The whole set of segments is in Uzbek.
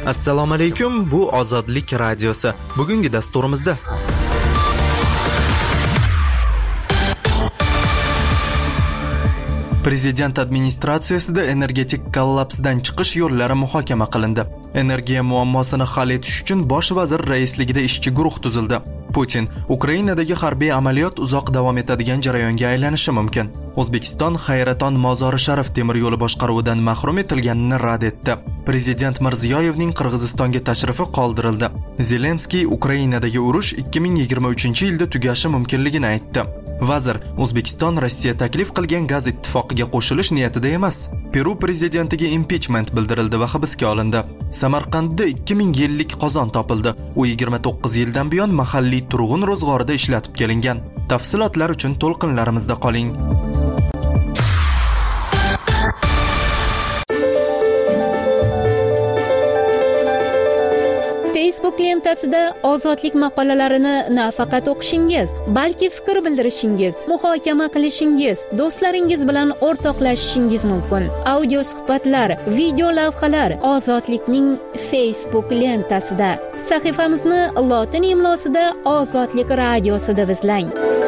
Assalomu alaykum, bu Ozodlik radiosi. Bugungi dasturimizda Prezident administratsiyasida energetik kollapsdan chiqish yo'llari muhokama qilindi. Energiya muammosini hal etish uchun bosh vazir raisligida ishchi guruh tuzildi. Putin: Ukrainadagi harbiy amaliyot uzoq davom etadigan jarayonga aylanishi mumkin. O'zbekiston Hayraton Mozori Sharif temir yo'li boshqaruvidan mahrum etilganini rad etdi. Prezident Mirziyoyevning Qirg'izistonga tashrifi qoldirildi. Zelenskiy Ukrainadagi urush 2023-yilda tugashi mumkinligini aytdi. Vazir: O'zbekiston Rossiya taklif qilgan gaz ittifoqiga qo'shilish niyatida emas. Peru prezidentiga impeachment bildirildi va hibsga olindi. Samarqandda 2000 yillik qozon topildi. U 29 yildan buyon mahalliy turg'un ro'zg'orida ishlatib kelingan. Tafsilotlar uchun to'lqinlarimizda qoling. Facebook lentasida ozodlik maqolalarini nafaqat o'qishingiz, balki fikr bildirishingiz, muhokama qilishingiz, do'stlaringiz bilan o'rtoqlashishingiz mumkin. Audio suhbatlar, video lavhalar Ozodlikning Facebook lentasida. Sahifamizni lotin imlosida Ozodlik radiosida izlang.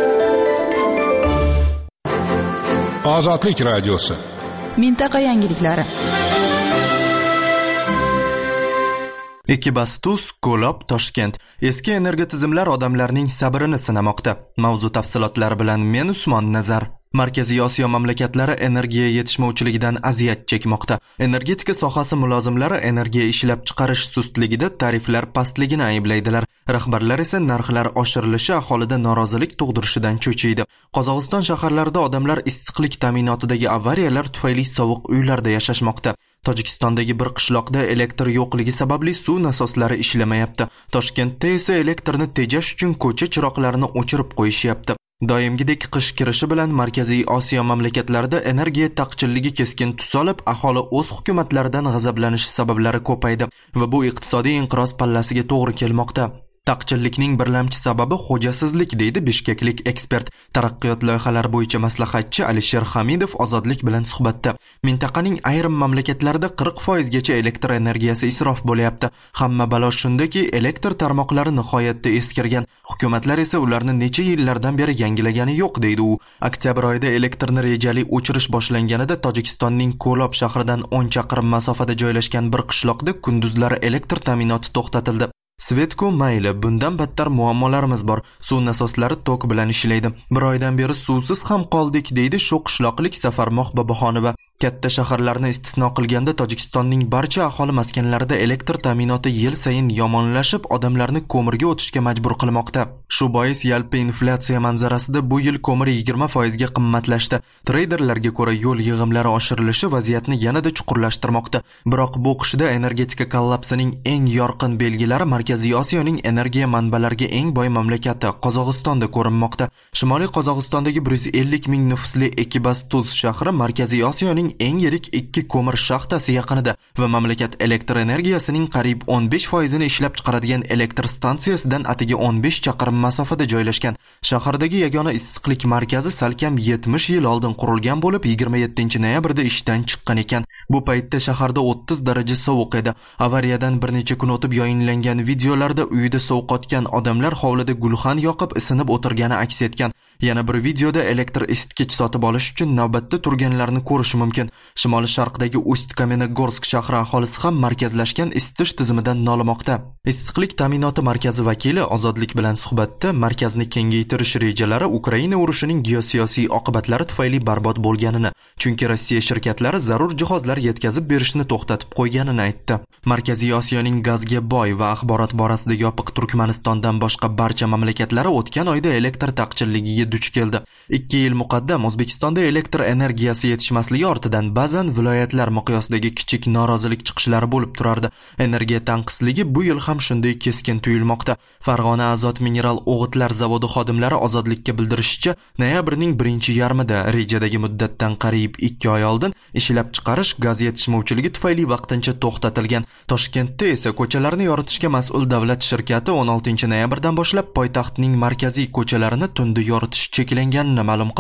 Ozodlik radiosi. Mintaqa yangiliklari. Ekibastus, Ko'lob, Toshkent. Eski energiya tizimlar odamlarning sabrini sinamoqda. Mavzu tafsilotlari bilan men Usmon Nazar. Markaziy Osiyo mamlakatlari energiya yetishmovchiligidan aziyat chekmoqda. Energetika sohasi mulozimlari energiya ishlab chiqarish sustligida tariflar pastligini ayblaydilar. Rahbarlar esa narxlar oshirilishi aholida norozilik tug'dirishidan cho'chiydi. Qozog'iston shaharlarida odamlar issiqlik ta'minotidagi avariyalar tufayli sovuq uylarda yashashmoqda. Tojikistondagi bir qishloqda elektr yo'qligi sababli suv nasoslari ishlamayapti. Toshkentda esa elektrni tejash uchun ko'cha chiroqlarini o'chirib qo'yishyapti. Doimgidek qish kirishi bilan Markaziy Osiyo mamlakatlarida energiya taqchilligi keskin tus olib, aholi o'z hukumatlaridan g'azablanishi sabablari ko'paydi va bu iqtisodiy inqiroz pallasiga to'g'ri kelmoqda. Taqchillikning birlamchi sababi xo'jasizlik, deydi bishkeklik ekspert. Taraqqiyot loyihalari bo'yicha maslahatchi Alisher Hamidov Ozodlik bilan suhbatda. Mintaqaning ayrim mamlakatlarida 40% gacha elektr energiyasi isrof bo'lyapti. Hamma balo shundaki, elektr tarmoqlari nihoyatda eskirgan. Hukumatlar esa ularni necha yillardan beri yangilagani yo'q, deydi u. Oktyabr oyida elektrni rejali o'chirish boshlanganida Tojikistonning Ko'lob shahridan 10 chaqirim masofada joylashgan bir qishloqda kunduzlari elektr ta'minoti to'xtatildi. Svetko mayli, bundan battar muammolarimiz bor. Suv nasoslari tok bilan ishlaydi. Bir oydan beri suvsiz ham qoldik, deydi shu qishloqlik Safarmoq Boboxonova. Katta shaharlarni istisno qilganda Tojikistonning barcha aholi maskanlarida elektr ta'minoti yil sayin yomonlashib, odamlarni ko'mirga o'tishga majbur qilmoqda. Shu bois yalpi inflyatsiya manzarasida bu yil ko'mir 20% ga qimmatlashdi. Treyderlarga ko'ra yo'l yig'imlari oshirilishi vaziyatni yanada chuqurlashtirmoqda. Biroq bu qishda energetika kollapsining eng yorqin belgilari Markaziy Osiyoning energiya manbalariga eng boy mamlakati Qozog'istonda ko'rinmoqda. Shimoliy Qozog'istondagi 150 ming nufusli Ekibastus shahri Markaziy Osiyoning eng yirik 2 ko'mir shaxtasi yaqinida va mamlakat elektr energiyasining qariyb 15% ni ishlab chiqaradigan elektr stansiyasidan atigi 15 chaqirim masofada joylashgan. Shahardagi yagona issiqlik markazi salkam 70 yil oldin qurilgan bo'lib, 27-noyabrda ishdan chiqqan ekan. Bu paytda shaharda 30 daraja sovuq edi. Avariyadan bir necha kun o'tib yayinlangan videolarda uyida sovqotgan odamlar hovlida gulxan yoqib isinib o'tirgani aks etgan. Yana bir videoda elektr isitgich sotib olish uchun navbatda turganlarni ko'rish mumkin. Shimoli-sharqdagi Ust-Kamenogorsk shahri aholisi ham markazlashgan isitish tizimidan nolimoqda. Issiqlik ta'minoti markazi vakili Ozodlik bilan suhbatda markazni kengaytirish rejalari Ukraina urushining geosiyosiy oqibatlari tufayli barbod bo'lganini, chunki Rossiya shirkatlari zarur jihozlar yetkazib berishni to'xtatib qo'yganini aytdi. Markaziy Osiyoning gazga boy va axborot borasida yopiq Turkmanistondan boshqa barcha mamlakatlari o'tgan oyda elektr taqchilligiga duch keldi. 2 yil muqaddam O'zbekistonda elektr energiyasi yetishmasligi ortidan ba'zan viloyatlar miqyosidagi kichik norozilik chiqishlari bo'lib turardi. Energiya tanqisligi bu yil ham shunday keskin tuyulmoqda. Farg'ona azot mineral o'g'itlar zavodi xodimlari Ozodlikka bildirishicha, noyabrning birinchi yarmida rejadagi muddatdan qariyb 2 oy oldin ishlab chiqarish gaz yetishmovchiligi tufayli vaqtincha to'xtatilgan. Toshkentda esa ko'chalarni yoritishga mas'ul davlat shirkati 16 noyabrdan boshlab poytaxtning markaziy ko'chalarini tunda yoritish cheklanganini ma'lum qildi.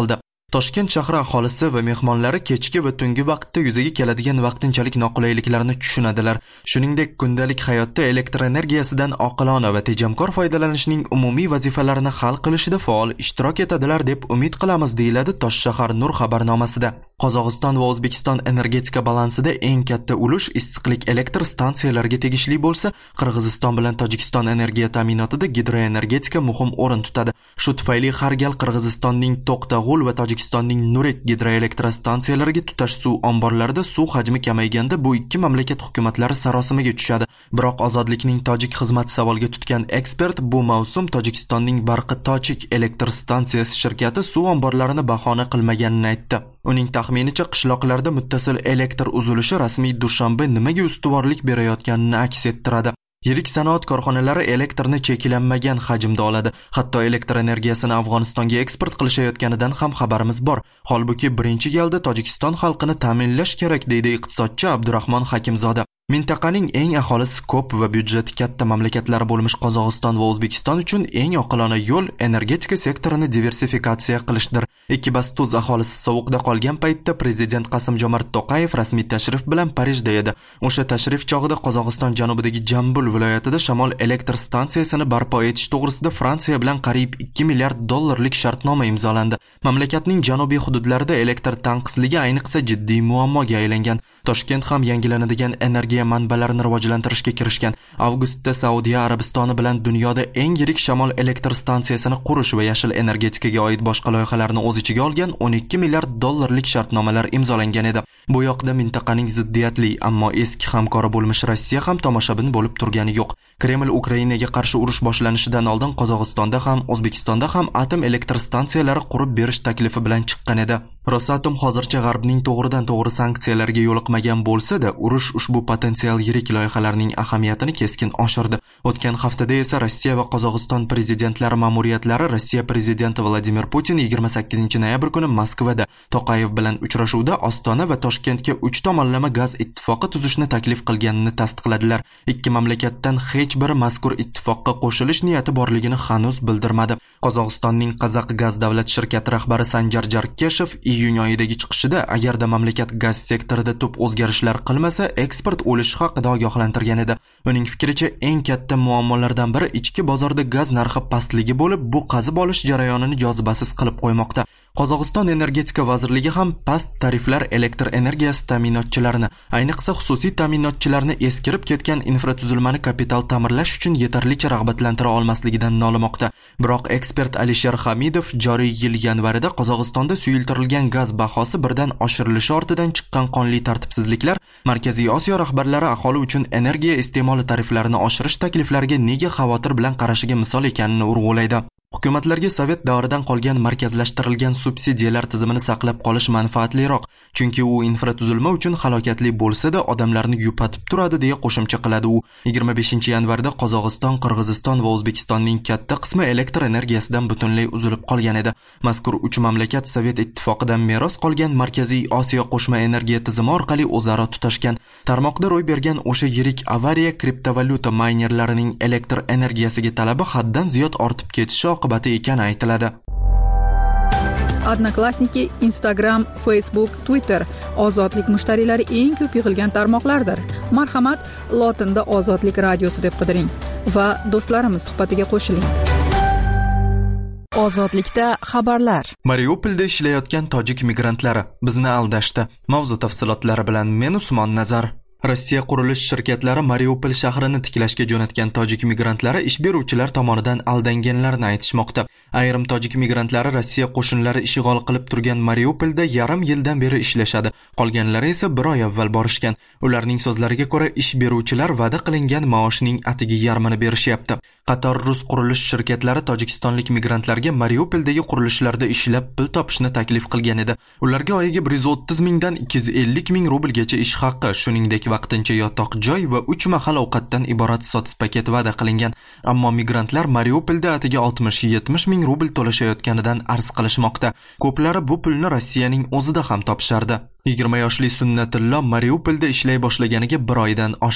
Toshkent shahri aholisi va mehmonlari kechki va tungi vaqtda yuzaga keladigan vaqtinchalik noqulayliklarni tushunadilar. Shuningdek, kundalik hayotda elektr energiyasidan oqilona va tejamkor foydalanishning umumiy vazifalarini hal qilishida faol ishtirok etadilar deb umid qilamiz, deyiladi Toshshahar Nur xabarnomasida. Qozog'iston va O'zbekiston energetika balansida eng katta ulush issiqlik elektr stansiyalariga tegishli bo'lsa, Qirg'iziston bilan Tojikiston energiya ta'minotida gidroenergetika muhim o'rin tutadi. Shu tufayli har gal Qirg'izistonning To'qtag'ul va Tojikistonning Nurek gidroelektrostansiyalariga tutash suv omborlarida suv hajmi kamayganda bu ikki mamlakat hukumatlari sarosimaga tushadi. Biroq Ozodlikning tojik xizmati savolga tutgan ekspert bu mavsum Tojikistonning Barqi Tojik elektr stansiyasi shirkati suv omborlarini bahona qilmaganini aytdi. Uning taxminicha qishloqlarda muttasil elektr uzilishi rasmiy Dushanbe nimaga ustuvorlik berayotganini aks ettiradi. Yirik sanoat korxonalari elektrni cheklanmagan hajmda oladi. Hatto elektr energiyasini Afg'onistonga eksport qilishayotganidan ham xabarimiz bor. Holbuki birinchi galda Tojikiston xalqini ta'minlash kerak, deydi iqtisodchi Abdurahmon Hakimzoda. Mintaqaning eng aholisi ko'p va byudjeti katta mamlakatlari bo'lmish Qozog'iston va O'zbekiston uchun eng oqilona yo'l energetika sektorini diversifikatsiya qilishdir. Ekibastuz aholisi sovuqda qolgan paytda prezident Qasim-Jomart To'qayev rasmiy tashrif bilan Parijda edi. O'sha tashrif chog'ida Qozog'iston janubidagi Jambul viloyatida shamol elektr stansiyasini barpo etish to'g'risida Fransiya bilan qariyb 2 milliard dollarlik shartnoma imzolandi. Mamlakatning janubiy hududlarida elektr tanqisligi ayniqsa jiddiy muammoga aylangan. Toshkent ham yangilanadigan energiya manbalarini rivojlantirishga kirishgan. Avgustda Saudiya Arabistoni bilan dunyoda eng yirik shamol elektr stansiyasini qurish va yashil energetikaga oid boshqa loyihalarni o'z ichiga olgan 12 milliard dollarlik shartnomalar imzolangan edi. Bu yoqda mintaqaning ziddiyatli, ammo eski hamkori bo'lmish Rossiya ham tomoshabin bo'lib turgani yo'q. Kreml Ukrainaga qarshi urush boshlanishidan oldin Qozog'istonda ham, O'zbekistonda ham atom elektr stansiyalari qurib berish taklifi bilan chiqqan edi. Rosatom hozircha G'arbning to'g'ridan-to'g'ri sanksiyalarga yo'liqmagan bo'lsa-da, urush ushbu potensial yirik loyihalarning ahamiyatini keskin oshirdi. O'tgan haftada esa Rossiya va Qozog'iston prezidentlari ma'muriyatlari Rossiya prezidenti Vladimir Putin 28-noyabr kuni Moskvada To'qayev bilan uchrashuvda Ostona va Toshkentga 3 tomonlama gaz ittifoqi tuzishni taklif qilganini tasdiqladilar. Ikki mamlakatdan hech biri mazkur ittifoqqa qo'shilish niyati borligini hanuz bildirmadi. Qozog'istonning Qazaq gaz davlat shirkati rahbari Sanjar Jarkeshev iyun oyidagi chiqishida agarda mamlakat gaz sektorida tub o'zgarishlar qilmasa, eksport o'lishi haqida ogohlantirgan edi. Uning fikricha, eng katta muammolardan biri ichki bozorda gaz narxi pastligi bo'lib, bu qazib olish jarayonini jozibasiz qilib qo'ymoqda. Qozog'iston energetika vazirligi ham past tariflar elektr energiyasi ta'minotchilarini, ayniqsa xususiy ta'minotchilarni eskirib ketgan infratuzilmani kapital ta'mirlash uchun yetarlicha rag'batlantira olmasligidan nolimoqda. Biroq ekspert Alisher Hamidov joriy yil yanvarida Qozog'istonda suyultirilgan gaz bahosi birdan oshirilishi ortidan chiqqan qonli tartibsizliklar Markaziy Osiyo rahbarlari aholi uchun energiya iste'moli tariflarini oshirish takliflariga nega xavotir bilan qarashiga misol ekanini urg'ulaydi. Hukumatlarga Sovet davridan qolgan markazlashtirilgan subsidiyalar tizimini saqlab qolish manfaatliroq, chunki u infratuzilma uchun halokatli bo'lsa-da, odamlarni yupatib turadi, deya qo'shimcha qiladi u. 25-yanvarda Qozog'iston, Qirg'iziston va O'zbekistonning katta qismi elektr energiyasidan butunlay uzilib qolgan edi. Mazkur 3 mamlakat Sovet ittifoqidan meros qolgan Markaziy Osiyo qo'shma energiya tizimi orqali o'zaro tutashgan. Tarmoqda ro'y bergan o'sha yirik avariya kriptovalyuta maynerlarining elektr energiyasiga talabi haddan ziyod ortib ketishi oqibati ekani aytiladi. Odnoklassniki, Instagram, Facebook, Twitter ozodlik mushtariylari eng ko'p yig'ilgan tarmoqlardir. Marhamat, lotinda Ozodlik radiosi deb qidiring va do'stlarimiz suhbatiga qo'shiling. Ozodlikda xabarlar. Mariupolda ishlayotgan tojik migrantlari bizni aldashdi. Mavzu tafsilotlari bilan men Usmon Nazar. Rossiya qurilish shirkatlari Mariupol shahrini tiklashga jo'natgan tojik migrantlari ish beruvchilar tomonidan aldanganlarini aytishmoqda. Ayrim tojik migrantlari Rossiya qo'shinlari ishg'ol qilib turgan Mariupolda yarim yildan beri ishlashadi. Qolganlari esa 1 oy avval borishgan. Ularning so'zlariga ko'ra, ish beruvchilar va'da qilingan maoshning atigi yarmini berishyapti. Qator rus qurilish shirkatlari tojikistonlik migrantlarga Mariupoldagi qurilishlarda ishlab pul topishni taklif qilgan edi. Ularga oyiga 130 mingdan 250 ming rublgacha ish haqqi, shuningdek vaqtincha yotoq joy va 3 mahal ovqatdan iborat sots paket va'da qilingan. Ammo migrantlar Mariupolda atiga 60-70 ming rubl to'lashayotganidan arz qilishmoqda. Ko'plari bu pulni Rossiyaning o'zida ham topishardi. 20 yoshli Sunnatullo Mariupolda ishlay boshlaganiga 1 oydan oshdi.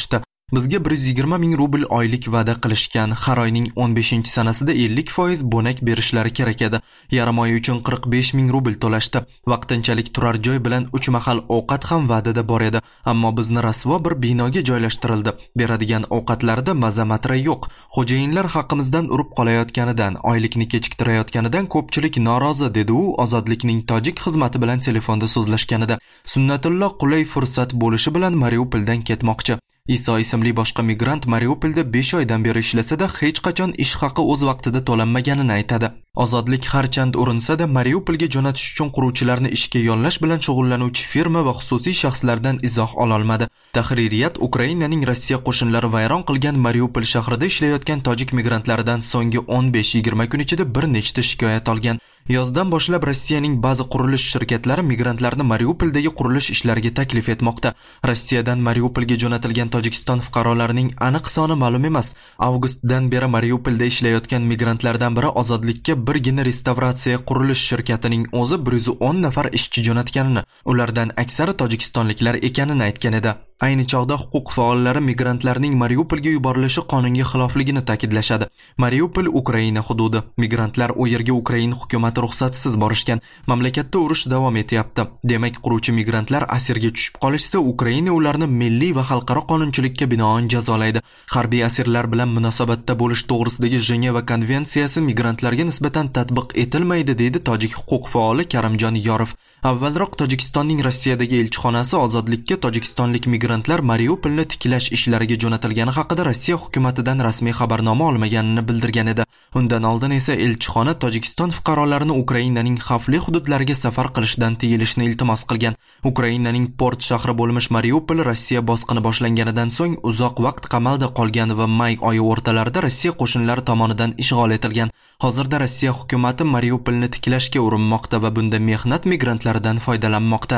Bizga 120 ming rubl oylik va'da qilishgan. Har oyning 15-sanasida 50% bo'nak berishlari kerak edi. Yarim oy uchun 45 ming rubl to'lashdi. Vaqtinchalik turar joy bilan 3 mahal ovqat ham va'dada bor edi, ammo bizni rasvo bir binoga joylashtirildi. Beradigan ovqatlarda maza-matra yo'q. Xo'jayinlar haqimizdan urib qolayotganidan, oylikni kechiktirayotganidan ko'pchilik norozi, dedi u Ozodlikning tojik xizmati bilan telefonda so'zlashganida. Sunnatulloh qulay fursat bo'lishi bilan Mariupoldan ketmoqchi. Iso ismli boshqa migrant Mariupolda 5 oydan beri ishlasada hech qachon ish haqi o'z vaqtida to'lanmaganini aytadi. Ozodlik harchand urinsa-da Mariupolga jo'natish uchun quruvchilarni ishga yollash bilan shug'ullanuvchi firma va xususiy shaxslardan izoh ola olmadi. Tahririyat Ukrainaning Rossiya qo'shinlari vayron qilgan Mariupol shahrida ishlayotgan tojik migrantlaridan so'nggi 15-20 kun ichida bir nechta shikoyat olgan. Yozdan boshlab Rossiyaning ba'zi qurilish shirkatlari migrantlarni Mariupoldagi qurilish ishlariga taklif etmoqda. Rossiyadan Mariupolga jo'natilgan Tojikiston fuqarolarining aniq soni ma'lum emas. Avgustdan beri Mariupolda ishlayotgan migrantlardan biri Ozodlikka birgina restavratsiya qurilish shirkatining o'zi 110 nafar ishchi jo'natganini, ulardan aksari tojikistonliklar ekanini aytgan edi. Ayni chog'da huquq faollari migrantlarning Mariupolga yuborilishi qonunga xilofligini ta'kidlashadi. Mariupol Ukraina hududi. Migrantlar u yerga Ukraina hukumati ruxsatsiz borishgan. Mamlakatda urush davom etyapti. Demak, quruvchi migrantlar asirga tushib qolishsa, Ukraina ularni milliy va xalqaro qonunchilikka binoan jazolaydi. Harbiy asirlar bilan munosabatda bo'lish to'g'risidagi Jeneva konvensiyasi migrantlarga nisbatan tatbiq etilmaydi, deydi tojik huquq faoli Karimjon Yorov. Avvalroq Tojikistonning Rossiyadagi elchixonasi Ozodlikka tojikistonlik migrantlar Mariupolni tiklash ishlariga jo'natilgani haqida Rossiya hukumatidan rasmiy xabarnoma olmaganini bildirgan edi. Undan oldin esa elchixona Tojikiston fuqarolarini Ukrainaning xavfli hududlariga safar qilishdan tiyilishni iltimos qilgan. Ukrainaning port shahri bo'lmish Mariupol Rossiya bosqini boshlanganidan so'ng uzoq vaqt qamalda qolgan va may oyi o'rtalarida Rossiya qo'shinlari tomonidan ishg'ol etilgan. Hozirda Rossiya hukumati Mariupolni tiklashga urinmoqda va bunda mehnat migrantlaridan foydalanmoqda.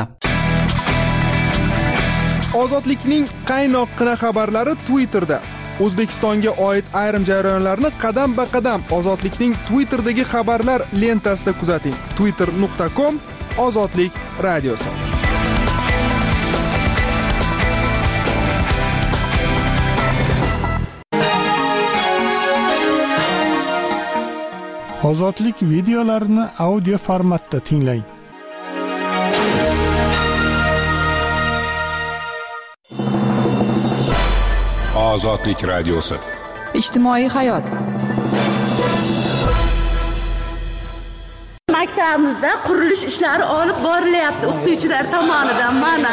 Ozodlikning qaynoqqina xabarlari Twitterda. O'zbekistonga oid ayrim jarayonlarni qadam-ba-qadam Ozodlikning Twitterdagi xabarlar lentasida kuzating. twitter.com/Ozodlik radiosi. Ozodlik videolarini audio formatda tinglang. Ozodlik radiosi. Ijtimoiy hayot. Maktabimizda qurilish ishlari olib borilyapti o'qituvchilar tomonidan.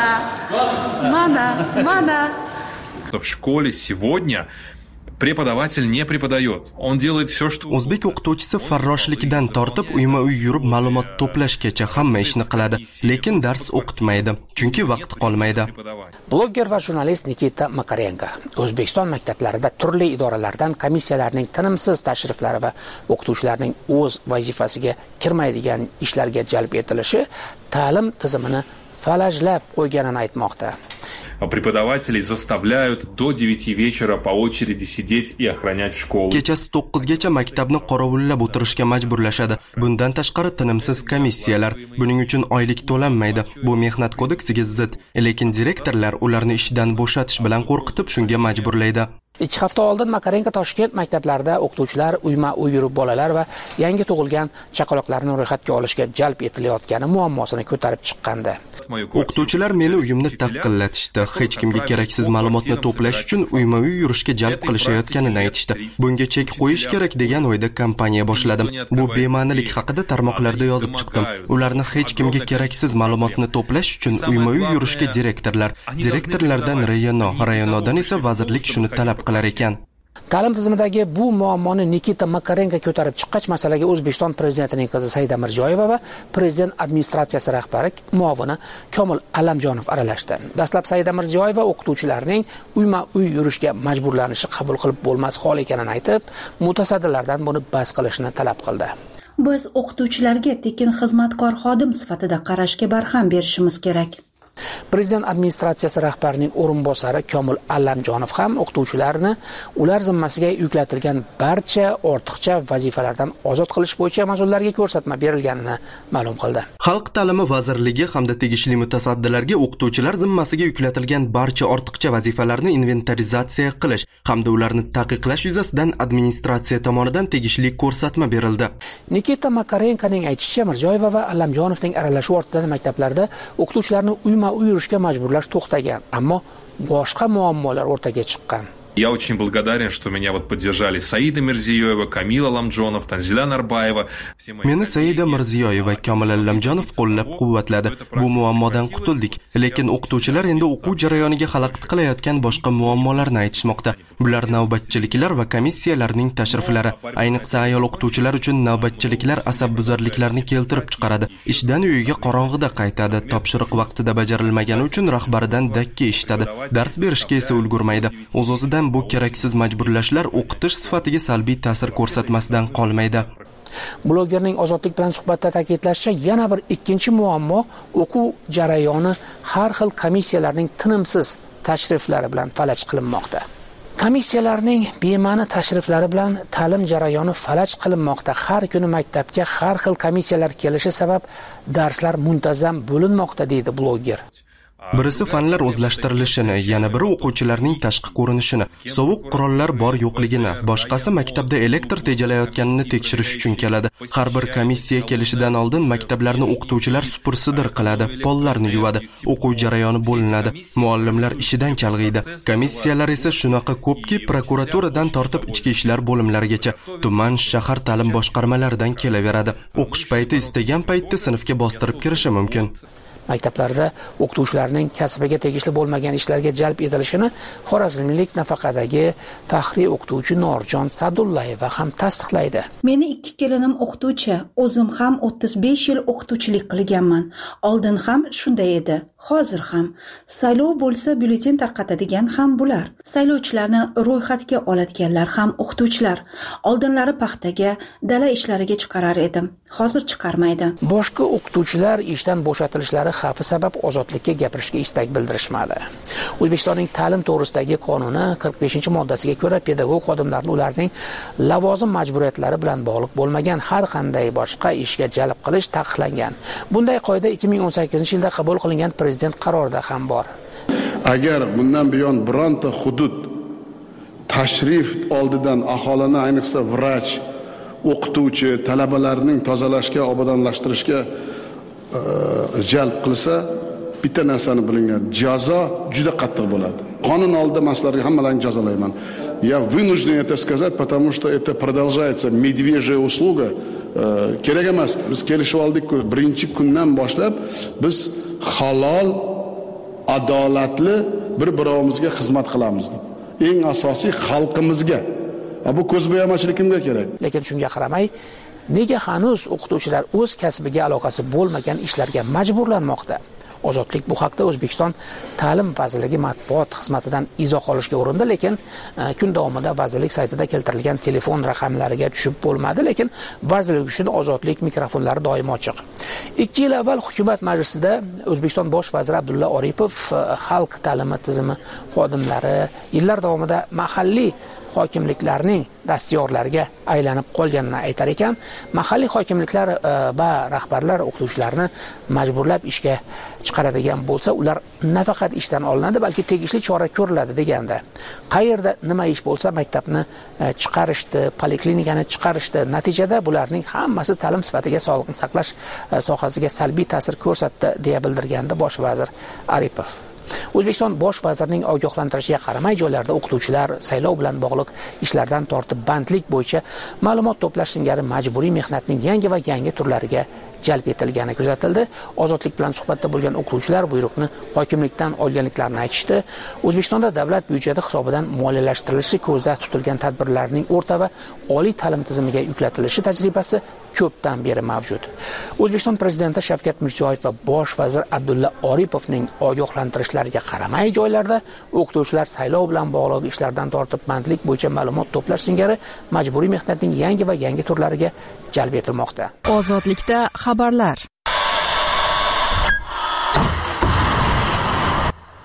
Mana. В школе сегодня преподаватель не преподает. Он делает все, что... O'zbek o'qituvchisi farroshlikdan tortib uyma-uy yurib ma'lumot to'plashgacha hamma ishni qiladi, lekin dars o'qitmaydi, chunki vaqt qolmaydi. Blogger va jurnalist Nikita Makarenko O'zbekiston maktablarida turli idoralardan komissiyalarning tinimsiz tashriflari va o'qituvchilarning o'z vazifasiga kirmaydigan ishlarga jalb etilishi ta'lim tizimini falajlab qo'yganini aytmoqda. Преподавателей заставляют до 9 вечера по очереди сидеть и охранять школу. Kechasi 9gacha maktabni qorovullab o'tirishga majburlashadi. Bundan tashqari tinimsiz komissiyalar, buning uchun oylik to'lanmaydi. Bu mehnat kodeksiga zid, lekin direktorlar ularni ishdan bo'shatish bilan qo'rqitib shunga majburlaydi. 2 hafta oldin Makarenko Toshkent maktablarida o'qituvchilar uyma-uy yurib bolalar va yangi tug'ilgan chaqaloqlarni ro'yxatga olishga jalb etilayotgani muammosini ko'tarib chiqqandi. O'qituvchilar meni uyimni taqillatishdi. Hech kimga keraksiz ma'lumotni to'plash uchun uyma-uy yurishga jalb qilishayotganini aytishdi. Bunga chek qo'yish kerak degan o'yda kampaniya boshladim. Bu bema'nilik haqida tarmoqlarda yozib chiqdim. Ularni hech kimga keraksiz ma'lumotni to'plash uchun uyma-uy yurishga direktorlardan rayonodan esa vazirlik shuni talab qilar ekan. Ta'lim tizimidagi bu muammoni Nikita Makarenko ko'tarib chiqqach, masalaga O'zbekiston prezidentining qizi Saida Mirziyoyeva va prezident administratsiyasi rahbari muavini Komil Allamjonov aralashdi. Dastlab Saida Mirziyoyeva o'qituvchilarning uyma-uy yurishga majburlanishi qabul qilib bo'lmas hol ekanini aytib, mutasaddilardan buni bas qilishni talab qildi. Biz o'qituvchilarga tekin xizmatkor xodim sifatida qarashga barham berishimiz kerak. Prezident administratsiyasi rahbarining o'rinbosari Komil Allamjonov ham o'qituvchilarni ular zimmasiga yuklatilgan barcha ortiqcha vazifalardan ozod qilish bo'yicha mas'ullarga ko'rsatma berilganini ma'lum qildi. Xalq ta'limi vazirligi hamda tegishli mutasaddilarga o'qituvchilar zimmasiga yuklatilgan barcha ortiqcha vazifalarni inventarizatsiya qilish hamda ularni taqiqlash yuzasidan administratsiya tomonidan tegishli ko'rsatma berildi. Nikita Makarenkoning aytishicha, Mirziyoyeva va Allamjonovning aralashuvi ortidan maktablarda o'qituvchilarni uyma-uy yurishga majburlash to'xtagan, ammo boshqa muammolar o'rtaga chiqqan. Я очень благодарен, что меня поддержали Саида Мирзиёева, Камил Алламjonov, Tanzila Narbayeva. Meni Saida Mirziyoyeva, Komil Allamjonov qo'llab-quvvatladi. Bu muammodan qutuldik, lekin o'qituvchilar endi o'quv jarayoniga xalaqit qilayotgan boshqa muammolarni aytishmoqda. Bular navbatchiliklar va komissiyalarning tashriflari. Ayniqsa ayol o'qituvchilar uchun navbatchiliklar asabbuzarliklarni keltirib chiqaradi. Ishdan uyiga qorong'ida qaytadi, topshiriq vaqtida bajarilmagani uchun rahbaridan dakki eshitadi. Dars berishga esa ulgurmaydi. O'z-o'zidan bu keraksiz majburlashlar o'qitish sifatiga salbiy ta'sir ko'rsatmasdan qolmaydi. Blogerning Ozodlik bilan suhbatda ta'kidlashicha, yana bir ikkinchi muammo o'quv jarayoni har xil komissiyalarning tinimsiz tashriflari bilan falaj qilinmoqda. Komissiyalarning bema'ni tashriflari bilan ta'lim jarayoni falaj qilinmoqda. Har kuni maktabga har xil komissiyalar kelishi sabab darslar muntazam bo'linmoqda, deydi bloger. Birisi fanlar o'zlashtirilishini, yana biri o'quvchilarning tashqi ko'rinishini, sovuq qurollar bor yo'qligini, boshqasi maktabda elektr tejalayotganini tekshirish uchun keladi. Har bir komissiya kelishidan oldin maktablarni o'qituvchilar supursidir qiladi, pollarni yuvadi, o'quv jarayoni bo'linadi, muallimlar ishidan chalg'iydi. Komissiyalar esa shunaqa ko'pki, prokuraturadan tortib ichki ishlar bo'limlarigacha, tuman, shahar ta'lim boshqarmalaridan kelaveradi. O'qish payti istagan paytda sinfga bostirib kirishi mumkin. Maktablarda o'qituvchilarning kasbiga tegishli bo'lmagan ishlarga jalb etilishini xorazmlik nafaqadagi faxriy o'qituvchi Norjon Sadullayeva ham tasdiqlaydi. Meni 2 kelinim o'qituvchi, o'zim ham 35 yil o'qituvchilik qilganman. Oldin ham shunday edi, hozir ham. Saylov bo'lsa, byulleten tarqatadigan ham bular. Saylovchilarni ro'yxatga oladiganlar ham o'qituvchilar. Oldinlari paxtaga, dala ishlariga chiqarar edim. Hozir chiqarmaydi. Boshqa o'qituvchilar ishdan bo'shatilishlari xavfi sabab ozodlikka gapirishga istak bildirishmadi. O'zbekistonning ta'lim to'g'risidagi qonuni 45-moddasiga ko'ra pedagog xodimlarni ularning lavozim majburiyatlari bilan bog'liq bo'lmagan har qanday boshqa ishga jalb qilish taqiqlangan. Bunday qoida 2018-yilda qabul qilingan prezident qarorida ham bor. Agar bundan buyon bironta hudud tashrif oldidan aholini, ayniqsa vrach, o'qituvchi, talabalarning tozalashga, obodonlashtirishga jalb qilsa, bitta narsani bilinglar, jazo juda qattiq bo'ladi. Qonun oldida maslarga hammalarni jazolayman. Я вынужден это сказать, потому что это продолжается медвежья услуга. Kerak emas. Biz kelishib oldik-ku, birinchi kundan boshlab biz halol, adolatli bir-birimizga xizmat qilamiz deb. Eng asosiy xalqimizga. Bu ko'zbo'yamachilik kimga kerak? Lekin shunga qaramay, nega hanuz o'qituvchilar o'z kasbiga aloqasi bo'lmagan ishlarga majburlanmoqda? Ozodlik bu haqda O'zbekiston ta'lim vazirligi matbuot xizmatidan izoh olishga urindi, lekin kun davomida vazirlik saytida keltirilgan telefon raqamlariga tushib bo'lmadi, lekin vazirlik uchun Ozodlik mikrofonlari doim ochiq. 2 yil avval hukumat majlisida O'zbekiston bosh vaziri Abdulla Oripov xalq ta'limi tizimi xodimlari yillar davomida mahalliy hokimliklarning dastyorlariga aylanib qolganini aytar ekan, mahalliy hokimliklar va rahbarlar o'qituvchilarni majburlab ishga chiqaradigan bo'lsa, ular nafaqat ishdan olinadi, balki tegishli chora ko'riladi deganda. Qayerda nima ish bo'lsa, maktabni chiqarishdi, poliklinikani chiqarishdi. Natijada bularning hammasi ta'lim sifatiga, sog'liqni saqlash sohasiga salbiy ta'sir ko'rsatdi, deya bildirgandi bosh vazir Aripov. O'zbekiston bosh vazirining ogohlantirishiga qaramay, joylarda o'qituvchilar saylov bilan bog'liq ishlardan tortib bandlik bo'yicha ma'lumot to'plash singari majburiy mehnatning yangi va yangi turlariga jalb etilgani kuzatildi. Ozodlik bilan suhbatda bo'lgan o'qituvchilar buyruqni hokimlikdan olganliklarini aytishdi. O'zbekistonda davlat byudjeti hisobidan moliyalashtirilishi ko'zda tutilgan tadbirlarning o'rta va oliy ta'lim tizimiga yuklatilishi tajribasi ko'pdan beri mavjud. O'zbekiston prezidenti Shavkat Mirziyoyev va bosh vazir Abdulla Oripovning ogohlantirishlariga qaramay, joylarda o'qituvchilar saylov bilan bog'liq ishlardan tortib bandlik bo'yicha ma'lumot to'plash singari majburiy mehnatning yangi va yangi turlariga jalb etilmoqda. Ozodlikda xabarlar.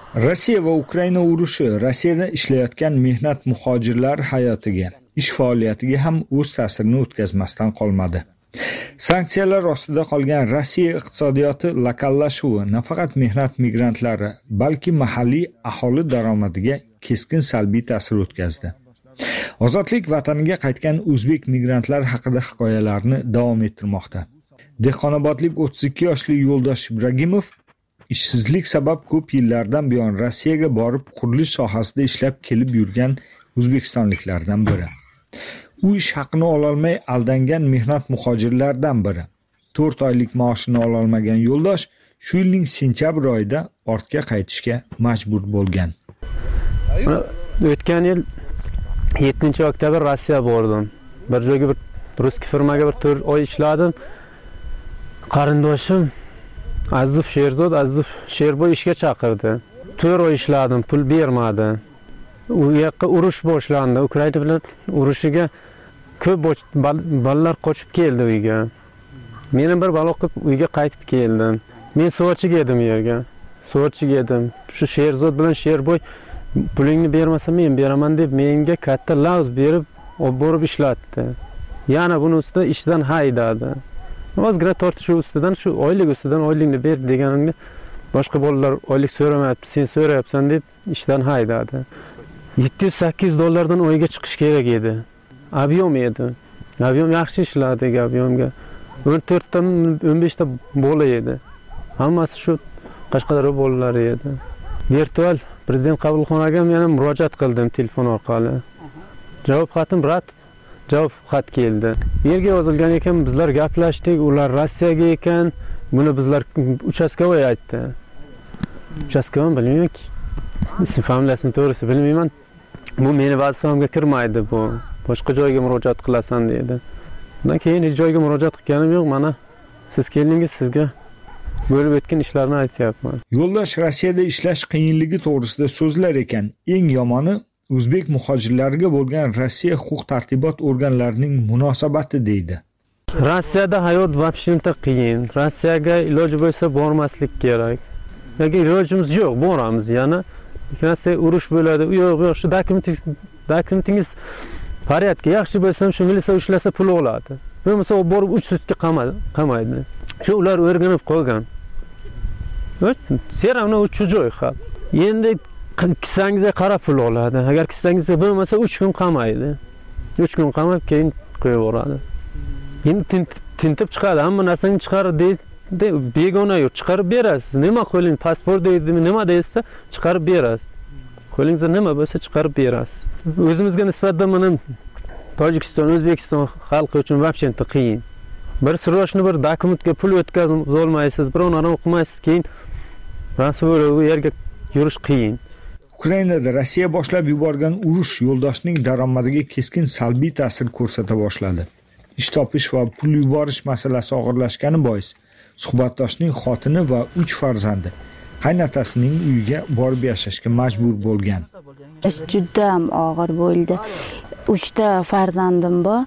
Rossiya va Ukraina urushi Rossiyada ishlayotgan mehnat muhojirlari hayotiga, ish faoliyatiga ham o'z ta'sirini o'tkazmasdan qolmadi. Sanksiyalar ostida qolgan Rossiya iqtisodiyoti lokallashuvi nafaqat mehnat migrantlari, balki mahalliy aholi daromadiga keskin salbiy ta'sir o'tkazdi. Ozodlik vataniga qaytgan o'zbek migrantlar haqida hikoyalarni davom ettirmoqda. Dehqonobodlik 32 yoshli Yo'ldosh Ibragimov ishsizlik sabab ko'p yillardan buyon Rossiyaga borib qurilish sohasida ishlab kelib yurgan o'zbekistonliklardan biri. U ish haqini ololmay aldangan mehnat muhojirlardan biri. 4 oylik maoshini ololmagan Yo'ldosh shu yilning sentyabr oyida ortga qaytishga majbur bo'lgan. O'tgan yil 7-oktyabr Rossiya bordim. Bir joyga bir ruskiy firmaga bir 4 oy ishladim. Qarindoshim Azizov Sherboy ishga chaqirdi. 4 oy ishladim, pul bermadi. U yoqqa urush boshlandi. Ukraina bilan urushiga ko'p bolalar qochib keldi uyga. Meni bir balo qilib uyga qaytib keldim. Men so'rchiga edim yerga. So'rchiga edim. Shu Sherzod bilan Sherboy pulingni bermasa men beraman deb menga katta lavz berib, olib borib ishlatdi. Yana buni ustida ishdan haydadi. Ozgina tortishuv ustidan shu oylik ustidan oylikni ber deganimga boshqa bolalar oylik so'ramayapti, sen so'rayapsan deb ishdan haydadi. $700-800 oyga chiqish kerak edi. Avion edi. Avion yaxshi ishladi aviomga. 14 ta 15 ta bola edi. Hammasi shu Qashqadaryo bolalari edi. Virtual prezident qabulxonaga men murojaat qildim telefon orqali. Javob xatim rad javob xat keldi. Yerga yozilgan ekan, bizlar gaplashdik, ular Rossiyaga ekan, buni bizlar uchastkovoy aytdi. Uchastkovoy bilmayman, ism familiyasini to'g'risi bilmayman. Bu meni vazifamga kirmaydi bu. Boshqa joyga murojaat qilasan dedi. Undan keyin hech joyga murojaat qilganim yo'q, mana siz keldingiz, sizga bo'lib o'tgan ishlarni aytyapman. Yo'ldosh Rossiyada ishlash qiyinligi to'g'risida so'zlar ekan, eng yomoni o'zbek muhojirlariga bo'lgan Rossiya huquq-tartibot organlarining munosabati deydi. Rossiyada hayot vobshinta qiyin. Rossiyaga iloji bo'lsa bormaslik kerak. Yoki ilojimiz yo'q, boramiz yana. Rossiya urush bo'ladi. Yo'q, shu dokumentingiz порядка yaxshi bo'lsa, shu militsiya ushlasa pul oladi. Bo'lmasa u borib 3 sutka qamaydi. Shu ular o'rganib qolgan. Seramni uch joy ham. Endi kissangizga qarab pul oladi. Agar kissangizga bo'lmasa 3 kun qamaydi. 3 kun qamab keyin qo'yib yuboradi. Endi tintib chiqadi, hamma narsani chiqarib deydi, begona yo'q, chiqarib berasiz. Nima qo'ling, pasport deydimi, nima deysa, chiqarib berasiz. Qo'lingizda nima bo'lsa chiqarib berasiz. O'zimizga nisbatan mana Tojikiston, O'zbekiston xalqi uchun vobshinta qiyin. Bir srochni bir dokumentga pul o'tkazib olmaysiz, birovni o'qimaysiz, keyin rasmiy u yerga yurish qiyin. Ukrainada Rossiya boshlab yuborgan urush Yo'ldoshning daromadiga keskin salbiy ta'sir ko'rsata boshladi. Ish topish va pul yuborish masalasi og'irlashgani bois suhbatdoshning xotini va 3 farzandi qaynotasining uyiga borib yashashga majbur bo'lgan. Juda og'ir bo'ldi. 3 ta farzandim bor.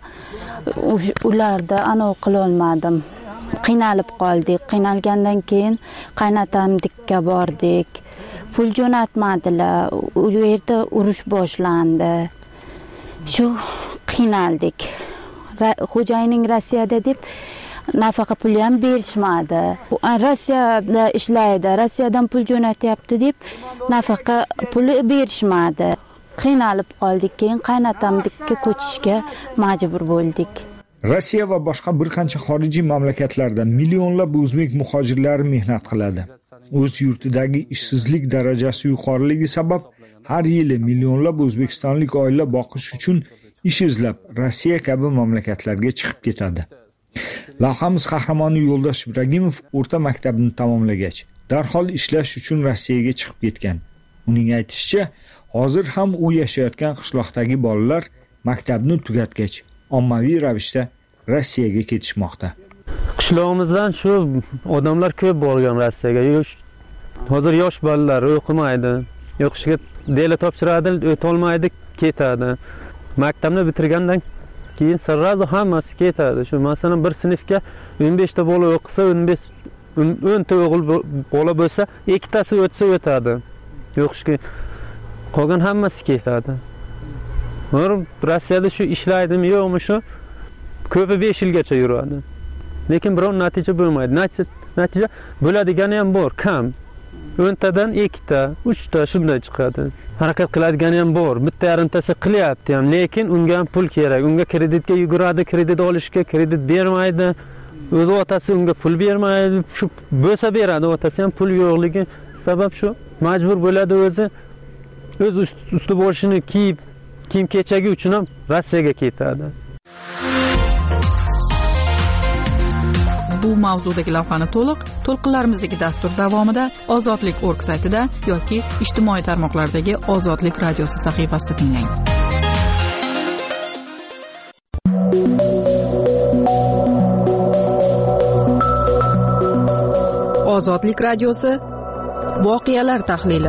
Ularda anov qila olmadim. Qiynalib qoldik. Qiynalgandan keyin qaynotamdikka bordik. Pul jo'natmadilar. U yerda urush boshlandi. Shu qiynaldik. Xo'jayining Rossiyada deb nafaqa puli ham berishmadi. Rossiyada ishlaydi, Rossiyadan pul jo'natyapti deb nafaqa puli berishmadi. Qiynalib qoldik, keyin qaynotamdikka ko'chishga majbur bo'ldik. Rossiya va boshqa bir qancha xorijiy mamlakatlarda millionlab o'zbek muhojirlari mehnat qiladi. O'z yurtidagi ishsizlik darajasi yuqoriligi sabab har yili millionlab o'zbekistonlik oila boqish uchun ish izlab Rossiya kabi mamlakatlarga chiqib ketadi. Lavhamiz qahramoni Yo'ldosh Ibragimov o'rta maktabni tamomlagach, darhol ishlash uchun Rossiyaga chiqib ketgan. Uning aytishicha, hozir ham u yashayotgan qishloqdagi bolalar maktabni tugatgach, ommaviy ravishda Rossiyaga ketishmoqda. Qishlog'imizdan shu odamlar ko'p borgan Rossiyaga. Hozir yosh bolalar o'qimaydi, o'qishga dela topshiradi, o'ta olmaydi, ketadi. Maktabni bitirgandan keyin sirrazu hammasi ketadi. Shu masalan bir sinfga 15 ta bola o'qisa, 10 ta o'g'il bola bo'lsa, 2 tasi o'tsa o'tadi. Yo'qki qolgan hammasi ketadi. Rossiyada shu ishlaydimi yo'qmi shu ko'pi 5 yilgacha yuradi. Lekin biror natija bo'lmaydi. Natija bo'ladigani ham bor, kam. 10 tadan 2 ta, 3 ta shunday chiqadi. Harakat qiladigani ham bor. Bitta yarimtasi qilyapti ham, lekin unga ham pul kerak. Unga kreditga yuguradi, kredit olishga kredit bermaydi. O'z otasi unga pul bermaydi. Shu bo'lsa beradi, otasi ham pul yo'qligi sabab shu majbur bo'ladi o'zi usti boshini kiyib kiyim-kechagi uchun ham Rossiyaga ketadi. Bu mavzudagi lavhani to'lqinlarimizdagi dastur davomida ozodlik.org saytida yoki ijtimoiy tarmoqlardagi Ozodlik radiosi sahifasida tinglang. Ozodlik radiosi voqealar tahlili.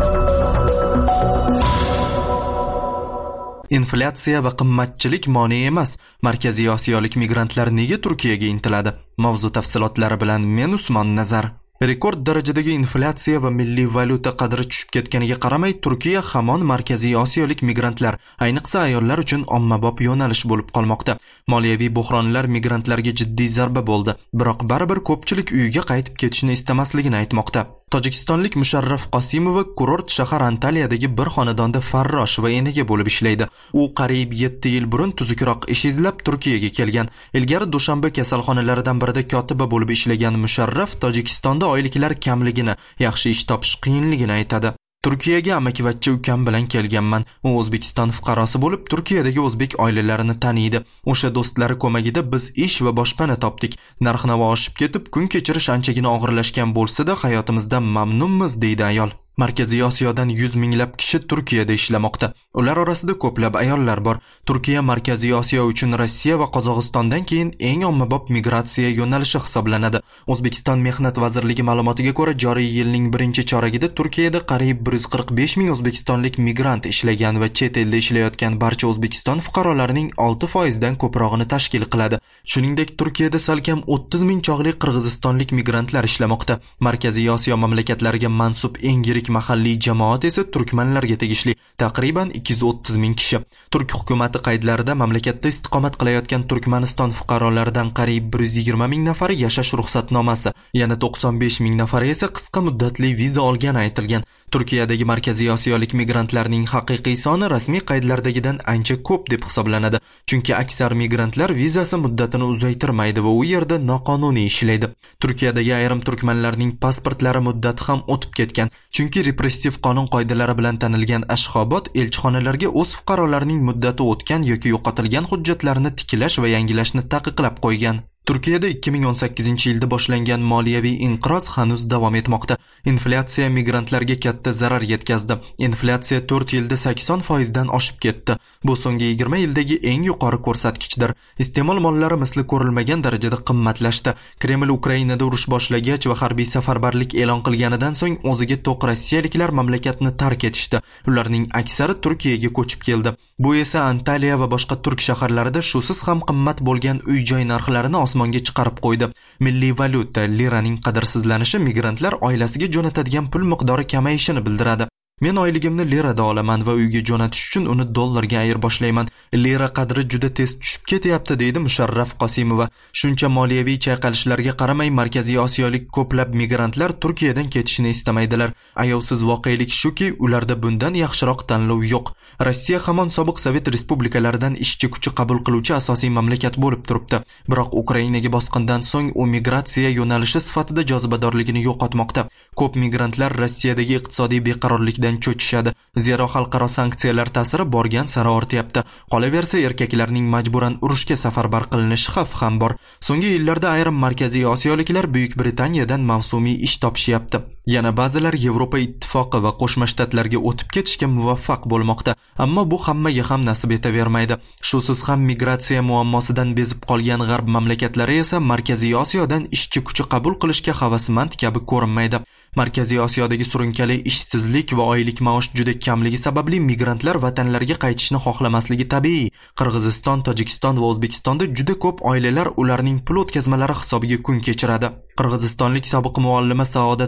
Inflyatsiya va qimmatchilik mane emas. Markaziy Osiyolik migrantlar nega Turkiyaga intiladi? Mavzu tafsilotlari bilan men Usmon Nazar. Rekord darajadagi inflyatsiya va milliy valyuta qadri tushib ketganiga qaramay, Turkiya hamon Markaziy Osiyolik migrantlar, ayniqsa ayollar uchun ommabop yo'nalish bo'lib qolmoqda. Moliyaviy buhronlar migrantlarga jiddiy zarba bo'ldi, biroq baribir ko'pchilik uyiga qaytib ketishni istamasligini aytmoqda. Tojikistonlik Musharraf Qosimova kurort shahar Antaliyadagi bir xonadonda farrosh va enaga bo'lib ishlaydi. U qariyb 7 yil burun tuzukroq ish izlab Turkiyaga kelgan. Ilgari Dushanba kasalxonalaridan birida kotiba bo'lib ishlagan Musharraf Tojikistonda oyliklar kamligini, yaxshi ish topish qiyinligini aytadi. Turkiyaga amakivachcha ukam bilan kelganman. U O'zbekiston fuqarosi bo'lib, Turkiyadagi o'zbek oilalarini taniydi. O'sha do'stlari ko'magida biz ish va boshpana topdik. Narx-navo oshib ketib, kun kechirish anchagina og'irlashgan bo'lsa-da, hayotimizdan mamnunmiz, deydi ayol. Markaziy Osiyodan 100 minglab kishi Turkiyada ishlamoqda. Ular orasida ko'plab ayollar bor. Turkiya Markaziy Osiyo uchun Rossiya va Qozog'istondan keyin eng ommabop migratsiya yo'nalishi hisoblanadi. O'zbekiston Mehnat vazirligi ma'lumotiga ko'ra, joriy yilning birinchi choragida Turkiyada qariyb 145 ming o'zbekistonlik migrant ishlagan va chet elda ishlayotgan barcha O'zbekiston fuqarolarining 6% dan ko'prog'ini tashkil qiladi. Shuningdek, Turkiyada salkam 30 ming chog'li qirg'izistonlik migrantlar ishlamoqda. Markaziy Osiyo mamlakatlariga mansub eng yirik mahalliy jamoat esa turkmanlarga tegishli, taqriban 230 ming kishi. Turk hukumati qaydlarida mamlakatda istiqomat qilayotgan Turkmaniston fuqarolaridan qariyb 120 ming nafari yashash ruxsatnomasi, yana 95 ming nafari esa qisqa muddatli viza olgani aytilgan. Turkiyadagi Markaziy Osiyolik migrantlarning haqiqiy soni rasmiy qaydlardagidan ancha ko'p deb hisoblanadi, chunki aksar migrantlar vizasi muddatini uzaytirmaydi va u yerda noqonuniy ishlaydi. Turkiyadagi ayrim turkmanlarning pasportlari muddati ham o'tib ketgan, chunki repressiv qonun qoidalari bilan tanilgan Ashxobod elchixonalarga o'z fuqarolarining muddati o'tgan yoki yo'qotilgan hujjatlarini tiklash va yangilashni taqiqlab qo'ygan. Turkiyada 2018-yilda boshlangan moliyaviy inqiroz hanuz davom etmoqda. Inflyatsiya migrantlarga katta zarar yetkazdi. Inflyatsiya 4 yilda 80% dan oshib ketdi. Bu so'nggi 20 yildagi eng yuqori ko'rsatkichdir. Iste'mol mollari misli ko'rilmagan darajada qimmatlashdi. Kreml Ukrainada urush boshlagach va harbiy safarbarlik e'lon qilganidan so'ng o'ziga to'q rossiyaliklar mamlakatni tark etishdi. Ularning aksari Turkiyaga ko'chib keldi. Bu esa Antaliya va boshqa turk shaharlarida shusiz ham qimmat bo'lgan uy-joy narxlarini osmonga chiqarib qo'ydi. Milliy valyuta liraning qadrsizlanishi migrantlar oilasiga jo'natadigan pul miqdori kamayishini bildiradi. Men oyligimni lirada olaman va uyga jo'natish uchun uni dollarga ayirboshlayman. Lira qadri juda tez tushib ketyapti, deydi Musharraf Qosimova. Shuncha moliyaviy chayqalishlarga qaramay, Markaziy Osiyolik ko'plab migrantlar Turkiyadan ketishni istamaydilar. Ayovsiz voqelik shuki, ularda bundan yaxshiroq tanlov yo'q. Rossiya hamon sobiq Sovet respublikalaridan ishchi kuchi qabul qiluvchi asosiy mamlakat bo'lib turibdi. Biroq Ukrainaga bosqindan so'ng u migratsiya yo'nalishi sifatida jozibadorligini yo'qotmoqda. Ko'p migrantlar Rossiyadagi iqtisodiy beqarorlikdan cho'chishadi. Zero xalqaro sanksiyalar ta'siri borgan sari ortyapti. Qolaversa, erkaklarning majburan urushga safarbar qilinishi xavfi ham bor. So'nggi yillarda ayrim Markaziy Osiyoliklar Buyuk Britaniyadan mavsumiy ish topishyapti. Yana ba'zilar Yevropa ittifoqi va Qo'shma Shtatlarga o'tib ketishga muvaffaq bo'lmoqda. Ammo bu hammaga ham nasib etavermaydi. Shusiz ham migratsiya muammosidan bezib qolgan g'arb mamlakatlari esa Markaziy Osiyodan ishchi kuchi qabul qilishga havasmand kabi ko'rinmaydi. Markaziy Osiyodagi surunkali ishsizlik va oylik maosh juda kamligi sababli migrantlar vatanlariga qaytishni xohlamasligi tabiiy. Qirg'iziston, Tojikiston va O'zbekistonda juda ko'p oilalar ularning pul o'tkazmalari hisobiga kun kechiradi. Qirg'izistonlik sobiq muallima Saodat Omurbek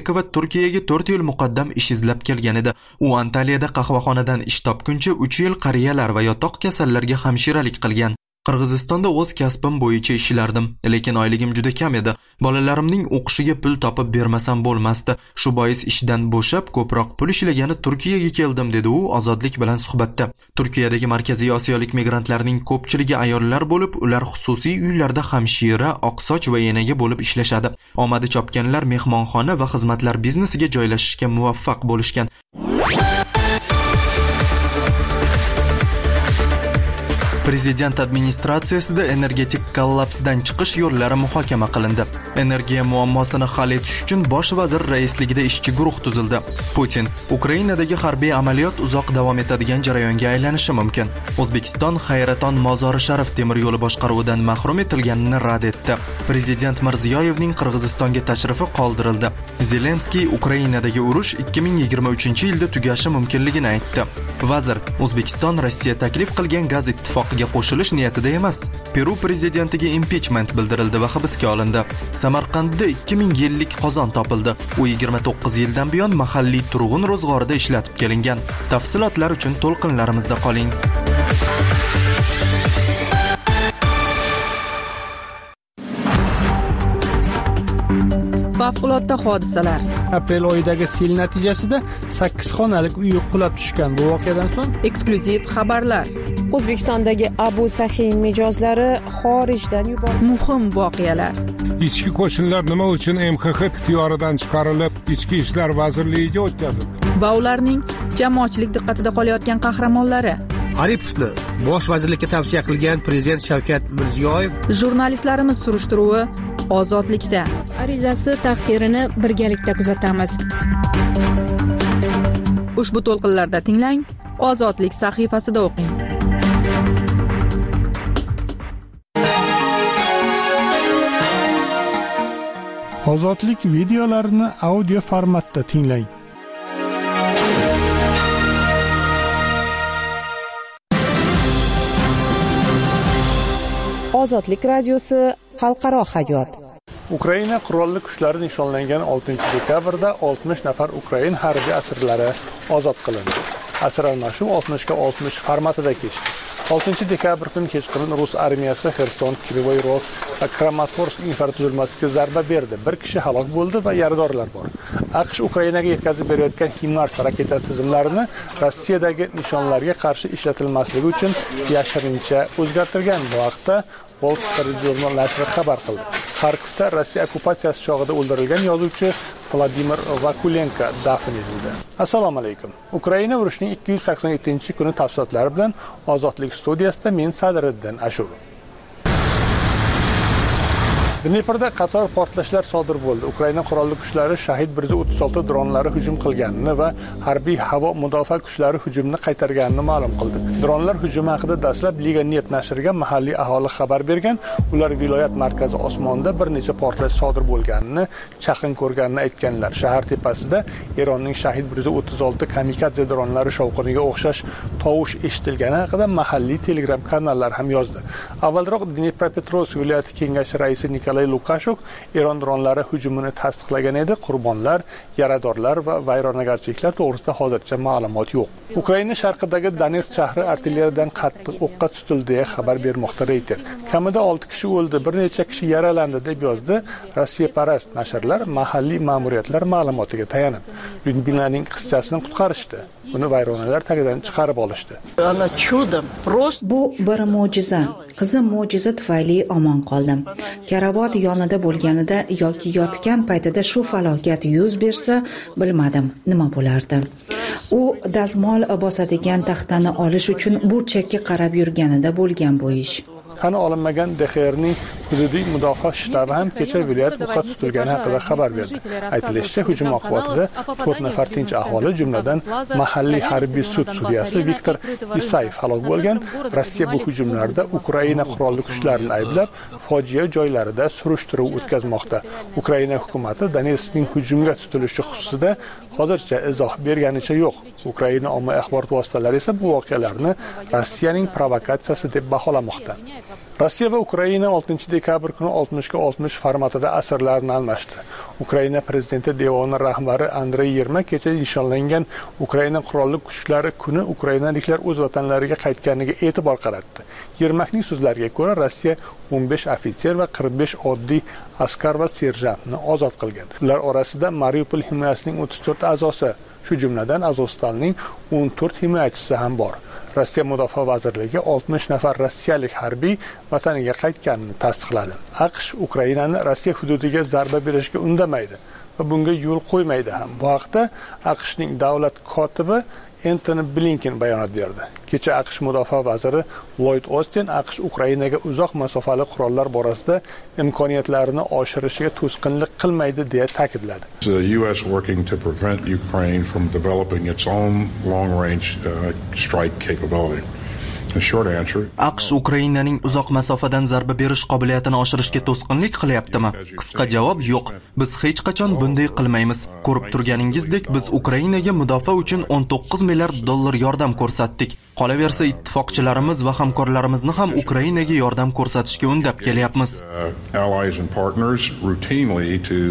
Alikova Turkiyaga 4 yil muqaddam ish izlab kelgan edi. U Antaliyada qahvaxonadan ish topguncha 3 yil qariyalar va yotoq kasallarga hamshiralik qilgan. Qirg'izistonda o'z kasbim bo'yicha ishlardim, lekin oyligim juda kam edi. Bolalarimning o'qishiga pul topib bermasam bo'lmasdi. Shu bois ishdan bo'shab, ko'proq pul ishlagani Turkiyaga keldim, dedi u Ozodlik bilan suhbatda. Turkiyadagi Markaziy Osiyolik migrantlarning ko'pchiligi ayollar bo'lib, ular xususiy uylarda hamshira, oqsoch va enaga bo'lib ishlashadi. Omadi chopganlar mehmonxona va xizmatlar biznesiga joylashishga muvaffaq bo'lishgan. Prezident administratsiyasida energetik kollapsdan chiqish yo'llari muhokama qilindi. Energiya muammosini hal etish uchun bosh vazir raisligida ishchi guruh tuzildi. Putin Ukrainadagi harbiy amaliyot uzoq davom etadigan jarayonga aylanishi mumkin. O'zbekiston Hayraton Mozori Sharif temir yo'li boshqaruvidan mahrum etilganini rad etdi. Prezident Mirziyoyevning Qirg'izistonga tashrifi qoldirildi. Zelenskiy Ukrainadagi urush 2023-yilda tugashi mumkinligini aytdi. Vazir O'zbekiston Rossiya taklif qilgan gaz ittifoqiga qo'shilish niyatida emas. Peru prezidentiga impeachment bildirildi va hibsga olindi. Samarqandda 2000 yillik qozon topildi. U 29 yildan buyon mahalliy turg'un ro'zg'orida ishlatib kelingan. Tafsilotlar uchun to'lqinlarimizda qoling. Favqulodda hodisalar. Aprel oyidagi sel natijasida 8 xonalik uy qulab tushgan. Bu voqeadan so'ng eksklyuziv xabarlar. O'zbekistondagi Abu Sahiy mijozlari xorijdan yuborildi. Muhim voqealar. Ichki qo'shinlar nima uchun MXX ixtiyoridan chiqarilib, Ichki ishlar vazirligiga o'tkazildi? Va ularning jamoatchilik diqqatida qolayotgan qahramonlari. Aripovni bosh vazirlikka tavsiya qilgan prezident Shavkat Mirziyoyev. Jurnalistlarimiz surishtiruvi Ozodlikda. Arizasi taqdirini birgalikda kuzatamiz. Ushbu to'lqinlarda tinglang, Ozodlik sahifasida o'qing. Ozodlik videolarini audio formatda tinglang. Ozodlik radiosi xalqaro hayot. Ukraina qurolli kuchlari nishonlangan 6-dekabrda 60 nafar Ukrain harbiy asirlari ozod qilindi. Asir almashuv 60 ga 60 formatida kechdi. 6-dekabr kuni kechqurun Rus armiyasi Xerson, Krivoy Rog va Kramatorsk infratuzilmasiga zarba berdi. Bir kishi halok bo'ldi va yaradorlar bor. AQSh Ukrainaga yetkazib berayotgan HIMARS raketa tizimlarini Rossiyadagi nishonlarga qarshi ishlatilmasligi uchun yashirincha o'zgartirgan. Bu haqda Wall Street Journal nashri xabar qildi. Xarkovda Rossiya okkupatsiyasi chog'ida o'ldirilgan yozuvchi Vladimir Vakulenko dafn etildi. Assalomu alaykum. Ukraina urushining 287-kuni tafsilotlari bilan Ozodlik studiyasida men Sadiriddin Ashurov. Dneprda qator portlashlar sodir bo'ldi. Ukraina qurolli kuchlari Shahid 136 dronlari hujum qilganini va harbiy havo mudofaa kuchlari hujumni qaytarganini ma'lum qildi. Dronlar hujumi haqida dastlab Liga Net nashriga mahalliy aholi xabar bergan. Ular viloyat markazi osmonida bir necha portlash sodir bo'lganini, chaqin ko'rganini aytganlar. Shahar tepasida Eronning Shahid 136 kamikadze dronlari shovqiniga o'xshash tovush eshitilgani haqida mahalliy Telegram kanallar ham yozdi. Avvalroq Dnepropetrovsk viloyati kengashi raisi Lukashuk Eron dronlari hujumini tasdiqlagan edi. Qurbonlar, yaradorlar va vayronagarchiliklar to'g'risida hozircha ma'lumot yo'q. Ukraina sharqidagi Donetsk shahri artilleriyadan qattiq o'qqa tutildi deya xabar bermoqda Reuters. Kamida 6 kishi o'ldi, bir necha kishi yaralandi deb yozdi Rossiyaparast nashrlar mahalliy ma'muriyatlar ma'lumotiga tayanib. Lyudmilaning qizchasini qutqarishdi. Uni vayronalar tagidan chiqarib olishdi. Bu bir mo'jiza. Qizim mo'jiza tufayli omon qoldim. Karavot yonida bo'lganida yoki yotgan paytida shu falokat yuz bersa, bilmadim nima bo'lardi. U dazmol bosadigan taxtani olish uchun burchakka qarab yurganida bo'lgan bu ish. Qani olinmagan DXRning hududiy mudofaa shtabi ham kecha viloyat o'qqa tutilgani haqida xabar berdi. Aytilishicha, hujum oqibatida 4 nafar tinch aholi, jumladan mahalliy harbiy sud sudyasi Viktor Isayev halok bo'lgan. Rossiya bu hujumlarda Ukraina qurolli kuchlarini ayblab, fojia joylarida surishtiruv o'tkazmoqda. Ukraina hukumatı Donetskning hujumga tutilishi xususida hozircha izoh berganicha yo'q. Ukraina ommaviy axborot vositalari esa bu voqealarni Rossiyaning provokatsiyasi deb baholamoqda. Rossiya va Ukraina 6 dekabr kuni 60-60 formatida asirlarni almashdi. Ukraina prezidenti devoni rahbari Andrey Yermak kecha nishonlangan Ukraina qurolli kuchlari kuni ukrainaliklar o'z vatanlariga qaytganiga e'tibor qaratdi. Yermakning so'zlariga ko'ra, Rossiya 15 ofitser va 45 oddiy askar va serjantni ozod qilgan. Ular orasida Mariupol himoyasining 34 a'zosi, shu jumladan Azovstalning 14 himoyachisi ham bor. Rossiya Mudofaa vazirligi 60 nafar rossiyalik harbiy vataniga qaytganini tasdiqladi. AQSh Ukrainani Rossiya hududiga zarba berishga undamaydi va bunga yo'l qo'ymaydi ham. Bu haqda AQShning davlat kotibi Antony Blinken bayonot berdi. Kecha AQSh mudofaa vaziri Lloyd Austin AQSh Ukrainaga uzoq masofali qurollar borasida imkoniyatlarini oshirishiga to'sqinlik qilmaydi deya ta'kidladi. The US working to prevent Ukraine from developing its own long-range strike capability. AQSh Ukrainaning uzoq masofadan zarba berish qobiliyatini oshirishga to'sqinlik qilyaptimi? Qisqa javob yo'q. Biz hech qachon bunday qilmaymiz. Ko'rib turganingizdek, biz Ukrainaga mudofaa uchun 19 milliard dollar yordam ko'rsatdik. Qolaversa, ittifoqchilarimiz va hamkorlarimizni ham Ukrainaga yordam ko'rsatishga undab kelyapmiz. Allies and partners routinely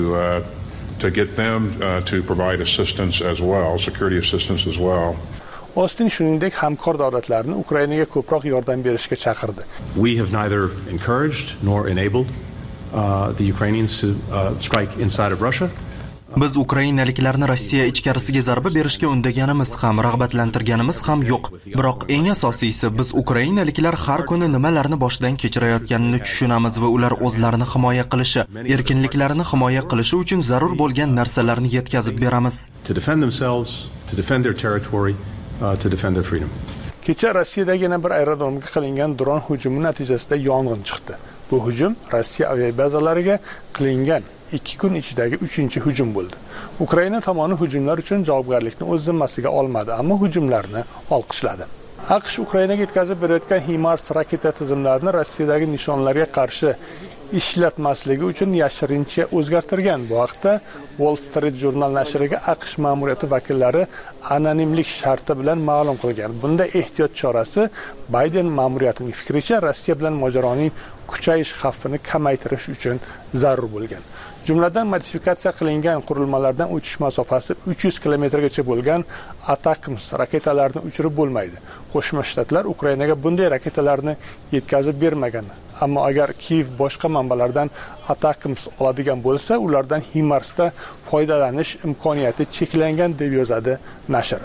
to get them to provide assistance as well, security assistance as well. Austin shuningdek hamkor davlatlarni Ukrainaga ko'proq yordam berishga chaqirdi. We have neither encouraged nor enabled the Ukrainians to strike inside of Russia. Biz ukrainaliklarni Rossiya ichkarisiga zarba berishga undaganimiz ham, rag'batlantirganimiz ham yo'q. Biroq eng asosiysi, biz ukrainaliklar har kuni nimalarni boshdan kechirayotganini tushunamiz va ular o'zlarini himoya qilishi, erkinliklarini himoya qilishi uchun zarur bo'lgan narsalarni yetkazib beramiz. To defend themselves, to defend their territory, to defend their freedom. Kecha Rossiyadagi yana bir aerodromga qilingan dron hujumi natijasida yong'in chiqdi. Bu hujum Rossiya aviabazalariga qilingan 2 kun ichidagi 3-hujum bo'ldi. Ukraina tomoni hujumlar uchun javobgarlikni o'z zimmasiga olmadi, ammo hujumlarni olqishladi. AQSh Ukrainaga yetkazib berayotgan HIMARS raketa tizimlarini Rossiyadagi nishonlarga qarshi ishlatmasligi uchun yashirincha o'zgartirgan. Bu haqda Wall Street Journal nashriga AQSh ma'muriyati vakillari anonimlik sharti bilan ma'lum qilgan. Bunda ehtiyot chorasi Bayden ma'muriyatining fikricha Rossiya bilan mojaroning kuchayish xavfini kamaytirish uchun zarur bo'lgan. Jumladan modifikatsiya qilingan qurilmalardan o'tish masofasi 300 kilometrgacha bo'lgan ATACMS raketalarini uchirib bo'lmaydi. Qo'shma Shtatlar Ukrainaga bunday raketalarni yetkazib bermagan. Ammo agar Kiyev boshqa manbalardan ATACMS oladigan bo'lsa, ulardan HIMARSda foydalanish imkoniyati cheklangan deb yozadi nashr.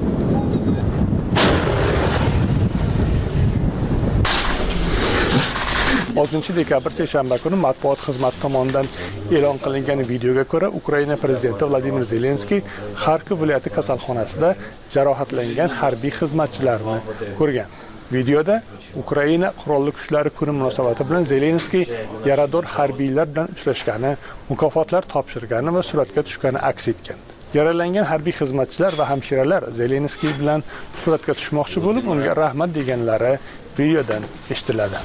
Dekabr seshanba kuni matbuot xizmati tomonidan e'lon qilingan videoga ko'ra, Ukraina prezidenti Vladimir Zelenskiy Xarkov viloyati kasalxonasida jarohatlangan harbiy xizmatchilarni ko'rgan. Videoda Ukraina qurolli kuchlari kuni munosabati bilan Zelenskiy yarador harbiylar bilan uchrashgani, mukofotlar topshirgani va suratga tushgani aks etgan. Yaralangan harbiy xizmatchilar va hamshiralar Zelenskiy bilan suratga tushmoqchi bo'lib, unga rahmat deganlari videodan eshitiladi.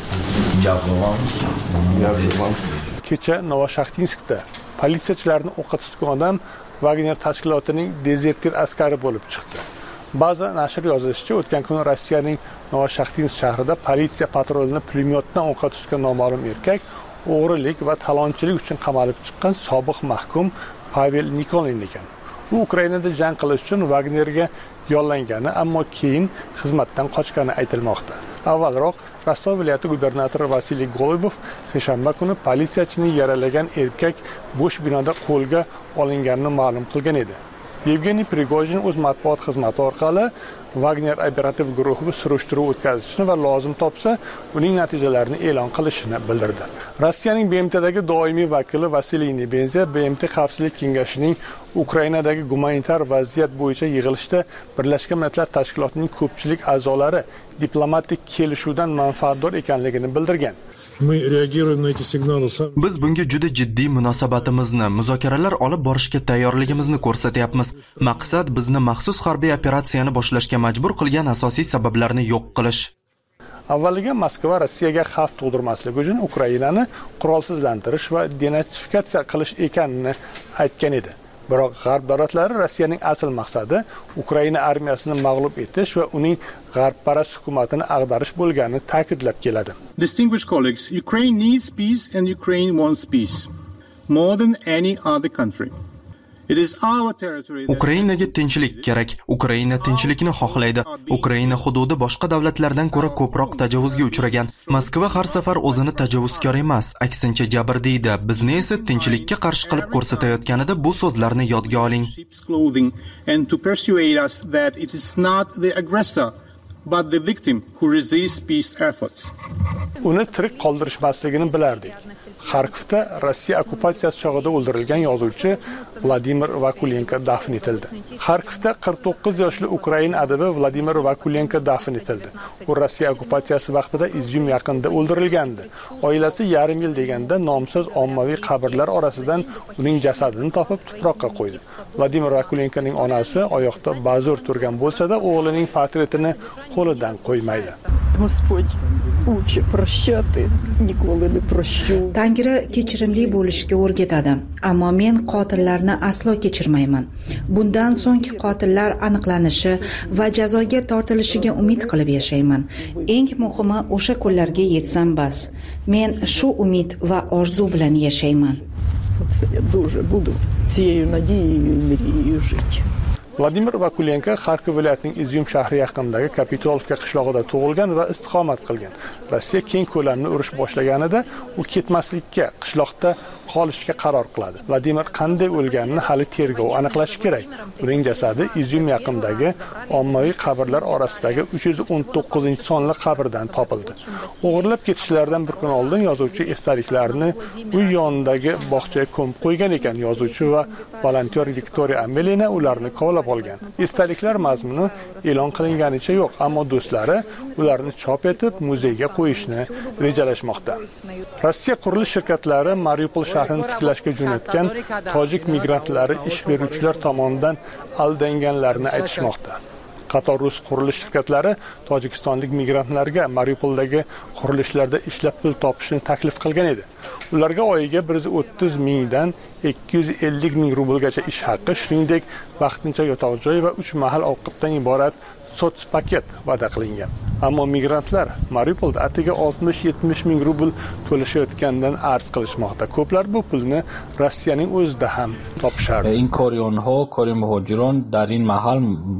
Kecha Novoshaxtinskda politsiyachilarni o'qqa tutgan odam Wagner tashkilotining dezertir askari bo'lib chiqdi. Ba'zi nashr yozishicha, o'tgan kuni Rossiyaning Novoshaxtinsk shahrida politsiya patrulini pulemyotdan o'qqa tutgan noma'lum erkak o'g'rilik va talonchilik uchun qamalib chiqqan sobiq mahkum Pavel Nikolin ekan. U Ukrainada jang qilish uchun Wagnerga yollangani, ammo keyin xizmatdan qochgani aytilmoqda. Avvalroq Rostov viloyati gubernatori Vasiliy Golubov seshanba kuni politsiyachini yaralagan erkak bo'sh binoda qo'lga olinganini ma'lum qilgan edi. Yevgeniy Prigozhin o'z matbuot xizmati orqali Wagner operativ guruhi surishtiruv o'tkazishini va lozim topsa, uning natijalarini e'lon qilishini bildirdi. Rossiyaning BMTdagi doimiy vakili Vasiliy Nebenziya BMT Xavfsizlik kengashining Ukrainadagi gumanitar vaziyat bo'yicha yig'ilishda Birlashgan Millatlar Tashkilotining ko'pchilik a'zolari diplomatik kelishuvdan manfaatdor ekanligini bildirgan. Biz bunga juda jiddiy munosabatimizni, muzokaralar olib borishga tayyorligimizni ko'rsatyapmiz. Maqsad bizni maxsus harbiy operatsiyani boshlashga majbur qilgan asosiy sabablarni yo'q qilish. Avvaliga Moskva Rossiyaga xavf tug'dirmaslik uchun Ukrainani qurolsizlantirish va denatsifikatsiya qilish ekanini aytgan edi. Biroq G'arb davlatlari Rossiyaning asl maqsadi Ukraina armiyasini mag'lub etish va uning g'arbparast hukumatini ag'darish bo'lganini ta'kidlab keladi. Distinguished colleagues, Ukraine needs peace and Ukraine wants peace more than any other country. Ukrainaga tinchlik kerak. Ukraina tinchlikni xohlaydi. Ukraina hududi boshqa davlatlardan ko'ra ko'proq tajovuzga uchragan. Moskva har safar o'zini tajovuzkor emas, aksincha jabrdiydi. Bizni esa tinchlikka qarshi qilib ko'rsatayotganida bu so'zlarni yodga oling. And to persuade us that it is not the aggressor but the victim who resists peace efforts. Uni tirik qoldirishmasligini bilardik. Xarkovda Rossiya okkupatsiyasi chog'ida o'ldirilgan yozuvchi Vladimir Vakulenko dafn etildi. Xarkovda 49 yoshli Ukrain adibi Vladimir Vakulenko dafn etildi. U Rossiya okkupatsiyasi vaqtida Izyum yaqinida o'ldirilgandi. Oilasi yarim yil deganda nomsiz ommaviy qabrlar orasidan uning jasadini topib tuproqqa qo'ydi. Vladimir Vakulenkoning onasi oyoqda ba'zur turgan bo'lsa-da, o'g'lining portretini qo'lidan qo'ymaydi. Tangri kechirimli bo'lishga o'rgatadi, ammo men qotillarni aslo kechirmayman. Bundan so'ng qotillar aniqlanishi va jazoga tortilishiga umid qilib yashayman. Eng muhimi o'sha kunlarga yetsam bas. Men shu umid va orzu bilan yashayman. Vladimir Vakulenko Xarkov viloyatining Izyum shahri yaqinidagi Kapitolovka qishlog'ida tug'ilgan va istiqomat qilgan. Rossiya keng ko'lamli urush boshlaganida u ketmaslikka, qishloqda qolishga qaror qiladi. Vladimir qanday o'lganini hali tergov aniqlashi kerak. Uning jasadi Izyum yaqinidagi ommaviy qabrlar orasidagi 319-sonli qabrdan topildi. O'g'irlab ketishlaridan bir kun oldin yozuvchi esdaliklarini uy yonidagi bog'chaga ko'mib qo'ygan ekan. Yozuvchi va volontyor Viktoriya Amelina ularni kovlab olgan. Esdaliklar mazmuni e'lon qilinganicha yo'q, ammo do'stlari ularni chop etib muzeyga qo'yishni rejalashmoqda. Rossiya qurilish shirkatlari Mariupol shahrini tiklashga jo'natgan tojik migrantlari ish beruvchilar tomonidan aldanganlarini aytishmoqda. Qator rus qurilish shirkatlari tojikistonlik migrantlarga Mariupoldagi qurilishlarda ishlab pul topishni taklif qilgan edi. Ularga oyiga 130 mingdan 250 ming rublgacha ish haqqi, shuningdek vaqtincha yotoq joy va 3 mahal ovqatdan iborat sotspaket va'da qilingan. Ammo migrantlar Mariupolda atiga 60-70 ming rubl to'lashayotgandan arz qilishmoqda. Ko'plar bu pulni Rossiyaning o'zida ham topishardi. این کاریان‌ها کاری مهاجران در این محل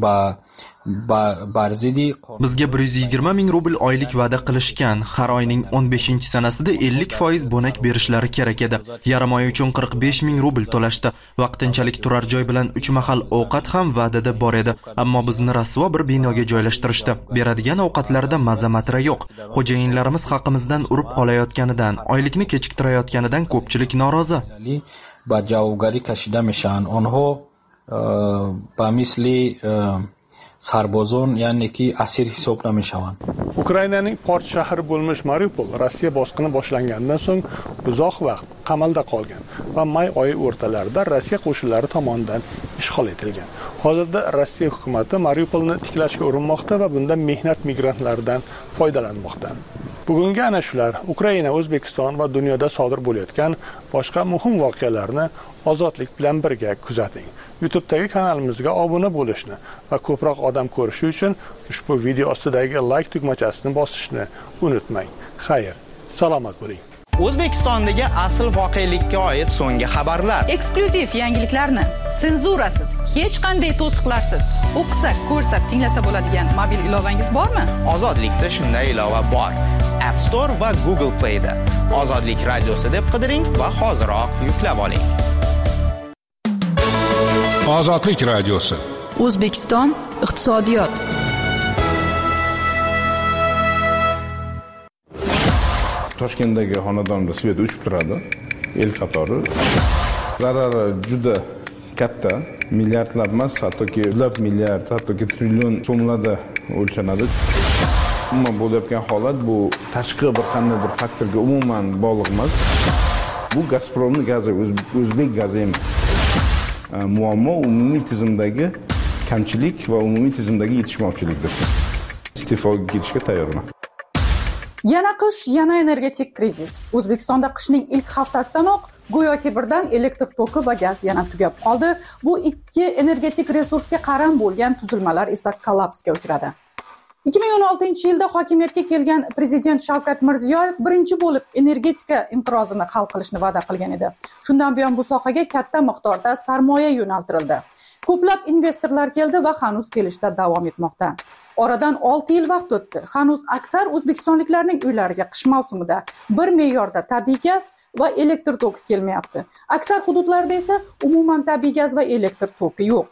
Bizga 120 ming rubl oylik va'da qilishgan. Har oyning 15-sanasida 50% bonak berishlari kerak edi. Yarim oy uchun 45 ming rubl to'lashdi. Vaqtinchalik turar joy bilan 3 mahal ovqat ham va'dada bor edi. Ammo bizni rasvo bir binoga joylashtirishdi. Beradigan ovqatlarda mazamatra yo'q. Xo'jayinlarimiz haqimizdan urib qolayotganidan, oylikni kechiktirayotganidan ko'pchilik norozi. با جوابگری کشیده میشن. آنها به مثل سربازان یعنی که اسیر حساب نمیشوند. Ukrainaning port shahri bo'lmish Mariupol Rossiya bosqini boshlangandan so'ng uzoq vaqt qamalda qolgan va may oyi o'rtalarida Rossiya qo'shinlari tomonidan ishg'ol etilgan. Hozirda Rossiya hukumati Mariupolni tiklashga urinmoqda va bundan mehnat migrantlaridan foydalanmoqda. Bugungi ana shular Ukraina, O'zbekiston va dunyoda sodir bo'layotgan boshqa muhim voqealarni ozodlik bilan birga kuzating. YouTube'dagi kanalimizga obuna bo'lishni va ko'proq odam ko'rishi uchun ushbu video ostidagi like tugmachasini bosishni unutmang. Xayr, salomat bo'ling. O'zbekistondagi asl voqelikka oid so'nggi xabarlar, eksklyuziv yangiliklarni senzurasiz, hech qanday to'siqlarsiz o'qisa, ko'rsa, tinglasa bo'ladigan mobil ilovangiz bormi? Ozodlikda shunday ilova bor. App Store va Google Play'da Ozodlik radiosi deb qidiring va hoziroq yuklab oling. Ozodlik radiosi. O'zbekiston iqtisodiyot. Toshkentdagi xonadonda svet o'chib turadi, el qatori. Zarari juda katta, milliardlab emas, hattoki yuzlab milliard, hattoki trillion so'mlarda o'lchanadi. Umuman bo'layotgan holat bu tashqi bir qandaydir faktorga umuman bog'liq emas. Bu Gazpromning gazi, o'zbek gazi emas. Muammo umumiy tizimdagi kamchilik va umumiy tizimdagi yetishmovchilikdir. Iste'foga ketishga tayyorman. Yana qish, yana energetik krizis. O'zbekistonda qishning ilk haftasidanoq go'yoki birdan elektr toki va gaz yana tugab qoldi. Bu ikki energetik resursga qaram bo'lgan tuzilmalar esa kollapsga uchradi. 2016-yilda hokimiyatga kelgan prezident Shavkat Mirziyoyev birinchi bo'lib energetika inqirozini hal qilishni va'da qilgan edi. Shundan buyon bu sohaga katta miqdorda sarmoya yo'naltirildi. Ko'plab investorlar keldi va hanuz kelishda davom etmoqda. Oradan 6 yil vaqt o'tdi. Hanuz aksar o'zbekistonliklarning uylariga qish mavsumida bir me'yorda tabiiy gaz va elektr toki kelmayapti. Aksar hududlarda esa umuman tabiiy gaz va elektr toki yo'q.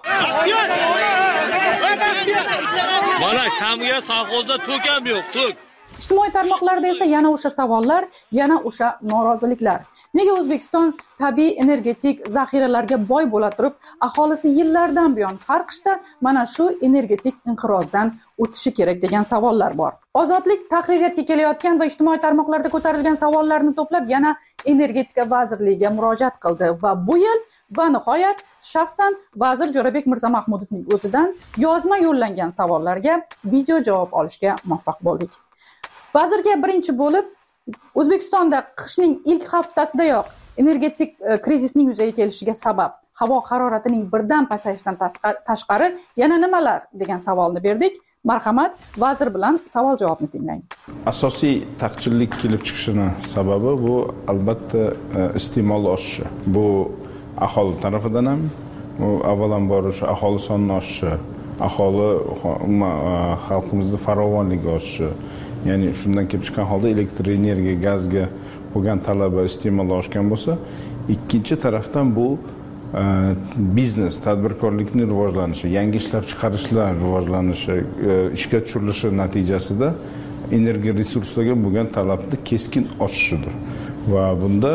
Mana kamga savxozda tok ham yo'q, tok. Ijtimoiy tarmoqlarda esa yana o'sha savollar, yana o'sha noroziliklar. Nega O'zbekiston tabiiy energetik zaxiralarga boy bo'la turib, aholisi yillardan buyon har qishda mana shu energetik inqirozdan o'tishi kerak degan savollar bor. Ozodlik tahririyatga kelayotgan va ijtimoiy tarmoqlarda ko'tarilgan savollarni to'plab yana energetika vazirligiga murojaat qildi va bu yil va nihoyat shaxsan vazir Jo'rabek Mirzamahmudovning o'zidan yozma yo'llangan savollarga video javob olishga muvaffaq bo'ldik. Vazirga birinchi bo'lib O'zbekistonda qishning ilk haftasidayoq energetik krizisning yuzaga kelishiga sabab havo haroratining birdan pasayishidan tashqari yana nimalar degan savolni berdik. Marhamat, vazir bilan savol-javobni tinglang. Asosiy taqchillik kelib chiqishini sababi bu albatta iste'mol oshishi. Bu aholi tarafidan ham, avvalambor o'sha aholi sonining oshishi, aholi xalqimizning farovonligi oshishi. Ya'ni shundan kelib chiqqan holda elektr energiya, gazga bo'lgan talabi iste'mol oshgan bo'lsa, ikkinchi tarafdan bu biznes, tadbirkorlikning rivojlanishi, yangi ishlab chiqarishlar rivojlanishi, ishga tushirilishi natijasida energiya resurslariga bo'lgan talabni keskin oshishidir. Va bunda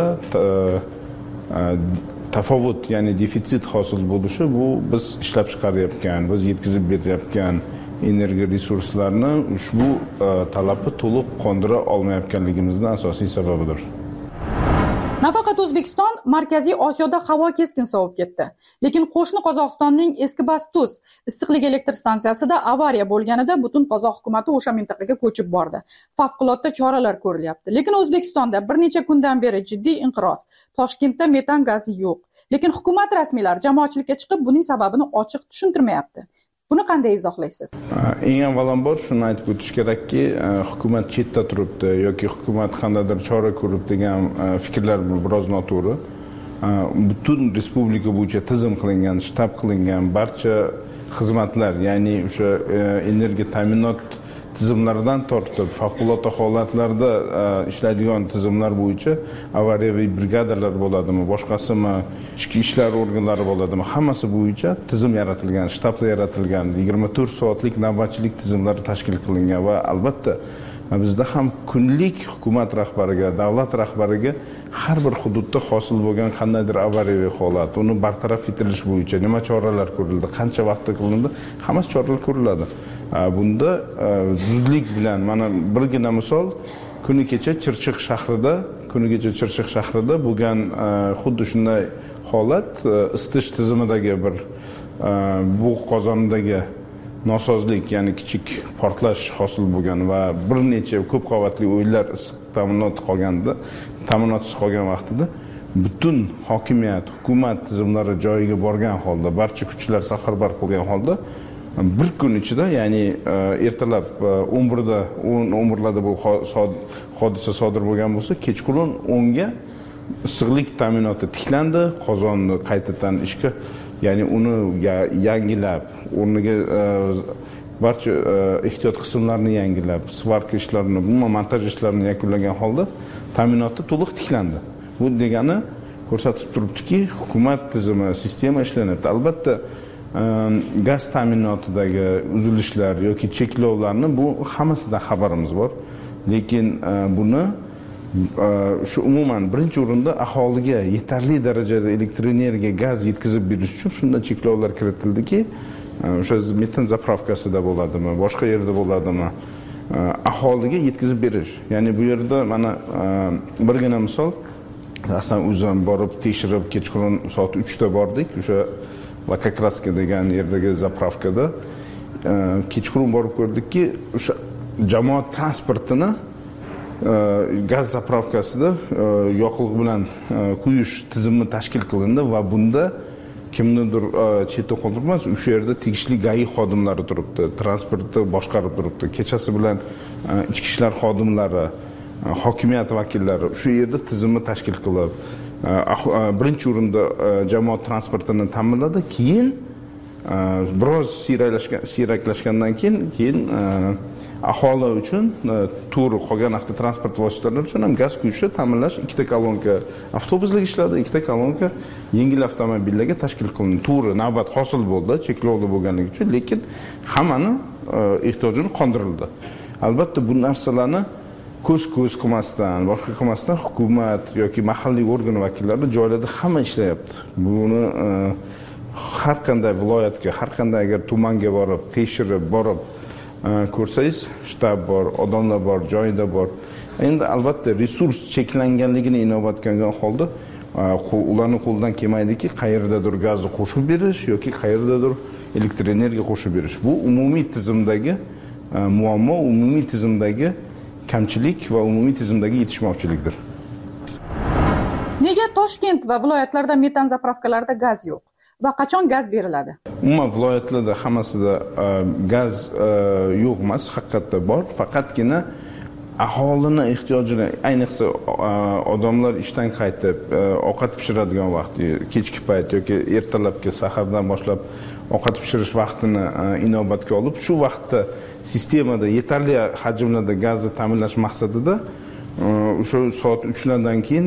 tafovut, ya'ni defitsit hosil bo'lishi bu biz ishlab chiqarayotgan, biz yetkazib berayotgan energiya resurslarini ushbu talabni to'liq qondira olmayotganligimizning asosiy sababidir. Nafaqat O'zbekiston, Markaziy Osiyoda havo keskin sovib ketdi. Lekin qo'shni Qozog'istonning Eskibastuz issiqlik elektr stansiyasida avariya bo'lganida butun Qozoq hukumatı o'sha mintaqaga ko'chib bordi. Favqulodda choralar ko'rilyapti. Lekin O'zbekistonda bir necha kundan beri jiddiy inqiroz. Toshkentda metan gazi yo'q. Lekin hukumat rasmiylari jamoatchilikka chiqib buning sababini ochiq tushuntirmayapti. Buni qanday izohlaysiz? Eng avvalambor shuni aytib o'tish kerakki, hukumat chetda turibdi yoki hukumat qandaydir chora ko'rib degan fikrlar biroz noto'g'ri. Butun respublika bo'yicha tizim qilingan, shtab qilingan barcha xizmatlar, ya'ni o'sha energiya ta'minot tizimlaridan tortib favqulodda holatlarda ishlaydigan tizimlar bo'yicha avariyaviy brigadalar bo'ladimi, boshqasimi, ichki ishlar organlari bo'ladimi, hammasi bo'yicha tizim yaratilgan, shtablar yaratilgan, 24 soatlik navbatchilik tizimlari tashkil qilingan va albatta bizda ham kunlik hukumat rahbariga, davlat rahbariga har bir hududda hosil bo'lgan qandaydir avariyaviy holat, uni bartaraf etilish bo'yicha nima choralar ko'rildi, qancha vaqtda qilindi, hammasi choralar ko'riladi. Bunda zudlik bilan mana birgina misol kuni kecha Chirchiq shahrida bo'lgan xuddi shunday holat isitish tizimidagi bir bu qozondagi nosozlik, ya'ni kichik portlash hosil bo'lgan va bir necha ko'p qavatli uylar issiq ta'minot qolganda, ta'minotsiz qolgan vaqtida butun hokimiyat, hukumat tizimlari joyiga borgan holda, barcha kuchlar safarbar qilgan holda bir kun ichida, ya'ni ertalab 11larda bu hodisa sodir bo'lgan bo'lsa, kechqurun 10ga issiqlik ta'minoti tiklandi, qozonni qaytadan ishga, ya'ni uni yangilab, o'rniga barcha ehtiyot qismlarini yangilab, svarka ishlarini, umuman montaj ishlarini yakunlagan holda ta'minoti to'liq tiklandi. Bu degani ko'rsatib turibdiki, hukumat tizimi, sistema ishlanadi. Albatta gaz ta'minotidagi uzilishlar yoki cheklovlarni bu hammasidan xabarimiz bor. Lekin buni shu umuman birinchi o'rinda aholiga yetarli darajada elektr energiya, gaz yetkazib berish uchun shunday cheklovlar kiritildiki, o'sha metan zapravkasida bo'ladimi, boshqa yerda bo'ladimi, aholiga yetkazib berish. Ya'ni bu yerda mana birgina misol, aslida o'zim borib tekshirib kechqurun soat 3 da bordik, o'sha Lakokraska degan yerdagi zapravkada kechqurun borib ko'rdikki, o'sha jamoat transportini gaz zapravkasida yoqilg'i bilan quyish tizimi tashkil qilindi va bunda kimnidir chetda qoldirmas, o'sha yerda tegishli GAI xodimlari turibdi, transportni boshqarib turibdi. Kechasi bilan ichki ishlar xodimlari, hokimiyat vakillari shu yerda tizimni tashkil qilib, birinchi o'rinda jamoat transportini ta'minladi, keyin biroz siyraklashgandan keyin aholi uchun to'g'ri qolgan avtotransport vositalari uchun ham gaz quyishni ta'minlash ikkita kolonka avtobuslarga ishladi, ikkita kolonka yengil avtomobillarga tashkil qilindi. To'g'ri navbat hosil bo'ldi, cheklovda bo'lganligi uchun, lekin hammani ehtiyojini qondirildi. Albatta bu narsalarni ko'z qilmasdan, boshqa qilmasdan hukumat yoki mahalliy organ vakillari joylarda hamma ishlayapti. Buni har qanday viloyatga, har qanday agar tumanga borib, tekshirib borib ko'rsangiz, shtab bor, odamlar bor, joyida bor. Endi albatta resurs cheklanganligini inobatga olgan holda ularning qo'lidan kelmaydiki, qayerdadir gazni qo'shib berish yoki qayerdadir elektr energiya qo'shib berish. Bu umumiy tizimdagi muammo, umumiy tizimdagi kamchilik va umumiy tizimdagi yetishmovchilikdir. Nega Toshkent va viloyatlarda metan zapravkalarida gaz yo'q va qachon gaz beriladi? Umuman viloyatlarda hammasida gaz yo'q emas, haqiqatda bor, faqatgina aholini ehtiyojini, ayniqsa odamlar ishdan qaytib ovqat pishiradigan vaqt, kechki payt yoki ertalabki sahardan boshlab ovqat pishirish vaqtini inobatga olib, shu vaqtda sistemada yetarli hajmlarda gazni ta'minlash maqsadida o'sha soat 3lardan keyin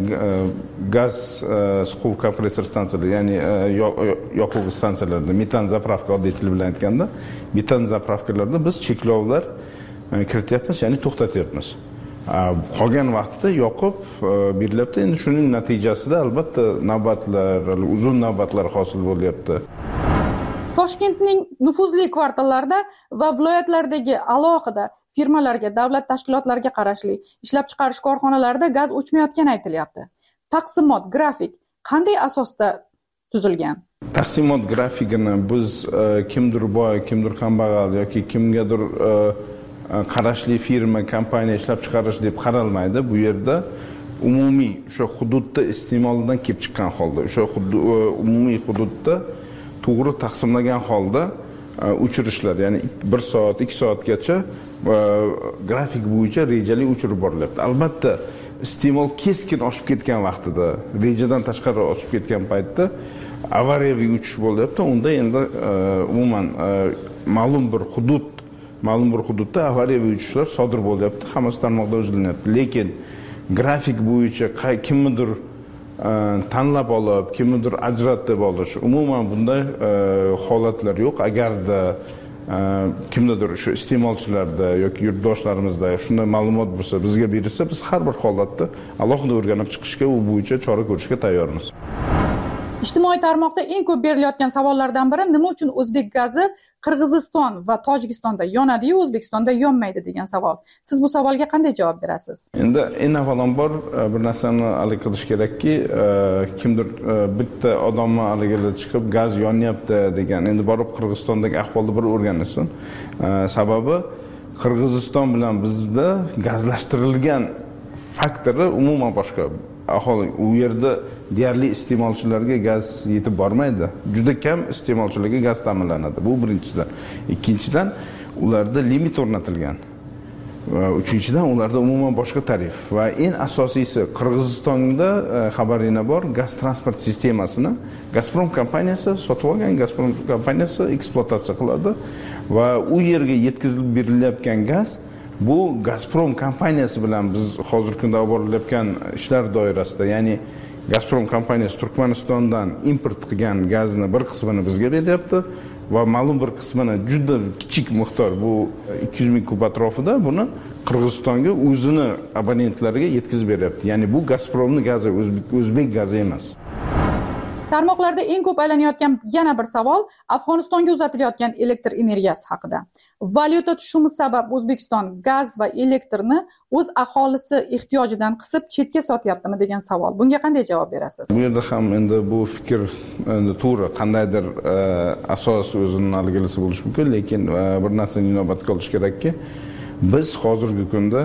gaz siquv kompressor stansiyalari, ya'ni yoqilg'i stansiyalarida metan zapravka oddiy til bilan aytganda, metan zapravkalarda biz cheklovlar kirityapmiz, ya'ni to'xtatyapmiz. Qolgan vaqtda yoqib berilyapti. Endi shuning natijasida albatta navbatlar, uzun navbatlar hosil bo'lyapti. Toshkentning nufuzli kvartallarida va viloyatlardagi alohida firmalarga, davlat tashkilotlariga qarashli ishlab chiqarish korxonalarida gaz o'chmayotgani aytilyapti. Taqsimot grafik qanday asosda tuzilgan? Taqsimot grafikini biz kimdir boy, kimdir kambag'al yoki kimgadir qarashli firma, kompaniya ishlab chiqarish deb qaralmaydi. Bu yerda umumiy o'sha hududda iste'moldan kelib chiqqan holda, o'sha umumiy hududda to'g'ri taqsimlagan holda o'chirishlar, ya'ni 1 soat, 2 soatgacha grafik bo'yicha rejali o'chirib borilyapti. Albatta, iste'mol keskin oshib ketgan vaqtida, rejadan tashqari oshib ketgan paytda avariyaviy uchish bo'lyapti. Unda endi umuman ma'lum bir hududda avariyaviy uchishlar sodir bo'lyapti, hammasi tarmoqda o'zlanyapti. Lekin grafik bo'yicha kimnidir tanlab olib, kimnidir ajratib olish, umuman bunday holatlar yo'q. Agarda kimnidir shu iste'molchilarda yoki yurtdoshlarimizda shunday ma'lumot bo'lsa, bizga berilsa, biz har bir holatda alohida o'rganib chiqishga, u bo'yicha chora ko'rishga tayyormiz. Ijtimoiy tarmoqda eng ko'p berilayotgan savollardan biri nima uchun o'zbek gazi Qirg'iziston va Tojikistonda yonadi-yu, O'zbekistonda yonmaydi degan savol. Siz bu savolga qanday javob berasiz? Endi eng avvalambor bir narsani aniq qilish kerakki, kimdir bitta odamni aliga chiqib gaz yonyapti degan, endi borib Qirg'izistondagi ahvolni bir o'rgansin. Sababi Qirg'iziston bilan bizda gazlashtirilgan faktori umuman boshqa. Aholi u yerda deyarli iste'molchilarga gaz yetib bormaydi. Juda kam iste'molchilarga gaz ta'minlanadi. Bu birinchidan. Ikkinchidan, ularda limit o'rnatilgan. Va uchinchidan, ularda umuman boshqa tarif. Va eng asosiysi, Qirg'izistonda xabaringiz bor, gaz transport sistemasini Gazprom kompaniyasi sotib olgan, Gazprom kompaniyasi ekspluatatsiya qiladi va u yerga yetkazilib berilayotgan gaz bu Gazprom kompaniyasi bilan biz hozirgi kunda olib borilayotgan ishlar doirasida, ya'ni Gazprom kompaniyasi Turkmanistondan import qilgan gazni bir qismini bizga beryapti va ma'lum bir qismini, juda kichik miqdor, bu 200 ming kub atrofida, buni Qirg'izistonga o'zini abonentlariga yetkazib beryapti. Ya'ni bu Gazpromning gazi, o'zbek gazi emas. Tarmoqlarda eng ko'p aylanayotgan yana bir savol Afg'onistonga uzatilayotgan elektr energiyasi haqida. Valyuta tushumi sabab O'zbekiston gaz va elektrni o'z aholisi ehtiyojidan qisib chetga sotyaptimi degan savol. Bunga qanday javob berasiz? Bu yerda ham endi bu fikr to'g'ri, qandaydir asos o'zining aligilisi bo'lishi mumkin, lekin bir narsani inobatga olish kerakki, biz hozirgi kunda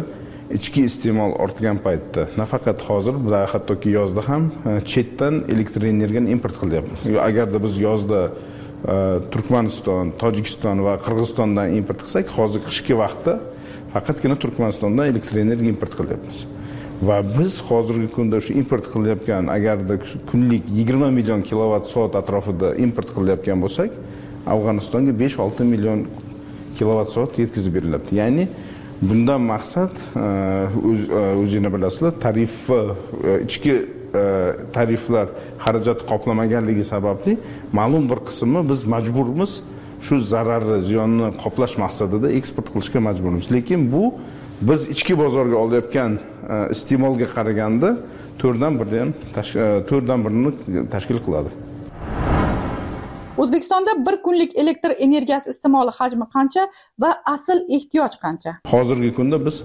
ichki iste'mol ortgan paytda nafaqat hozir, balki hattoki yozda ham chetdan elektr energiyani import qilyapmiz. Agarda biz yozda Turkmaniston, Tojikiston va Qirg'izistondan import qilsak, hozir qishki vaqtda faqatgina Turkmanistondan elektr energiya import qilyapmiz. Va biz hozirgi kunda shu import qilayotgan, agarda kunlik 20 million kilovat soat atrofida import qilayotgan bo'lsak, Afg'onistonga 5-6 million kilovat soat yetkazib berilyapti. Ya'ni bundan maqsad o'zingizlar bilasizlar, ichki tariflar xarajat qoplamaganligi sababli ma'lum bir qismini biz majburmiz shu zararni, ziyonni qoplash maqsadida eksport qilishga majburmiz. Lekin bu biz ichki bozorga olayotgan iste'molga qaraganda 4dan 1ni tashkil qiladi. O'zbekistonda bir kunlik elektr energiyasi iste'moli hajmi qancha va asl ehtiyoj qancha? Hozirgi kunda biz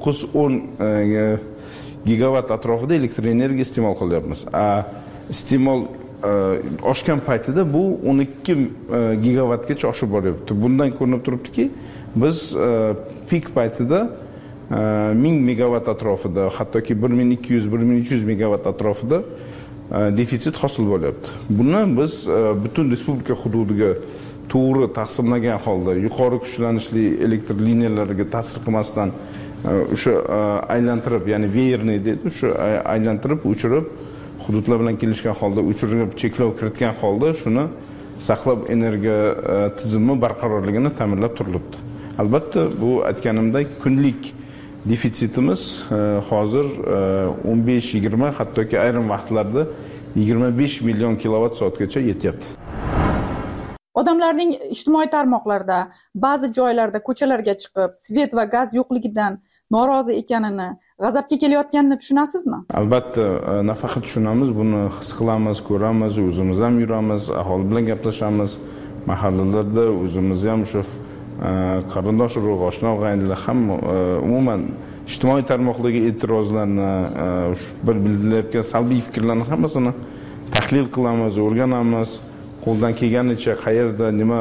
9-10 gigavat atrofida elektr energiya iste'mol qilyapmiz. Iste'mol oshgan paytida bu 12 gigavatgacha oshib boryapti. Bundan ko'rinib turibdiki, biz pik paytida 1000 megavat atrofida, hattoki 1200-1300 megavat atrofida defitsit hosil bo'lyapti. Buni biz butun respublika hududiga to'g'ri taqsimlagan holda, yuqori kuchlanishli elektr liniyalariga ta'sir qilmasdan o'sha aylantirib, ya'ni veyerni deydi, o'sha aylantirib, o'chirib, hududlar bilan kelishgan holda o'chirib, cheklov kiritgan holda shuni saqlab energiya tizimi barqarorligini ta'minlab turilibdi. Albatta, bu aytganimdek kunlik defitsitimiz hozir 15-20, hattoki ayrim vaqtlarda 25 million kilovat soatgacha yetyapti. Odamlarning ijtimoiy tarmoqlarda, ba'zi joylarda ko'chalarga chiqib, svet va gaz yo'qligidan norozi ekanini, g'azabga kelayotganini tushunasizmi? Albatta, nafaqat tushunamiz, buni his qilamiz, ko'ramiz, o'zimiz ham yuramiz, aholi bilan gaplashamiz, mahallalarda o'zimiz ham shu qarindosh urug', oshna og'aynilar ham umuman ijtimoiy tarmoqdagi e'tirozlarni, bildirilayotgan salbiy fikrlarni hammasini tahlil qilamiz, o'rganamiz. Qo'ldan kelganicha qayerda nima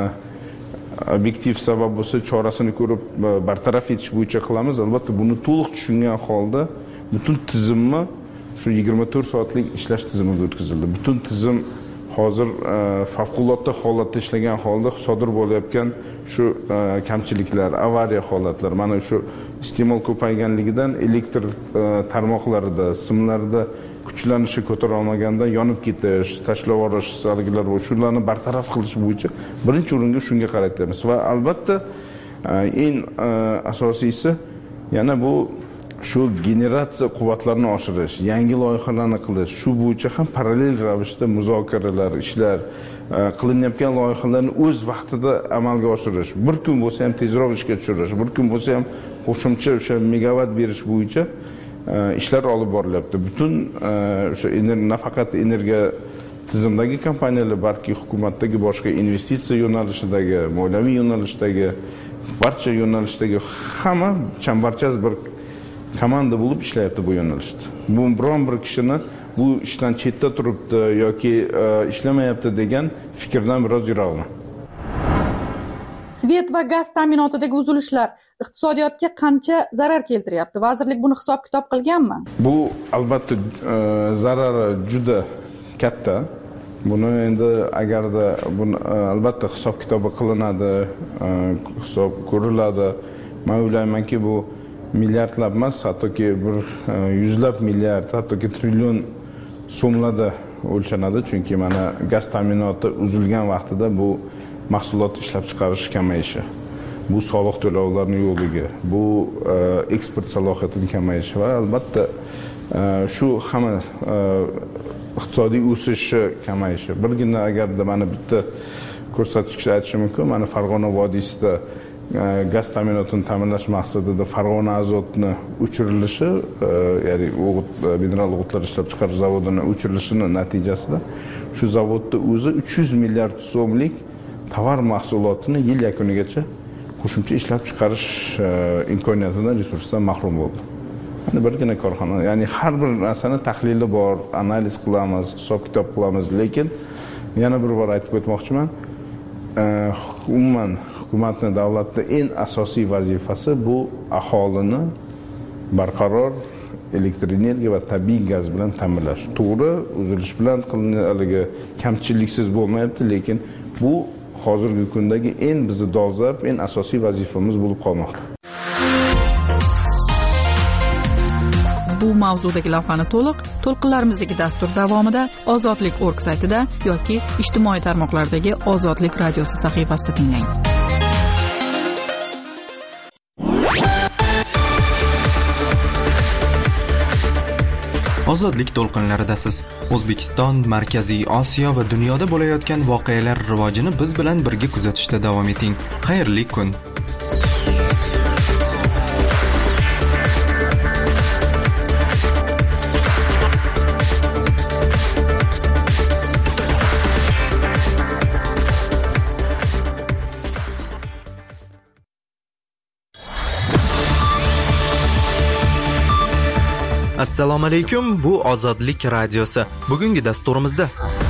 obyektiv sabab bo'lsa, chorasini ko'rib bartaraf etish bo'yicha qilamiz. Albatta, buni to'liq tushungan holda butun tizimni shu 24 soatlik ishlash tizimiga o'tkazildi. Butun tizim hozir favqulodda holatda ishlagan holda sodir bo'layotgan shu kamchiliklar, avariya holatlar, mana shu iste'mol ko'payganligidan elektr tarmoqlarida, simlarda kuchlanishi ko'tara olmaganda yonib ketish, tashlab yuborish salgilar va shularni bartaraf qilish bo'yicha birinchi o'ringa shunga qaratyapmiz. Va albatta eng asosiysi yana bu shu generatsiya quvvatlarini oshirish, yangi loyihalarni qilish, shu bo'yicha ham parallel ravishda muzokaralar, ishlar qilinayotgan loyihalarni o'z vaqtida amalga oshirish, bir kun bo'lsa ham tezroq ishga tushirish, bir kun bo'lsa ham qo'shimcha o'sha megavat berish bo'yicha ishlar olib borilyapti. Butun o'sha nafaqat energiya tizimdagi kompaniyalar, balki hukumatdagi boshqa investitsiya yo'nalishidagi, moliyaviy yo'nalishdagi, barcha yo'nalishdagi hamma chambarchas bir komanda bo'lib ishlayapti bu yo'nalishda. Bu biron bir kishini bu ishdan chetda turibdi yoki ishlamayapti degan fikrdan biroz yiroqman. Svet va gaz ta'minotidagi uzilishlar iqtisodiyotga qancha zarar keltiryapti? Vazirlik buni hisob-kitob qilganmi? Bu albatta zarari juda katta. Buni endi agarda buni albatta hisob-kitobi qilinadi, hisob ko'riladi. Men o'ylaymanki, bu milliardlab emas, hattoki bir yuzlab milliard, hattoki trillion so'mlarda o'lchanadi. Chunki mana gaz ta'minoti uzilgan vaqtida bu mahsulot ishlab chiqarish kamayishi, bu soliq to'lovlarining yo'qligi, bu eksport salohiyatining kamayishi va albatta shu hamma iqtisodiy o'sishi kamayishi. Birgina agarda mana bitta ko'rsatkichni aytishim mumkin, mana Farg'ona vodiysida gaz ta'minotini ta'minlash maqsadida Farg'ona azotni o'chirilishi, ya'ni mineral o'g'itlar ishlab chiqarish zavodining o'chirilishining natijasida shu zavodda o'zi 300 milliard so'mlik tovar mahsulotini yil yakunigacha qo'shimcha ishlab chiqarish imkoniyatidan, resursdan mahrum bo'ldi. Mana birgina korxona, ya'ni har bir narsani tahlili bor, analiz qilamiz, hisob-kitob qilamiz, lekin yana bir bor aytib o'tmoqchiman, umuman hukumatning, davlatning eng asosiy vazifasi bu aholini barqaror elektr energiya va tabiiy gaz bilan ta'minlash. To'g'ri, uzilish bilan qilingan kamchiliksiz bo'lmayapti, lekin bu hozirgi kundagi eng bizni dolzarb, eng asosiy vazifamiz bo'lib qolmoqda. Bu mavzudagi lavhani to'lqinlarimizdagi dastur davomida ozodlik.org saytida yoki ijtimoiy tarmoqlardagi Ozodlik radiosi sahifasida tinglang. Ozodlik to'lqinlaridasiz. O'zbekiston, Markaziy Osiyo va dunyoda bo'layotgan voqealar rivojini biz bilan birga kuzatishda davom eting. Xayrli kun. Assalomu alaykum, bu Ozodlik radiosi. Bugungi dasturimizda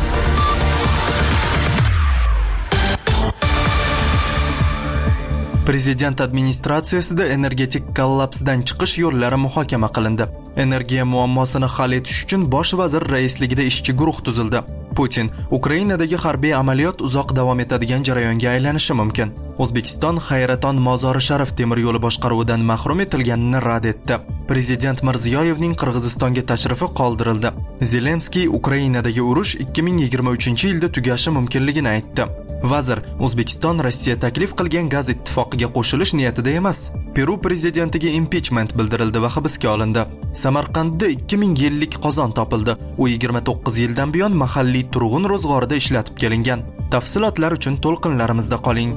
Prezident administratsiyasida energetik kollapsdan chiqish yo'llari muhokama qilindi. Energiya muammosini hal etish uchun bosh vazir raisligida ishchi guruh tuzildi. Putin Ukrainadagi harbiy amaliyot uzoq davom etadigan jarayonga aylanishi mumkin. O'zbekiston Hayraton Mozori Sharif temir yo'li boshqaruvidan mahrum etilganini rad etdi. Prezident Mirziyoyevning Qirg'izistonga tashrifi qoldirildi. Zelenskiy Ukrainadagi urush 2023-yilda tugashi mumkinligini aytdi. Vazir O'zbekiston Rossiya taklif qilgan gaz ittifoqiga qo'shilish niyatida emas. Peru prezidentiga impeachment bildirildi va hibsga olindi. Samarqandda 2000 yillik qozon topildi. U 29 yildan buyon mahalliy turg'un ro'zg'orida ishlatib kelingan. Tafsilotlar uchun to'lqinlarimizda qoling.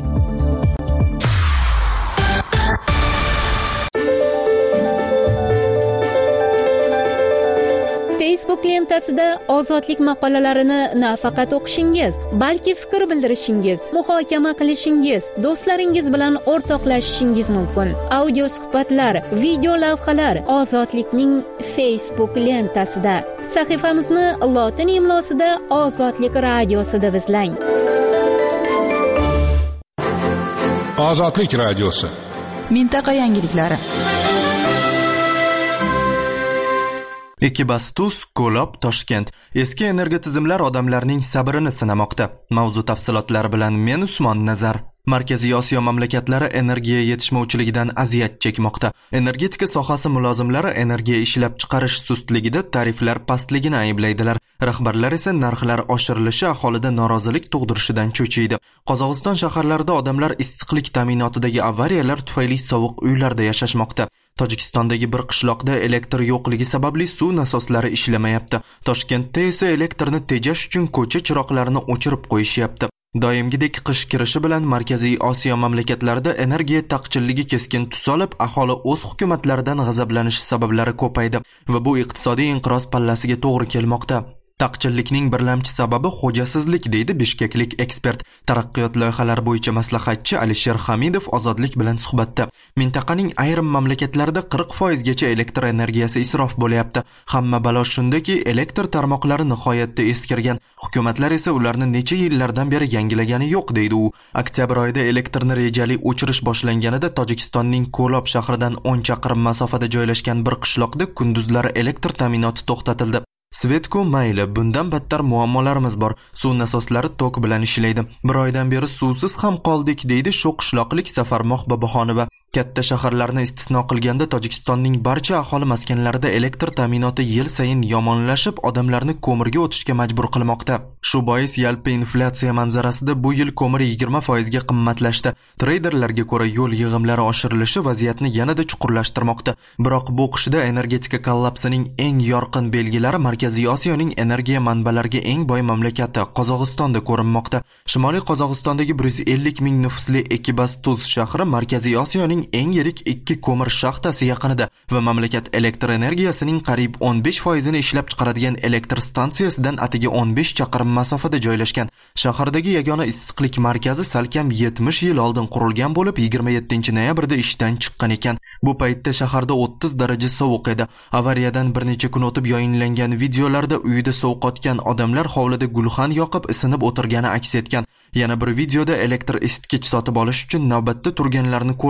Facebook lentasida ozodlik maqolalarini nafaqat o'qishingiz, balki fikr bildirishingiz, muhokama qilishingiz, do'stlaringiz bilan o'rtoqlashishingiz mumkin. Audio suhbatlar, video lavhalar Ozodlikning Facebook lentasida. Sahifamizni lotin imlosida Ozodlik radiosida izlang. Ozodlik radiosi. Mintaqa yangiliklari. Ekibastus, Ko'lob, Toshkent. Eski energiya tizimlar odamlarning sabrini sinamoqda. Mavzu tafsilotlari bilan men Usmon Nazar. Markaziy Osiyo mamlakatlari energiya yetishmovchiligidan aziyat chekmoqda. Energetika sohasi mulozimlari energiya ishlab chiqarish sustligida tariflar pastligini ayblaydilar. Rahbarlar esa narxlar oshirilishi aholida norozilik tug'dirishidan cho'chiydi. Qozog'iston shaharlarida odamlar issiqlik ta'minotidagi avariyalar tufayli sovuq uylarda yashashmoqda. Tojikistondagi bir qishloqda elektr yo'qligi sababli suv nasoslari ishlamayapti. Toshkentda esa elektrni tejash uchun ko'cha chiroqlarini o'chirib qo'yishyapti. Doimgidek qish kirishi bilan Markaziy Osiyo mamlakatlarida energiya taqchilligi keskin tus olib, aholi o'z hukumatlaridan g'azablanishi sabablari ko'paydi va bu iqtisodiy inqiroz pallasiga to'g'ri kelmoqda. Taqchillikning birlamchi sababi xo'jasizlik, deydi bishkeklik ekspert. Taraqqiyot loyihalari bo'yicha maslahatchi Alisher Hamidov Ozodlik bilan suhbatda. Mintaqaning ayrim mamlakatlarida 40% gacha elektr energiyasi isrof bo'lyapti. Hamma balo shundaki, elektr tarmoqlari nihoyatda eskirgan. Hukumatlar esa ularni necha yillardan beri yangilagani yo'q, deydi u. Oktyabr oyida elektrni rejali o'chirish boshlanganida Tojikistonning Ko'lob shahridan 10 chaqirim masofada joylashgan bir qishloqda kunduzlari elektr ta'minoti to'xtatildi. Svetko mayli, bundan battar muammolarimiz bor. Suv nasoslari tok bilan ishlaydi. Bir oydan beri suvsiz ham qoldik, deydi shu qishloqlik Safarmoq Boboxonova. Katta shaharlarni istisno qilganda Tojikistonning barcha aholi maskanlarida elektr ta'minoti yil sayin yomonlashib, odamlarni ko'mirga o'tishga majbur qilmoqda. Shu bois yalpi inflyatsiya manzarasida bu yil ko'mir 20% ga qimmatlashdi. Treyderlarga ko'ra yo'l yig'imlari oshirilishi vaziyatni yanada chuqurlashtirmoqda. Biroq bu qishda energetika kollapsining eng yorqin belgilari Markaziy Osiyoning energiya manbalariga eng boy mamlakati Qozog'istonda ko'rinmoqda. Shimoliy Qozog'istondagi 150 ming nufusli Ekibastus shahri Markaziy Osiyoning eng yirik 2 ko'mir shaxtasi yaqinida va mamlakat elektr energiyasining qariyb 15% ni ishlab chiqaradigan elektr stansiyasidan atigi 15 chaqirim masofada joylashgan. Shahardagi yagona issiqlik markazi salkam 70 yil oldin qurilgan bo'lib, 27-noyabrda ishdan chiqqan ekan. Bu paytda shaharda 30 daraja sovuq edi. Avariyadan bir necha kun o'tib yayinlangan videolarda uyida sovqotgan odamlar hovlida gulxan yoqib isinib o'tirgani aks etgan. Yana bir videoda elektr isitgich sotib olish uchun navbatda turganlarni ko'rish mumkin.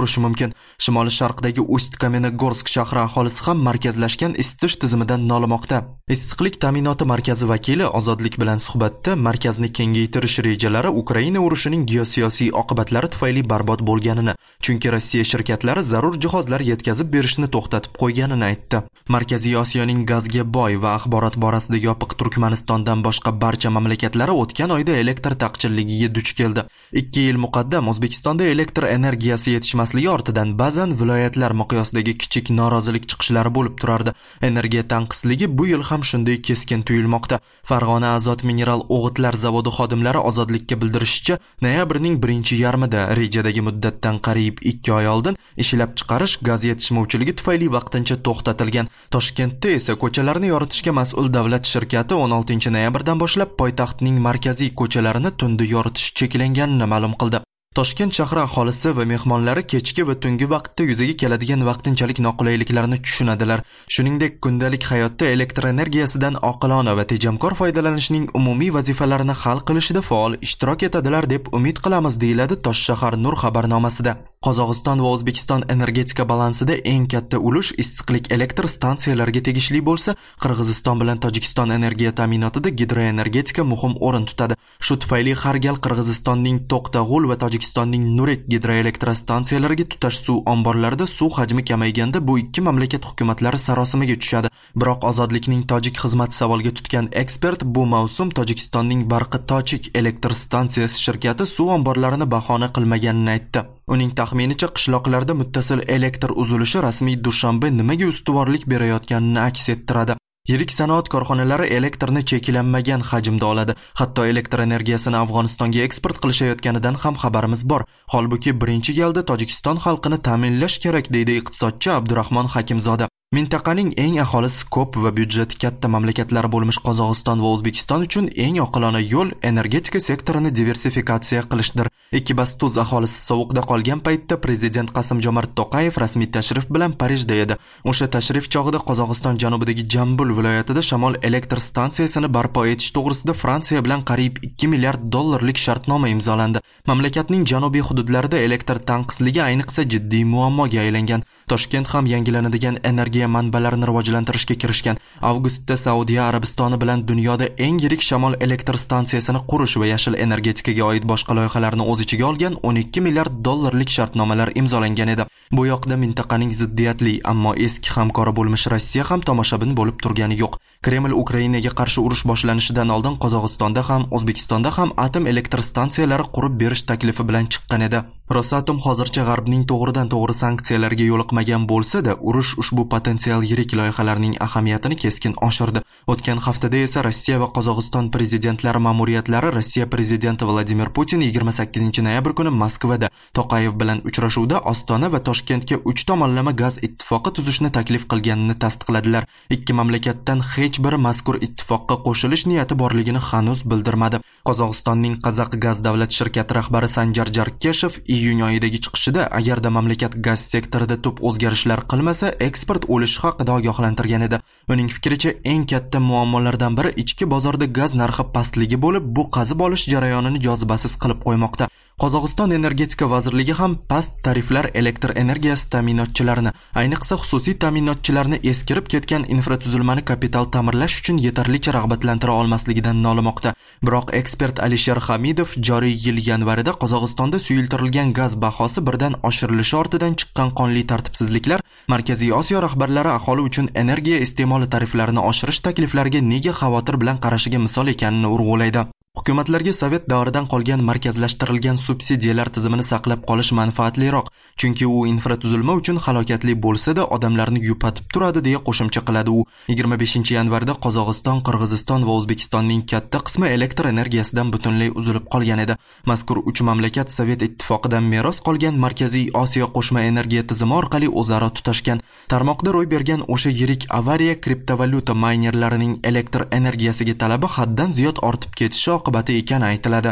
mumkin. Shimoli-sharqdagi Ust-Kamenogorsk shahri aholisi ham markazlashgan isitish tizimidan nolimoqda. Issiqlik ta'minoti markazi vakili Ozodlik bilan suhbatda markazni kengaytirish rejalari Ukraina urushining geosiyosiy oqibatlari tufayli barbod bo'lganini, chunki Rossiya shirkatlari zarur jihozlar yetkazib berishni to'xtatib qo'yganini aytdi. Markaziy Osiyoning gazga boy va axborot borasida yopiq Turkmanistondan boshqa barcha mamlakatlari o'tgan oyda elektr taqchilligiga duch keldi. 2 yil muqaddam O'zbekistonda elektr energiyasi yetishmasligi ortidan ba'zan viloyatlar miqyosidagi kichik norozilik chiqishlari bo'lib turardi. Energiya tanqisligi bu yil ham shunday keskin tuyulmoqda. Farg'ona azot mineral o'g'itlar zavodi xodimlari Ozodlikka bildirishicha, noyabrning birinchi yarmida rejadagi muddatdan qariyb 2 oy oldin ishlab chiqarish gaz yetishmovchiligi tufayli vaqtincha to'xtatilgan. Toshkentda esa ko'chalarni yoritishga mas'ul davlat shirkati 16 noyabrdan boshlab poytaxtning markaziy ko'chalarini tunda yoritish cheklanganini ma'lum qildi. Toshkent shahri aholisi va mehmonlari kechki va tungi vaqtda yuzaga keladigan vaqtinchalik noqulayliklarni tushunadilar. Shuningdek, kundalik hayotda elektr energiyasidan oqilona va tejamkor foydalanishning umumiy vazifalarini hal qilishida faol ishtirok etadilar deb umid qilamiz, deyiladi Toshshahar Nur xabarnomasida. Qozog'iston va O'zbekiston energetika balansida eng katta ulush issiqlik elektr stansiyalariga tegishli bo'lsa, Qirg'iziston bilan Tojikiston energiya ta'minotida gidroenergetika muhim o'rin tutadi. Shu tufayli har gal Qirg'izistonning To'qtag'ul va Tojikistonning Nurek gidroelektrostansiyalariga tutash suv omborlarida suv hajmi kamayganda bu ikki mamlakat hukumatlari sarosimaga tushadi. Biroq Ozodlikning tojik xizmati savolga tutgan ekspert bu mavsum Tojikistonning Barqi Tojik elektr stansiyasi shirkati suv omborlarini bahona qilmaganini aytdi. Uning taxminicha qishloqlarda muttasil elektr uzilishi rasmiy Dushanbe nimaga ustuvorlik berayotganini aks ettiradi. Yirik sanoat korxonalari elektrni cheklanmagan hajmda oladi. Hatto elektr energiyasini Afg'onistonga eksport qilishayotganidan ham xabarimiz bor. Holbuki birinchi galda Tojikiston xalqini ta'minlash kerak, deydi iqtisodchi Abdurahmon Hakimzoda. Mintaqaning eng aholisi ko'p va byudjeti katta mamlakatlari bo'lmish Qozog'iston va O'zbekiston uchun eng oqilona yo'l energetika sektorini diversifikatsiya qilishdir. Ekibastuz aholisi sovuqda qolgan paytda prezident Qasim-Jomart To'qayev rasmiy tashrif bilan Parijda edi. O'sha tashrif chog'ida Qozog'iston janubidagi Jambul viloyatida shamol elektr stansiyasini barpo etish to'g'risida Fransiya bilan qariyb 2 milliard dollarlik shartnoma imzolandi. Mamlakatning janubiy hududlarida elektr tanqisligi ayniqsa jiddiy muammoga aylangan. Toshkent ham yangilanadigan energiya manbalarini rivojlantirishga kirishgan. Avgustda Saudiya Arabistoni bilan dunyoda eng yirik shamol elektr stansiyasini qurish va yashil energetikaga oid boshqa loyihalarni o'z ichiga olgan 12 milliard dollarlik shartnomalar imzolangan edi. Bu yoqda mintaqaning ziddiyatli, ammo eski hamkori bo'lmish Rossiya ham tomoshabin bo'lib turgani yo'q. Kreml Ukrainaga qarshi urush boshlanishidan oldin Qozog'istonda ham, O'zbekistonda ham atom elektr stansiyalari qurib berish taklifi bilan chiqqan edi. Rosatom hozircha G'arbning to'g'ridan-to'g'ri sanksiyalarga yo'liqmagan bo'lsa-da, urush ushbu potensial yirik loyihalarning ahamiyatini keskin oshirdi. O'tgan haftada esa Rossiya va Qozog'iston prezidentlari ma'muriyatlari Rossiya prezidenti Vladimir Putin 28 noyabr kuni Moskvada To'qayev bilan uchrashuvda Ostona va Toshkentga 3 tomonlama gaz ittifoqi tuzishni taklif qilganini tasdiqladilar. Ikki mamlakatdan hech biri mazkur ittifoqqa qo'shilish niyati borligini hanuz bildirmadi. Qozog'istonning Qazaq gaz davlat shirkati rahbari Sanjar Jarkeshev iyun oyidagi chiqishida agarda mamlakat gaz sektorida tub o'zgarishlar qilmasa, eksport o'lishi haqida ogohlantirgan edi. Uning fikricha, eng katta muammolardan biri ichki bozorda gaz narxi pastligi bo'lib, bu qazib olish jarayonini jozibasiz qilib qo'ymoqda. Qozog'iston energetika vazirligi ham past tariflar elektr energiyasi ta'minotchilarini, ayniqsa xususiy ta'minotchilarni eskirib ketgan infratuzilmani kapital ta'mirlash uchun yetarlicha rag'batlantira olmasligidan nolimoqda. Biroq ekspert Alisher Hamidov joriy yil yanvarida Qozog'istonda suyultirilgan gaz bahosi birdan oshirilishi ortidan chiqqan qonli tartibsizliklar Markaziy Osiyo rahbarlari aholi uchun energiya iste'moli tariflarini oshirish takliflariga nega xavotir bilan qarashiga misol ekanini urg'ulaydi. Hukumatlarga Sovet davridan qolgan markazlashtirilgan subsidiyalar tizimini saqlab qolish manfaatliroq, chunki u infratuzilma uchun halokatli bo'lsa-da, odamlarni yupatib turadi, deya qo'shimcha qiladi u. 25 yanvarda Qozog'iston, Qirg'iziston va O'zbekistonning katta qismi elektr energiyasidan butunlay uzilib qolgan edi. Mazkur 3 mamlakat Sovet ittifoqidan meros qolgan Markaziy Osiyo qo'shma energiya tizimi orqali o'zaro tutashgan. Tarmoqda ro'y bergan o'sha yirik avariya kriptovalyuta maynerlarining elektr energiyasiga talabi haddan ziyod ortib ketishi oqibati ekani aytiladi.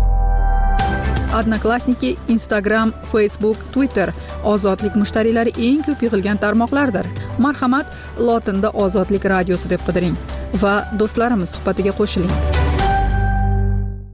Odnoklassniki, Instagram, Facebook, Twitter ozodlik mushtariylari eng ko'p yig'ilgan tarmoqlardir. Marhamat, lotinda Ozodlik radiosi deb qidiring va do'stlarimiz suhbatiga qo'shiling.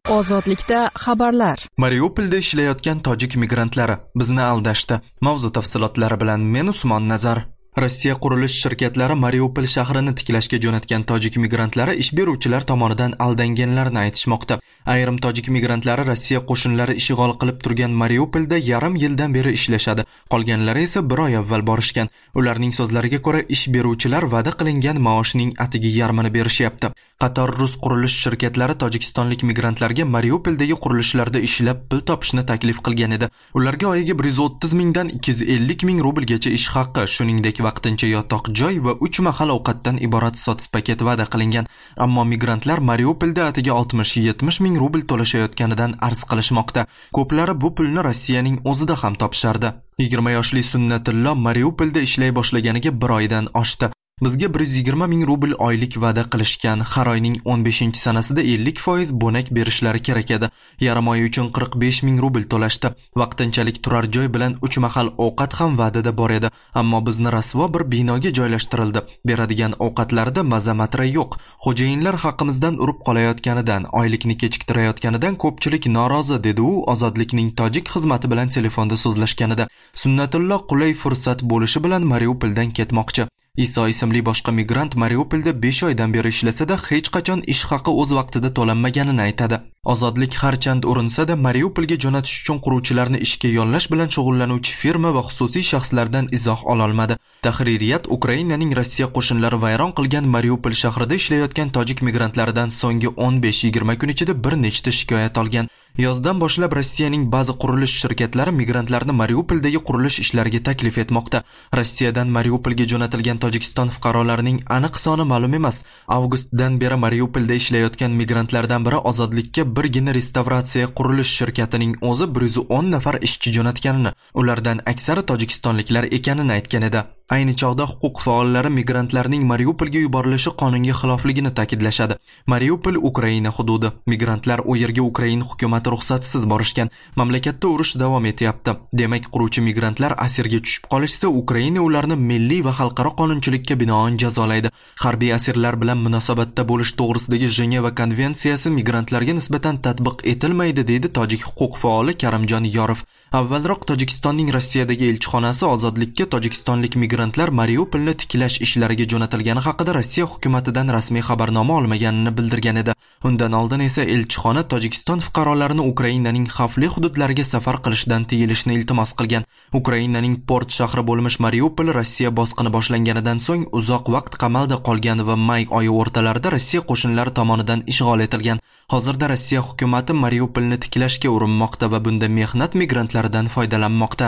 Ozodlikda xabarlar. Mariupolda ishlayotgan tojik migrantlari bizni aldashdi. Mavzu tafsilotlari bilan men Usmon Nazar. Rossiya qurilish shirkatlari Mariupol shahrini tiklashga jo'natgan tojik migrantlari ish beruvchilar tomonidan aldanganlarini aytishmoqda. Ayrim tojik migrantlari Rossiya qo'shinlari ishg'ol qilib turgan Mariupolda yarim yildan beri ishlashadi. Qolganlari esa bir oy avval borishgan. Ularning so'zlariga ko'ra, ish beruvchilar va'da qilingan maoshning atigi yarmini berishyapti. Qator rus qurilish shirkatlari tojikistonlik migrantlarga Mariupoldagi qurilishlarda ishlab pul topishni taklif qilgan edi. Ularga oyiga 130 mingdan 250 ming rublgacha ish haqqi, shuningdek vaqtincha yotoq joy va 3 mahal ovqatdan iborat sots paket va'da qilingan. Ammo migrantlar Mariupolda atiga 60-70 ming rubl to'lashayotganidan arz qilishmoqda. Ko'plari bu pulni Rossiyaning o'zida ham topishardi. 20 yoshli Sunnatullo Mariupolda ishlay boshlaganiga 1 oydan oshdi. Bizga 120 ming rubl oylik va'da qilishgan. Har oyning 15-sanasida 50% bo'nak berishlari kerak edi. Yarim oy uchun 45 ming rubl to'lashdi. Vaqtinchalik turar joy bilan 3 mahal ovqat ham va'dada bor edi. Ammo bizni rasvo bir binoga joylashtirildi. Beradigan ovqatlarda mazamatra yo'q. Xo'jayinlar haqqimizdan urib qolayotganidan, oylikni kechiktirayotganidan ko'pchilik norozi, dedi u Ozodlikning tojik xizmati bilan telefonda so'zlashganida. Sunnatullo qulay fursat bo'lishi bilan Mariupoldan ketmoqchi. Iso ismli boshqa migrant Mariupolda 5 oydan beri ishlasada hech qachon ish haqi o'z vaqtida to'lanmaganini aytadi. Ozodlik harchand urinsa-da Mariupolga jo'natish uchun quruvchilarni ishga yollash bilan shug'ullanuvchi firma va xususiy shaxslardan izoh ola olmadi. Tahririyat Ukrainaning Rossiya qo'shinlari vayron qilgan Mariupol shahrida ishlayotgan tojik migrantlaridan so'nggi 15-20 kun ichida bir nechta shikoyat olgan. Yozdan boshlab Rossiyaning ba'zi qurilish shirkatlari migrantlarni Mariupoldagi qurilish ishlariga taklif etmoqda. Rossiyadan Mariupolga jo'natilgan Tojikiston fuqarolarining aniq soni ma'lum emas. Avgustdan beri Mariupolda ishlayotgan migrantlardan biri Ozodlikka birgina restavratsiya qurilish shirkatining o'zi 110 nafar ishchi jo'natganini, ulardan aksari tojikistonliklar ekanini aytgan edi. Ayni chog'da huquq faollari migrantlarning Mariupolga yuborilishi qonunga xilofligini ta'kidlashadi. Mariupol Ukraina hududi. Migrantlar u yerga Ukraina hukumati ruxsatsiz borishgan. Mamlakatda urush davom etyapti. Demak, quruvchi migrantlar asirga tushib qolishsa, Ukraina ularni milliy va xalqaro qonunchilikka binoan jazolaydi. Harbiy asirlar bilan munosabatda bo'lish to'g'risidagi Jeneva konvensiyasi migrantlarga nisbatan tatbiq etilmaydi, deydi tojik huquq faoli Karimjon Yorov. Avvalroq Tojikistonning Rossiyadagi elchixonasi Ozodlikka tojikistonlik migrantlar Mariupolni tiklash ishlariga jo'natilgani haqida Rossiya hukumatidan rasmiy xabarnoma olmaganini bildirgan edi. Undan oldin esa elchixona Tojikiston fuqarolarini Ukrainaning xavfli hududlariga safar qilishdan tiyilishni iltimos qilgan. Ukrainaning port shahri bo'lmish Mariupol Rossiya bosqini boshlanganidan so'ng uzoq vaqt qamalda qolgan va may oyi o'rtalarida Rossiya qo'shinlari tomonidan ishg'ol etilgan. Hozirda Rossiya hukumati Mariupolni tiklashga urinmoqda va bunda mehnat migrantlaridan foydalanmoqda.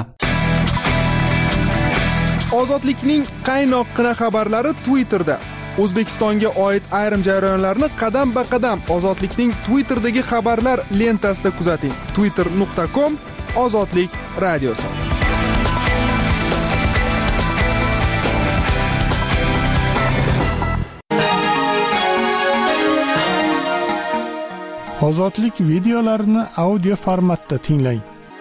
Ozodlikning qaynoqqina xabarlari Twitterda. O'zbekistonga oid ayrim jarayonlarni qadam-ba-qadam Ozodlikning Twitter'dagi xabarlar lentasida kuzating. twitter.com/Ozodlik radiosi. Ozodlik videolarini audio formatda tinglang.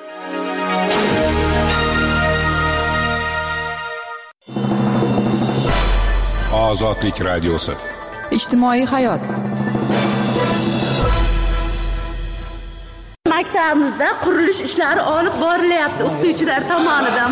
Ozodlik radiosi. Ijtimoiy hayot. Maktabimizda qurilish ishlari olib borilyapti o'qituvchilar tomonidan.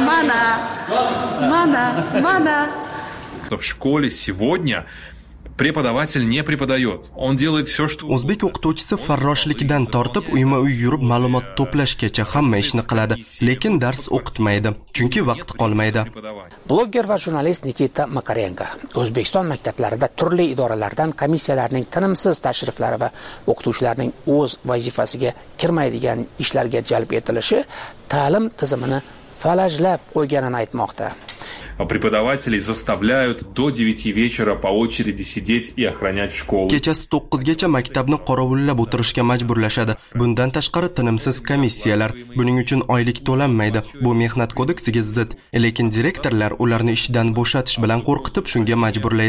Mana. В школе сегодня преподаватель не преподает. Он делает все, что... O'zbek o'qituvchisi farroshlikdan tortib uyma-uy yurib ma'lumot to'plashgacha hamma ishni qiladi, lekin dars o'qitmaydi, chunki vaqt qolmaydi. Blogger va jurnalist Nikita Makarenko O'zbekiston maktablarida turli idoralardan komissiyalarning tinimsiz tashriflari va o'qituvchilarning o'z vazifasiga kirmaydigan ishlarga jalb etilishi ta'lim tizimini falajlab qo'yganini aytmoqda. Преподавателей заставляют до 9 вечера по очереди сидеть и охранять школу. Kechasi 9gacha maktabni qorovullab o'tirishga majburlashadi. Bundan tashqari tinimsiz komissiyalar. Buning uchun oylik to'lanmaydi. Bu mehnat kodeksiga zid, lekin direktorlar ularni ishdan bo'shatish bilan qo'rqitib shunga majburlaydi.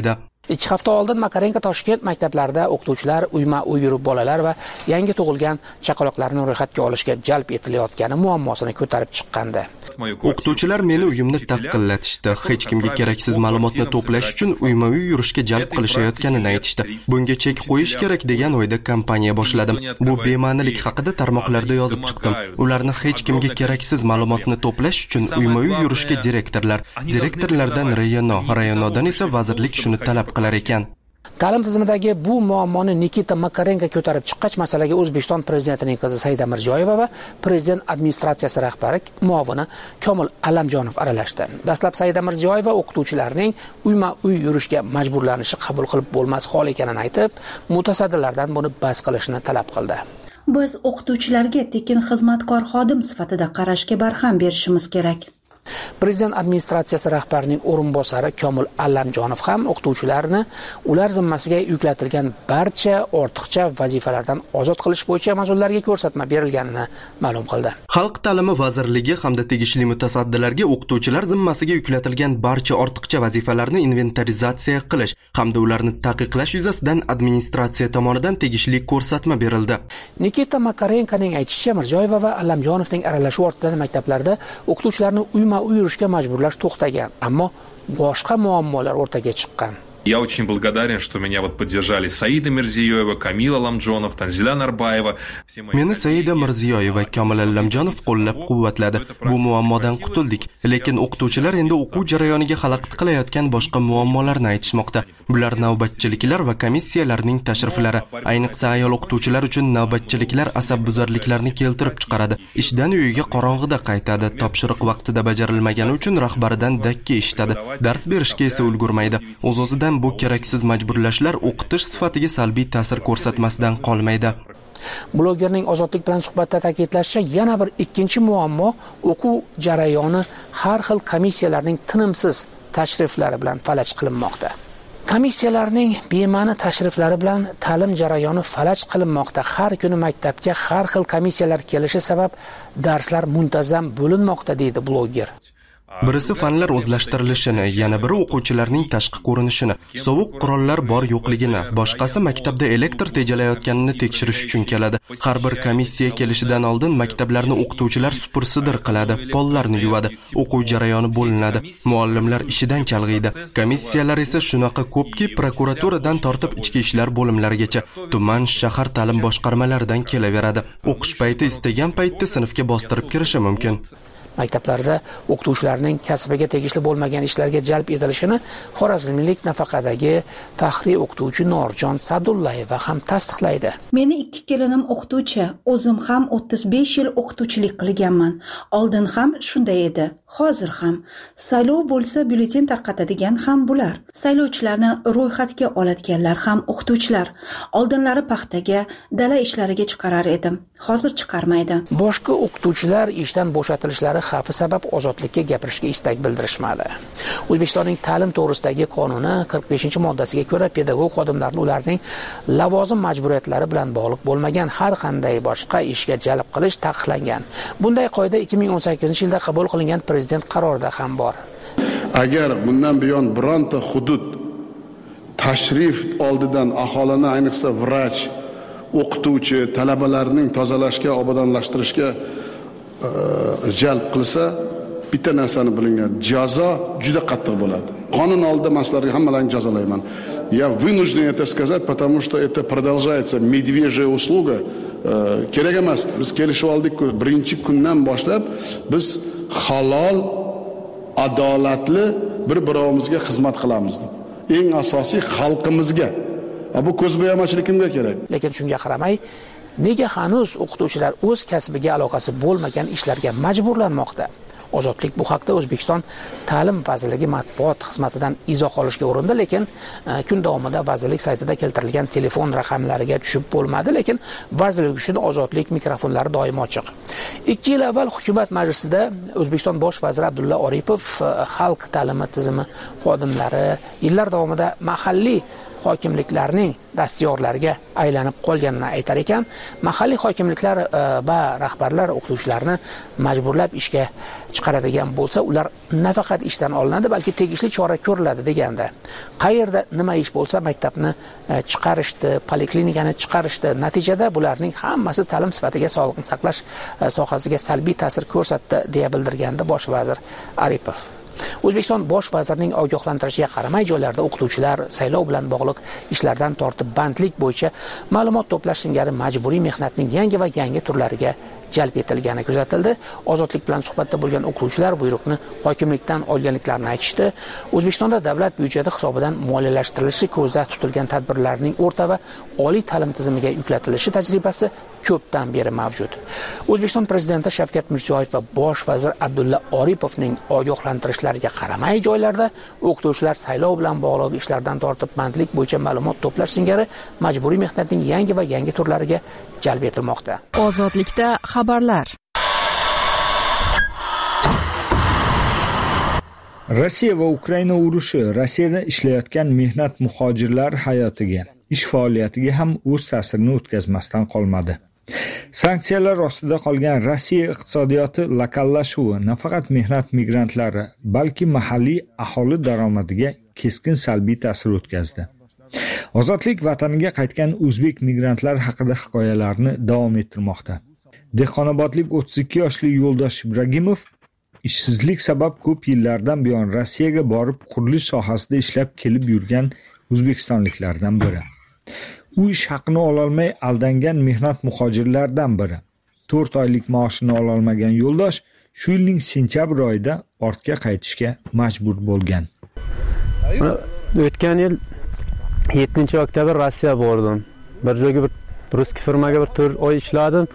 2 hafta oldin Makarenko Toshkent maktablarida o'qituvchilar uyma-uy yurib bolalar va yangi tug'ilgan chaqaloqlarni ro'yxatga olishga jalb etilayotgani muammosini ko'tarib chiqqandi. O'qituvchilar meni uyimni taqillatishdi. Hech kimga keraksiz ma'lumotni to'plash uchun uyma-uy yurishga jalb qilishayotganini aytishdi. Bunga chek qo'yish kerak degan o'yda kampaniya boshladim. Bu bema'nilik haqida tarmoqlarda yozib chiqdim. Ularni hech kimga keraksiz ma'lumotni to'plash uchun uyma-uy yurishga direktorlardan Rayonodan esa vazirlik shuni talab qilar ekan. Ta'lim tizimidagi bu muammoni Nikita Makarenko ko'tarib chiqqach, masalaga O'zbekiston prezidentining qizi Saida Mirziyoyeva va prezident administratsiyasi rahbari muavini Komil Allamjonov aralashdi. Dastlab Saida Mirziyoyeva o'qituvchilarning uyma-uy yurishga majburlanishi qabul qilib bo'lmas hol ekanini aytib, mutasaddilardan buni bas qilishni talab qildi. Biz o'qituvchilarga tekin xizmatkor xodim sifatida qarashga barham berishimiz kerak. Prezident administratsiyasi rahbarining o'rinbosari Komil Allamjonov ham o'qituvchilarni ular zimmasiga yuklatilgan barcha ortiqcha vazifalardan ozod qilish bo'yicha mas'ullarga ko'rsatma berilganini ma'lum qildi. Xalq ta'limi vazirligi hamda tegishli mutasaddilarga o'qituvchilar zimmasiga yuklatilgan barcha ortiqcha vazifalarni inventarizatsiya qilish hamda ularni taqiqlash yuzasidan administratsiya tomonidan tegishli ko'rsatma berildi. Nikita Makarenkoning aytishicha, Mirziyoyeva va Allamjonovning aralashuvi ortidan maktablarda o'qituvchilarni uy yurishga majburlash to'xtagan, ammo boshqa muammolar o'rtaga chiqqan. Я очень благодарен, что меня поддержали Саида Мирзиёева, Камил Алламjonov, Tanzila Narbayeva. Meni Saida Mirziyoyeva, Komil Allamjonov qo'llab-quvvatladi. Bu muammodan qutuldik, lekin o'qituvchilar endi o'quv jarayoniga xalaqit qilayotgan boshqa muammolarni aytishmoqda. Bular navbatchiliklar va komissiyalarning tashriflari. Ayniqsa ayol o'qituvchilar uchun navbatchiliklar asabbuzarliklarni keltirib chiqaradi. Ishdan uyiga qorong'ida qaytadi, topshiriq vaqtida bajarilmagani uchun rahbaridan dakki eshitadi. Dars berishga esa ulgurmaydi. O'z-o'zidan bu keraksiz majburlashlar o'qitish sifatiga salbiy ta'sir ko'rsatmasdan qolmaydi. Blogerning Ozodlik bilan suhbatda ta'kidlashicha, yana bir ikkinchi muammo o'quv jarayoni har xil komissiyalarning tinimsiz tashriflari bilan falaj qilinmoqda. Komissiyalarning bema'ni tashriflari bilan ta'lim jarayoni falaj qilinmoqda. Har kuni maktabga har xil komissiyalar kelishi sabab darslar muntazam bo'linmoqda, deydi bloger. Birisi fanlar o'zlashtirilishini, yana biri o'quvchilarning tashqi ko'rinishini, sovuq qurollar bor yo'qligini, boshqasi maktabda elektr tejalayotganini tekshirish uchun keladi. Har bir komissiya kelishidan oldin maktablarni o'qituvchilar supursidir qiladi, pollarni yuvadi, o'quv jarayoni bo'linadi, muallimlar ishidan chalg'iydi. Komissiyalar esa shunaqa ko'pki, prokuraturadan tortib ichki ishlar bo'limlarigacha, tuman, shahar ta'lim boshqarmalaridan kelaveradi. O'qish payti istagan paytda sinfga bostirib kirishi mumkin. Maktablarda o'qituvchilarning kasbiga tegishli bo'lmagan ishlarga jalb etilishini xorazmlik nafaqadagi faxriy o'qituvchi Norjon Sadullayeva ham tasdiqlaydi. Meni 2 kelinim o'qituvchi, o'zim ham 35 yil o'qituvchilik qilganman. Oldin ham shunday edi, hozir ham. Saylov bo'lsa, byulleten tarqatadigan ham bular. Saylovchilarni ro'yxatga oladiganlar ham o'qituvchilar. Oldinlari paxtaga, dala ishlariga chiqarar edim. Hozir chiqarmaydi. Boshqa o'qituvchilar ishdan bo'shatilishlari xavfi sabab ozodlikka gapirishga istak bildirishmadi. O'zbekistonning ta'lim to'g'risidagi qonuni 45-moddasiga ko'ra pedagog xodimlarni ularning lavozim majburiyatlari bilan bog'liq bo'lmagan har qanday boshqa ishga jalb qilish taqiqlangan. Bunday qoida 2018-yilda qabul qilingan prezident qarorida ham bor. Agar bundan buyon bironta hudud tashrif oldidan aholini, ayniqsa vrach, o'qituvchi, talabalarning tozalashga, obodonlashtirishga jalb qilsa, bitta narsani bilinglar, jazo juda qattiq bo'ladi. Qonun oldida man sizlarga hammalarini jazolayman. Я вынужден это сказать, потому что это продолжается медвежья услуга. Kerak emas. Biz kelishib oldik-ku, birinchi kundan boshlab biz halol, adolatli bir-birimizga xizmat qilamiz deb. Eng asosiy xalqimizga. Bu ko'zbo'yamachilik kimga kerak? Lekin shunga qaramay, nega hanuz o'qituvchilar o'z kasbiga aloqasi bo'lmagan ishlarga majburlanmoqda? Ozodlik bu haqda O'zbekiston ta'lim vazirligi matbuot xizmatidan izoh olishga urindi, lekin kun davomida vazirlik saytida keltirilgan telefon raqamlariga tushib bo'lmadi, lekin vazirlik uchun Ozodlik mikrofonlari doim ochiq. 2 yil avval hukumat majlisida O'zbekiston bosh vaziri Abdulla Oripov xalq ta'limi tizimi xodimlari yillar davomida mahalliy hokimliklarning dastyorlariga aylanib qolganini aytar ekan. Mahalliy hokimliklar va rahbarlar o'qituvchilarni majburlab ishga chiqaradigan bo'lsa, ular nafaqat ishdan olinadi, balki tegishli chora ko'riladi deganda. Qayerda nima ish bo'lsa, maktabni chiqarishdi, poliklinikani chiqarishdi. Natijada bularning hammasi ta'lim sifatiga, sog'liqni saqlash sohasiga salbiy ta'sir ko'rsatdi, deya bildirgandi bosh vazir Aripov. O'zbekiston bosh vazirining ogohlantirishiga qaramay, joylarda o'qituvchilar saylov bilan bog'liq ishlardan tortib bandlik bo'yicha ma'lumot to'plash singari majburiy mehnatning yangi va yangi turlariga jalb etilgani kuzatildi. Ozodlik bilan suhbatda bo'lgan o'qituvchilar buyruqni hokimlikdan olganliklarini aytishdi. O'zbekistonda davlat byudjeti hisobidan moliyalashtirilishi ko'zda tutilgan tadbirlarning o'rta va oliy ta'lim tizimiga yuklatilishi tajribasi ko'pdan beri mavjud. O'zbekiston prezidenti Shavkat Mirziyoyev va bosh vazir Abdulla Oripovning ogohlantirishlariga qaramay, joylarda o'qituvchilar saylov bilan bog'liq ishlardan tortib bandlik bo'yicha ma'lumot to'plash singari majburiy mehnatning yangi va yangi turlariga jalb etilmoqda. Ozodlikda xabarlar. Rossiya va Ukraina urushi Rossiyada ishlayotgan mehnat muhojirlari hayotiga, ish faoliyatiga ham o'z ta'sirini o'tkazmasdan qolmadi. Sanksiyalar ostida qolgan Rossiya iqtisodiyoti lokallashuvi nafaqat mehnat migrantlari, balki mahalliy aholi daromadiga keskin salbiy ta'sir o'tkazdi. Ozodlik vataniga qaytgan o'zbek migrantlar haqida hikoyalarni davom ettirmoqda. Dehqonobodlik 32 yoshli Yo'ldosh Ibragimov ishsizlik sabab ko'p yillardan buyon Rossiyaga borib qurilish sohasida ishlab kelib yurgan o'zbekistonliklardan biri. U ish haqini ololmay aldangan mehnat muhojirlardan biri. 4 oylik maoshini ololmagan Yo'ldosh shu yilning sentyabr oyida ortga qaytishga majbur bo'lgan. O'tgan yil 7-oktyabr Rossiya bordim. Bir joyga bir ruskiy firmaga bir 4 oy ishladim.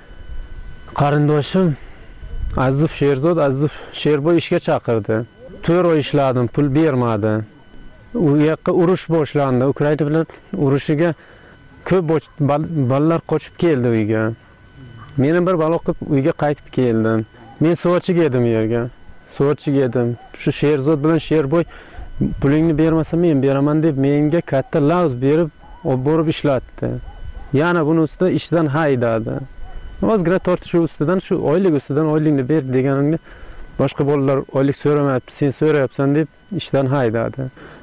Qarindoshim Azizov Sherboy ishga chaqirdi. 4 oy ishladim, pul bermadi. U yoqqa urush boshlandi. Ukraina bilan urushiga ko'p bolalar qochib keldi uyga. Meni bir balo qilib uyga qaytib keldim. Men so'chiga edim yerga. So'chiga edim. Shu Sherzod bilan Sherboy pulingni bermasa men beraman deb menga katta lavz berib, olib borib ishlatdi. Yana buni ustida ishdan haydadi. Ozgina tortishuv ustidan, shu oylik ustidan oylikni ber deganimga boshqa bolalar oylik so'ramayapti, sen so'rayapsan deb ishdan haydadi.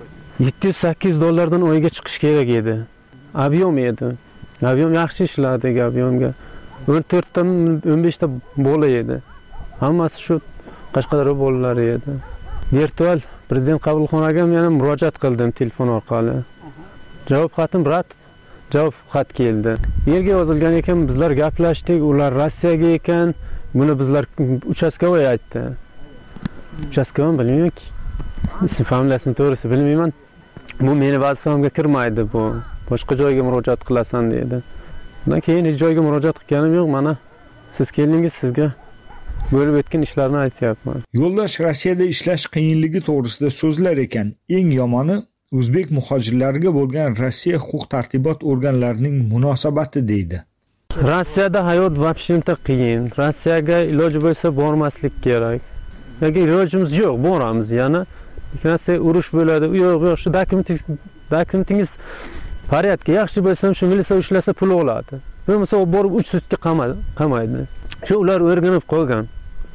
$700-800 oyga chiqish kerak edi. Avion edi. Avion yaxshi ishladi, aviomga 14 ta 15 ta bola edi. Hammasi shu Qashqadaryo bolalari edi. Virtual prezident qabulxonaga men murojaat qildim telefon orqali. Javob xatim rad javob xat keldi. Yerga yozilgan ekan, bizlar gaplashdik, ular Rossiyaga ekan, buni bizlar uchastkovoy aytdi. Uchastkovoy bilmayman, ism familiyasini to'g'risi bilmayman. Bu meni vazifamga kirmaydi bu. Boshqa joyga murojaat qilasan dedi. Undan keyin hech joyga murojaat qilganim yo'q, mana siz keldingiz, sizga bo'lib o'tgan ishlarni aytyapman. Yo'ldosh Rossiyada ishlash qiyinligi to'g'risida so'zlar ekan, eng yomoni o'zbek muhojirlariga bo'lgan Rossiya huquq-tartibot organlarining munosabati deydi. Rossiyada hayot vobshinta qiyin. Rossiyaga iloji bo'lsa bormaslik kerak. Yoki ilojimiz yo'q, boramiz yana. Rossiya urush bo'ladi. Yo'q, shu dokumentingiz порядка yaxshi bo'lsa, shu militsiya ushlasa pul oladi. Bo'lmasa u borib 3 sutka qamaydi. Shu ular o'rganib qolgan.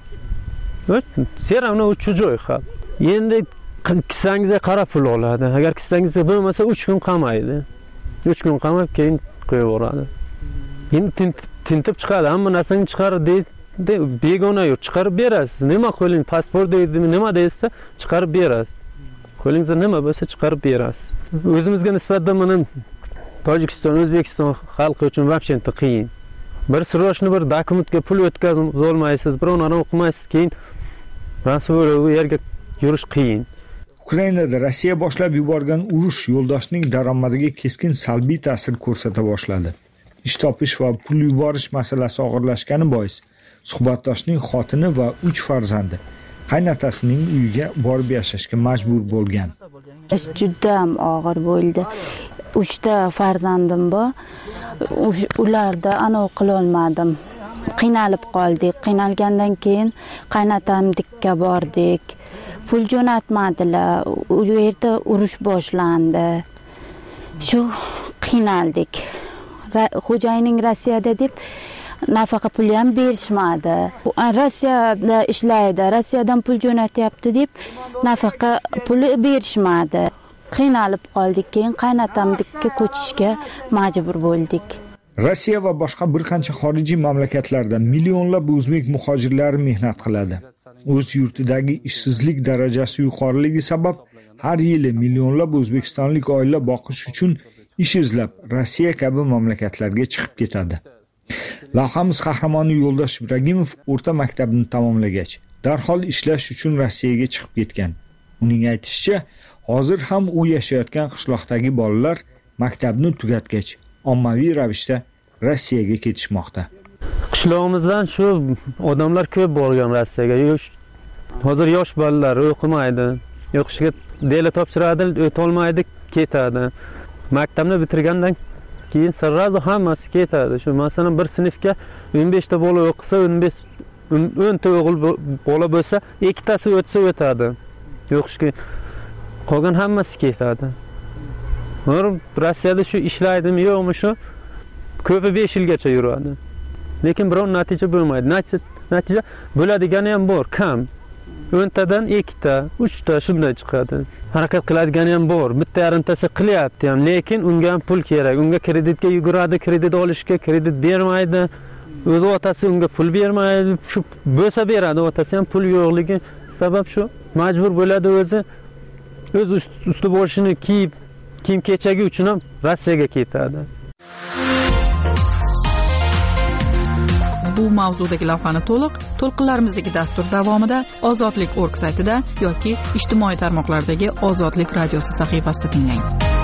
Seramni uch joy xap. Endi kissangizga qarab pul oladi. Agar kissangizga bo'lmasa 3 kun qamaydi. 3 kun qamab keyin qo'yib yuboradi. Endi tintib chiqadi, hamma narsani chiqarib deydi, begona yo'q, chiqarib berasiz. Nima qo'ling, pasport deydimi, nima deysa, chiqarib berasiz. Qo'lingizda nima bo'lsa chiqarib berasiz. O'zimizga nisbatan mana Tojikiston, O'zbekiston xalqi uchun vobshinta qiyin. Bir srochni bir dokumentga pul o'tkazib olmaysiz, birovni o'qimaysiz, keyin rasmiy u yerga yurish qiyin. Ukrainada Rossiya boshlab yuborgan urush Yo'ldoshning daromadiga keskin salbiy ta'sir ko'rsata boshladi. Ish topish va pul yuborish masalasi og'irlashgani bois suhbatdoshning xotini va 3 farzandi qaynotasining uyiga borib yashashga majbur bo'lgan. Juda og'ir bo'ldi. 3 ta farzandim bor. Ularda ana qila olmadim. Qiynalib qoldik. Qiynalgandan keyin qaynotamdikka bordik. Pul jo'natmadilar. U yerda urush boshlandi. Shu qiynaldik. Xo'jayining Rossiyada deb nafaqa puli ham berishmadi. Rossiyada ishlaydi, Rossiyadan pul jo'natyapti deb nafaqa puli berishmadi. Qiynalib qoldik, keyin qaynatamdikka ko'chishga majbur bo'ldik. Rossiya va boshqa bir qancha xorijiy mamlakatlarda millionlab o'zbek muhojirlari mehnat qiladi. O'z yurtidagi ishsizlik darajasi yuqoriligi sabab har yili millionlab o'zbekistonlik oila boqish uchun ish izlab Rossiya kabi mamlakatlarga chiqib ketadi. Lavhamiz qahramoni Yo'ldosh Ibragimov o'rta maktabini tamomlagach, darhol ishlash uchun Rossiyaga chiqib ketgan. Uning aytishicha, hozir ham u yashayotgan qishloqdagi bolalar maktabni tugatgach, ommaviy ravishda Rossiyaga ketishmoqda. Qishlog'imizdan shu odamlar ko'p borgan Rossiyaga. Hozir yosh bolalar o'qimaydi, o'qishga dela topshiradi, o'tolmaydi, ketadi. Maktabni bitirgandan keyin sirrazu hammasi ketadi. Shu masalan bir sinfga 15 ta bola o'qisa, 10 ta o'g'il bola bo'lsa, 2 tasi o'tsa o'tadi. O'qishga qolgan hammasi ketadi. Rossiyada shu ishlaydimi, yo'qmi shu? Ko'pi 5 yilgacha yuradi. Lekin biror natija bo'lmaydi. Natija bo'ladigani ham bor, kam. 10 tadan 2 ta, 3 ta shunday chiqadi. Harakat qiladigani ham bor. Bitta yarimtasi qilyapti ham, lekin unga ham pul kerak. Unga kreditga yuguradi, kredit olishga kredit bermaydi. O'zi otasi unga pul bermaydi. Shu bo'lsa beradi, otasi ham pul yo'qligi sabab shu majbur bo'ladi o'zi usti boshini kiyib, kiyim kechagi uchun ham Rossiyaga ketadi. Bu mavzudagi lavhani to'lqinlarimizdagi dastur davomida ozodlik.org saytida yoki ijtimoiy tarmoqlardagi Ozodlik radiosi sahifasida tinglang.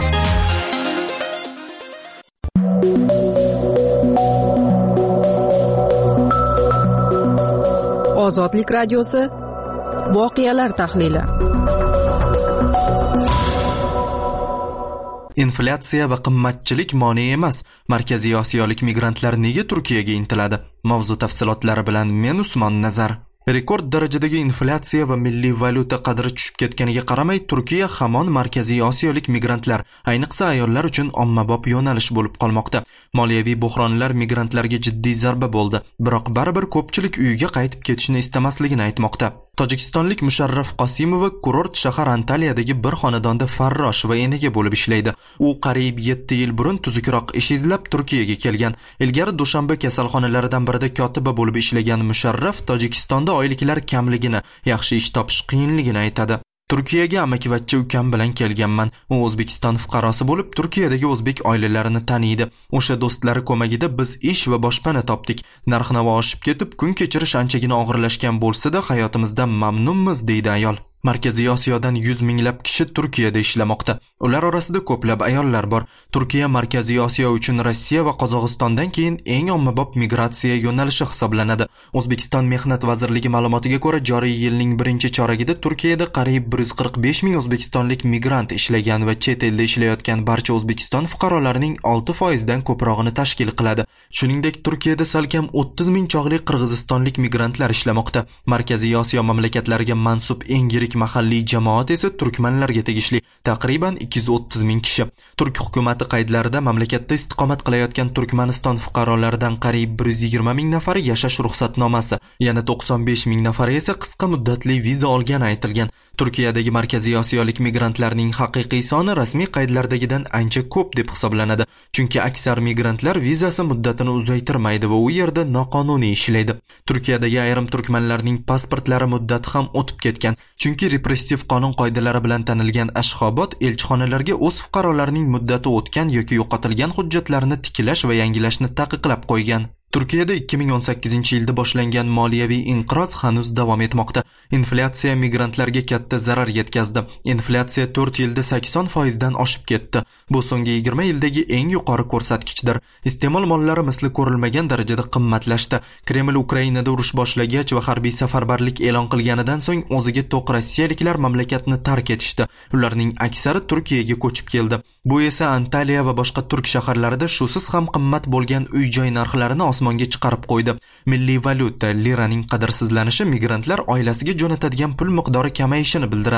Ozodlik radiosi voqealar tahlili. Inflyatsiya va qimmatchilik mane emas. Markaziy Osiyolik migrantlar nega Turkiyaga intiladi? Mavzu tafsilotlari bilan men Usmon Nazar. Rekord darajadagi inflyatsiya va milliy valyuta qadri tushib ketganiga qaramay, Turkiya hamon Markaziy Osiyolik migrantlar, ayniqsa ayollar uchun ommabop yo'nalish bo'lib qolmoqda. Moliyaviy buhronlar migrantlarga jiddiy zarba bo'ldi, biroq baribir ko'pchilik uyiga qaytib ketishni istamasligini aytmoqda. Tojikistonlik Musharraf Qosimova kurort shahar Antaliyadagi bir xonadonda farrosh va enaga bo'lib ishlaydi. U qariyb 7 yil burun tuzukroq ish izlab Turkiyaga kelgan. Ilgari Dushanba kasalxonalaridan birida kotiba bo'lib ishlagan Musharraf Tojikistonda oyliklar kamligini, yaxshi ish topish qiyinligini aytadi. Turkiyaga amakivachcha ukam bilan kelganman. U O'zbekiston fuqarosi bo'lib, Turkiyadagi o'zbek oilalarini taniydi. O'sha do'stlari ko'magida biz ish va boshpana topdik. Narx-navo oshib ketib, kun kechirish anchagina og'irlashgan bo'lsa-da, hayotimizdan mamnunmiz, deydi ayol. Markaziy Osiyodan 100 minglab kishi Turkiyada ishlamoqda. Ular orasida ko'plab ayollar bor. Turkiya Markaziy Osiyo uchun Rossiya va Qozog'istondan keyin eng ommabop migratsiya yo'nalishi hisoblanadi. O'zbekiston Mehnat vazirligi ma'lumotiga ko'ra, joriy yilning birinchi choragida Turkiyada qariyb 145 ming o'zbekistonlik migrant ishlagan va chet elda ishlayotgan barcha O'zbekiston fuqarolarining 6% dan ko'prog'ini tashkil qiladi. Shuningdek, Turkiyada salkam 30 ming chog'li qirg'izistonlik migrantlar ishlamoqda. Markaziy Osiyo mamlakatlariga mansub eng yirik mahalliy jamoat esa turkmanlarga tegishli, taqriban 230 ming kishi. Turk hukumati qaydlarida mamlakatda istiqomat qilayotgan Turkmaniston fuqarolaridan qariyb 120 ming nafari yashash ruxsatnomasi, yana 95 ming nafari esa qisqa muddatli viza olgani aytilgan. Turkiyadagi Markaziy Osiyolik migrantlarning haqiqiy soni rasmiy qaydlardagidan ancha ko'p deb hisoblanadi, chunki aksar migrantlar vizasi muddatini uzaytirmaydi va u yerda noqonuniy ishlaydi. Turkiyadagi ayrim turkmanlarning pasportlari muddati ham o'tib ketgan, chunki repressiv qonun qoidalari bilan tanilgan Ashxobod elchixonalarga o'z fuqarolarining muddati o'tgan yoki yo'qotilgan hujjatlarini tiklash va yangilashni taqiqlab qo'ygan. Turkiyada 2018-yilda boshlangan moliyaviy inqiroz hanuz davom etmoqda. Inflyatsiya migrantlarga katta zarar yetkazdi. Inflyatsiya 4 yilda 80% dan oshib ketdi. Bu so'nggi 20 yildagi eng yuqori ko'rsatkichdir. Iste'mol mollari misli ko'rilmagan darajada qimmatlashdi. Kreml Ukrainada urush boshlagach va harbiy safarbarlik e'lon qilganidan so'ng o'ziga to'q rossiyaliklar mamlakatni tark etishdi. Ularning aksari Turkiyaga ko'chib keldi. Bu esa Antaliya va boshqa turk shaharlarida shusiz ham qimmat bo'lgan uy-joy narxlarini osmonga chiqarib qo'ydi. Milliy valyuta liraning qadrsizlanishi migrantlar oilasiga jo'natadigan pul miqdori kamayishini bildiradi.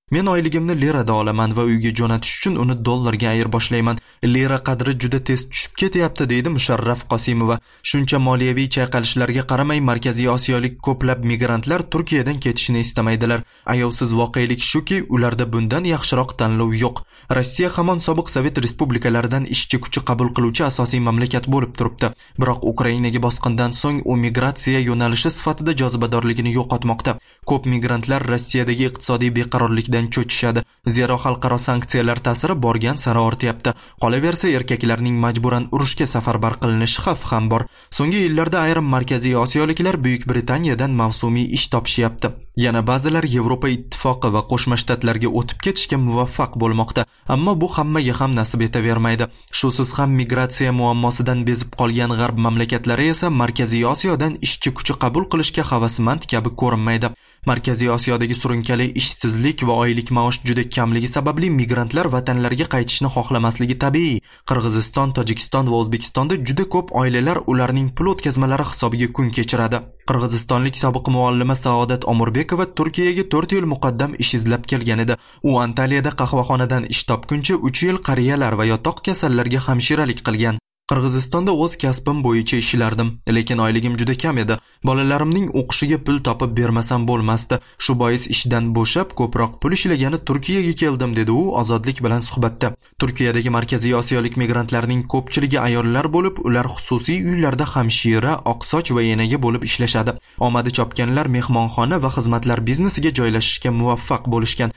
Men oyligimni lirada olaman va uyga jo'natish uchun uni dollarga ayirboshlayman. Lira qadri juda tez tushib ketyapti, deydi Musharraf Qosimova. Shuncha moliyaviy chayqalishlarga qaramay, Markaziy Osiyolik ko'plab migrantlar Turkiyadan ketishni istamaydilar. Ayovsiz voqelik shuki, ularda bundan yaxshiroq tanlov yo'q. Rossiya hamon sobiq Sovet respublikalaridan ishchi kuchi qabul qiluvchi asosiy mamlakat bo'lib turibdi. Biroq Ukrainaga bosqindan so'ng u migratsiya yo'nalishi sifatida jozibadorligini yo'qotmoqda. Ko'p migrantlar Rossiyadagi iqtisodiy beqarorlikdan cho'chishadi. Zero xalqaro sanksiyalar ta'siri borgan sari ortyapti. Qolaversa, erkaklarning majburan urushga safarbar qilinishi xavfi ham bor. So'nggi yillarda ayrim Markaziy Osiyoliklar Buyuk Britaniyadan mavsumiy ish topishyapti. Yana ba'zilar Yevropa ittifoqi va Qo'shma Shtatlarga o'tib ketishga muvaffaq bo'lmoqda. Ammo bu hammaga ham nasib etavermaydi. Shusiz ham migratsiya muammosidan bezib qolgan g'arb mamlakatlari esa Markaziy Osiyodan ishchi kuchi qabul qilishga havasmand kabi ko'rinmaydi. Markaziy Osiyodagi surunkali ishsizlik va oylik maosh juda kamligi sababli migrantlar vatanlariga qaytishni xohlamasligi tabiiy. Qirg'iziston, Tojikiston va O'zbekistonda juda ko'p oilalar ularning pul o'tkazmalari hisobiga kun kechiradi. Qirg'izistonlik sobiq muallima Saodat Omurbekova Turkiyaga 4 yil muqaddam ish izlab kelgan edi. U Antaliyada qahvaxonadan ish topguncha 3 yil qariyalar va yotoq kasallarga hamshiralik qilgan. Qirg'izistonda o'z kasbim bo'yicha ishlardim, lekin oyligim juda kam edi. Bolalarimning o'qishiga pul topib bermasam bo'lmasdi. Shu bois ishdan bo'shab, ko'proq pul ishlagani Turkiyaga keldim, dedi u Ozodlik bilan suhbatda. Turkiyadagi Markaziy Osiyolik migrantlarning ko'pchiligi ayollar bo'lib, ular xususiy uylarda hamshira, oqsoch va enaga bo'lib ishlashadi. Omadi chopganlar mehmonxona va xizmatlar biznesiga joylashishga muvaffaq bo'lishgan.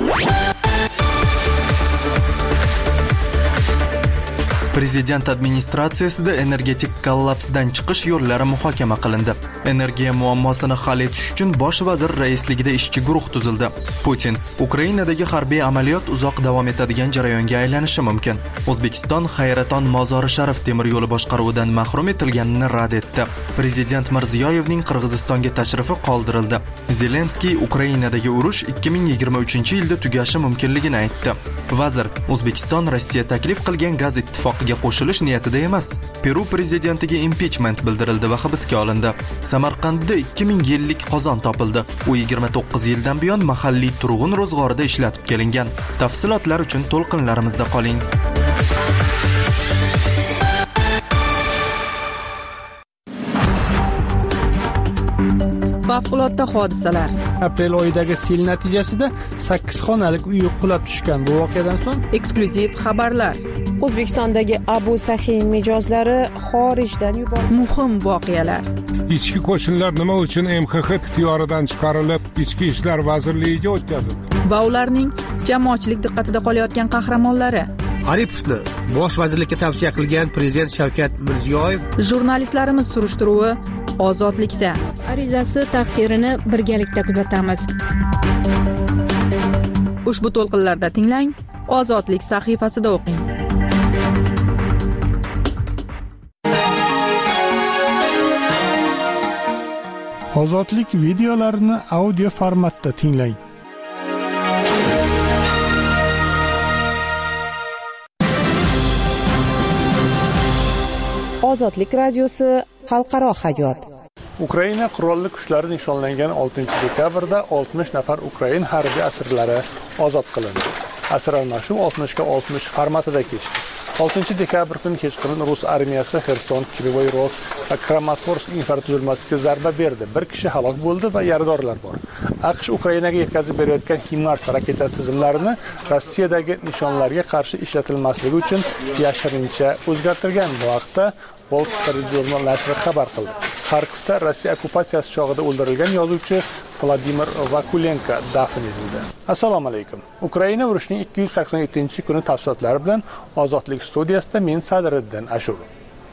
Prezident administratsiyasida energetik kollapsdan chiqish yo'llari muhokama qilindi. Energiya muammosini hal etish uchun bosh vazir raisligida ishchi guruh tuzildi. Putin: Ukrainadagi harbiy amaliyot uzoq davom etadigan jarayonga aylanishi mumkin. O'zbekiston Hayraton Mozori Sharif temir yo'li boshqaruvidan mahrum etilganini rad etdi. Prezident Mirziyoyevning Qirg'izistonga tashrifi qoldirildi. Zelenskiy Ukrainadagi urush 2023-yilda tugashi mumkinligini aytdi. Vazir: O'zbekiston Rossiya taklif qilgan gaz ittifoqiga qo'shilish niyatida emas. Peru prezidentiga impeachment bildirildi va hibsga olindi. Samarqandda 2000 yillik qozon topildi. U 29 yildan buyon mahalliy turg'un ro'zg'orida ishlatib kelingan. Tafsilotlar uchun to'lqinlarimizda qoling. Favqulodda hodisalar. Aprel oyidagi sel natijasida 8 xonalik uy qulab tushgan. Bu voqeadan so'ng eksklyuziv xabarlar. O'zbekistondagi Abu Sahin mijozlari xorijdan yuborildi. Muhim voqealar. Ichki qo'shinlar nima uchun MXX ixtiyoridan chiqarilib, Ichki ishlar vazirligiga o'tkazildi? Va ularning jamoatchilik diqqatida qolayotgan qahramonlari. Aripovni bosh vazirlikka tavsiya qilgan prezident Shavkat Mirziyoyev. Jurnalistlarimiz surishtiruvi Ozodlikda. Arizasi taqdirini birgalikda kuzatamiz. Ushbu to'lqinlarda tinglang, Ozodlik sahifasida o'qing. Ozodlik videolarini audio formatda tinglang. Ozodlik radiosi xalqaro hayot. Ukraina qurolli kuchlari nishonlangan 6-dekabrda 60 nafar Ukrain harbiy asirlari ozod qilindi. Asir almashuv 60 ga 60 formatida kechdi. 6-dekabr kuni kechqurun Rus armiyasi Xerson, Krivoy Rog va Kramatorsk infratuzilmasiga zarba berdi. Bir kishi halok bo'ldi va yaradorlar bor. AQSh Ukrainaga yetkazib berayotgan HIMARS raketa tizimlarini Rossiyadagi nishonlarga qarshi ishlatilmasligi uchun yashirincha o'zgartirgan. Bu haqda Wall Street Journal nashri xabar qildi. Xarkovda Rossiya okkupatsiyasi chog'ida o'ldirilgan yozuvchi Vladimir Vakulenko dafn etildi. Assalomu alaykum. Ukraina urushining 287-kuni tafsilotlari bilan Ozodlik studiyasida men Sadiriddin Ashurov.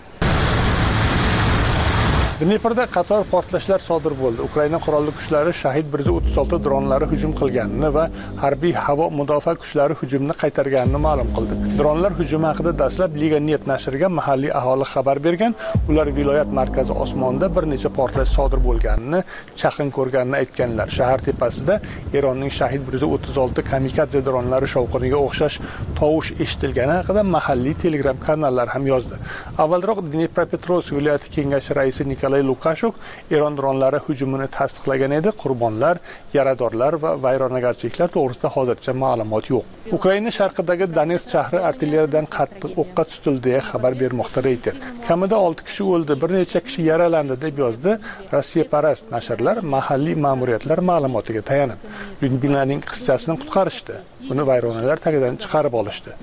Dneprda qator portlashlar sodir bo'ldi. Ukraina qurolli kuchlari Shahid 136 dronlari hujum qilganini va harbiy havo mudofaa kuchlari hujumni qaytarganini ma'lum qildi. Dronlar hujumi haqida dastlab Liga Net nashriga mahalliy aholi xabar bergan. Ular viloyat markazi osmonida bir necha portlash sodir bo'lganini, chaqin ko'rganini aytganlar. Shahar tepasida Eronning Shahid 136 kamikadze dronlari shovqiniga o'xshash tovush eshitilgani haqida mahalliy Telegram kanallar ham yozdi. Avvalroq Dnepropetrovsk viloyati kengashi raisi Nikolay Lukashuk Eron dronlari hujumini tasdiqlagan edi. Qurbonlar, yaradorlar va vayronagarchiliklar to'g'risida hozircha ma'lumot yo'q. Ukraina sharqidagi Donetsk shahri artilleriyadan qattiq o'qqa tutildi deya xabar bermoqda Reuters. Kamida 6 kishi o'ldi, bir necha kishi yaralandi deb yozdi Rossiyaparast nashrlar mahalliy ma'muriyatlar ma'lumotiga tayanib. Lyudmilaning qizchasini qutqarishdi. Uni vayronalar tagidan chiqarib olishdi.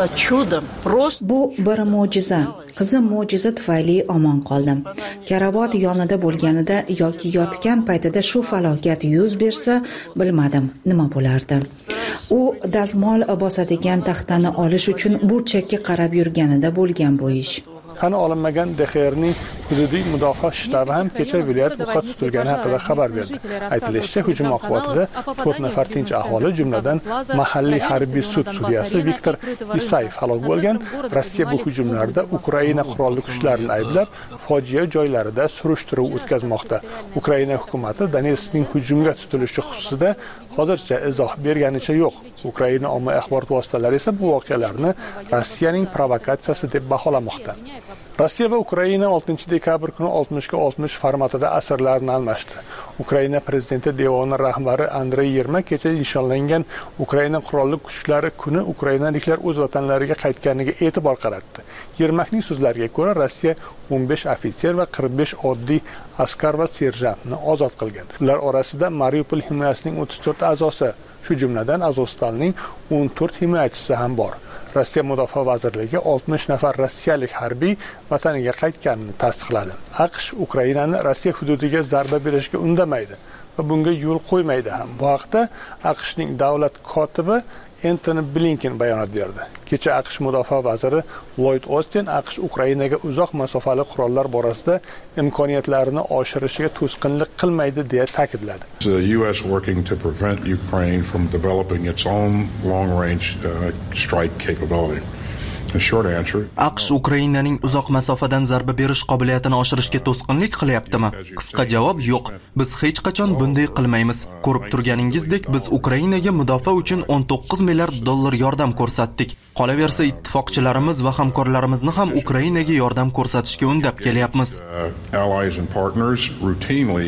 Bu bir mo'jiza. Qizim mo'jiza tufayli omon qoldim. Karavot yonida bo'lganida yoki yotgan paytida shu falokat yuz bersa, bilmadim nima bo'lardi. U dazmol bosadigan taxtani olish uchun burchakka qarab yurganida bo'lgan bu ish. Tan olinmagan DXRning hududiy mudofaa shtabi ham kecha viloyat o'qqa tutilgani haqida xabar berdi. Aytilishicha, hujum oqibatida 4 nafar tinch aholi, jumladan mahalliy harbiy sud sudyasi Viktor Isayev halok bo'lgan. Rossiya bu hujumlarda Ukraina qurolli kuchlarini ayblab, fojia joylarida surishtiruv o'tkazmoqda. Ukraina hukumatı Donetskning hujumga tutilishi xususida hozircha izoh berganicha yo'q. Ukraina ommaviy axborot vositalari esa bu voqealarni Rossiyaning provokatsiyasi deb baholamoqda. Rossiya va Ukraina 6 dekabr kuni 60 ga 60 formatida asirlarni almashdi. Ukraina prezidenti devoni rahbari Andrey Yermak kecha nishonlangan Ukraina qurolli kuchlari kuni ukrainaliklar o'z vatanlariga qaytganiga e'tibor qaratdi. Yermakning so'zlariga ko'ra, Rossiya 15 ofitser va 45 oddiy askar va serjantni ozod qilgan. Ular orasida Mariupol himoyasining 34 a'zosi, shu jumladan Azovstalning 14 himoyachisi ham bor. Rossiya Mudofaa vazirligi 60 nafar rossiyalik harbiy vataniga qaytganini tasdiqladi. AQSh Ukrainani Rossiya hududiga zarba berishga undamaydi va bunga yo'l qo'ymaydi ham. Bu haqda AQShning davlat kotibi Antony Blinken bayonot berdi. Kecha AQSh mudofaa vaziri Lloyd Austin AQSh Ukrainaga uzoq masofali qurollar borasida imkoniyatlarini oshirishiga to'sqinlik qilmaydi deya ta'kidladi. The US working to prevent Ukraine from developing its own long-range strike capability. AQSh Ukrainaning uzoq masofadan zarba berish qobiliyatini oshirishga to'sqinlik qilyaptimi? Qisqa javob yo'q. Biz hech qachon bunday qilmaymiz. Ko'rib turganingizdek, biz Ukrainaga mudofaa uchun 19 milliard dollar yordam ko'rsatdik. Qolaversa, ittifoqchilarimiz va hamkorlarimizni ham Ukrainaga yordam ko'rsatishga undab kelyapmiz. Allies and partners routinely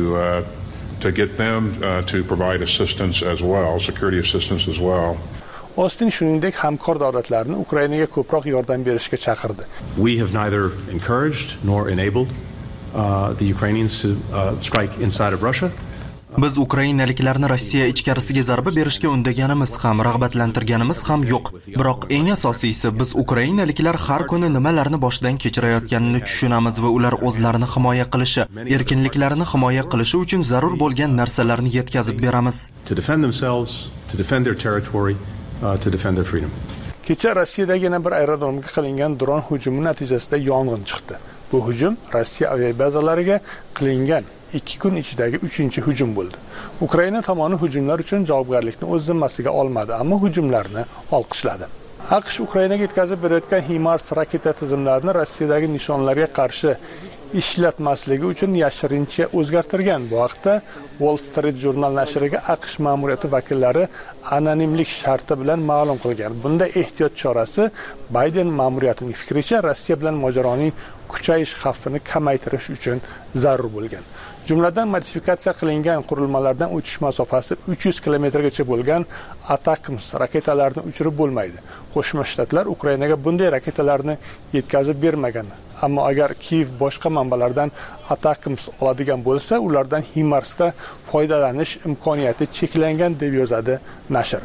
to get them to provide assistance as well, security assistance as well. Austin shuningdek hamkor davlatlarni Ukrainaga ko'proq yordam berishga chaqirdi. We have neither encouraged nor enabled the Ukrainians to strike inside of Russia. Biz ukrainaliklarni Rossiya ichkarisiga zarba berishga undaganimiz ham, rag'batlantirganimiz ham yo'q. Biroq eng asosiysi, biz ukrainaliklar har kuni nimalarni boshdan kechirayotganini tushunamiz va ular o'zlarini himoya qilishi, erkinliklarini himoya qilishi uchun zarur bo'lgan narsalarni yetkazib beramiz. To defend themselves, to defend their territory, to defend their freedom. Kecha Rossiyadagi yana bir aerodromga qilingan dron hujumi natijasida yong'in chiqdi. Bu hujum Rossiya aviabazalariga qilingan 2 kun ichidagi 3-hujum bo'ldi. Ukraina tomoni hujumlar uchun javobgarlikni o'z zimmasiga olmadi, ammo hujumlarni olqishladi. AQSh Ukrainaga yetkazib berayotgan HIMARS raketa tizimlarini Rossiyadagi nishonlarga qarshi ishlatmasligi uchun yashirincha o'zgartirgan. Bu haqda Wall Street Journal nashriga AQSh ma'muriyati vakillari anonimlik sharti bilan ma'lum qilgan. Bunda ehtiyot chorasi Bayden ma'muriyatining fikricha Rossiya bilan mojaroning kuchayish xavfini kamaytirish uchun zarur bo'lgan. Jumladan modifikatsiya qilingan qurilmalardan o'tish masofasi 300 kilometrgacha bo'lgan ATACMS raketalarini uchirib bo'lmaydi. Qo'shma Shtatlar Ukrainaga bunday raketalarni yetkazib bermagan. Ammo agar Kiyev boshqa manbalardan ATACMS oladigan bo'lsa, ulardan HIMARSda foydalanish imkoniyati cheklangan deb yozadi nashr.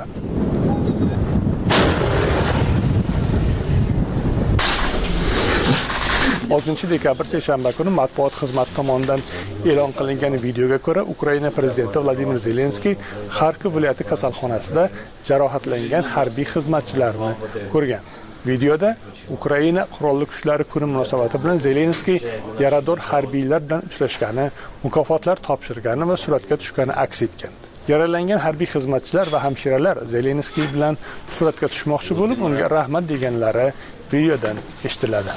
Dekabr seshanba kuni matbuot xizmati tomonidan e'lon qilingan videoga ko'ra, Ukraina prezidenti Vladimir Zelenskiy Xarkov viloyati kasalxonasida jarohatlangan harbiy xizmatchilarni ko'rgan. Videoda Ukraina qurolli kuchlari kuni munosabati bilan Zelenskiy yarador harbiylar bilan uchrashgani, mukofotlar topshirgani va suratga tushgani aks etgan. Yaralangan harbiy xizmatchilar va hamshiralar Zelenskiy bilan suratga tushmoqchi bo'lib, unga rahmat deganlari videodan eshitiladi.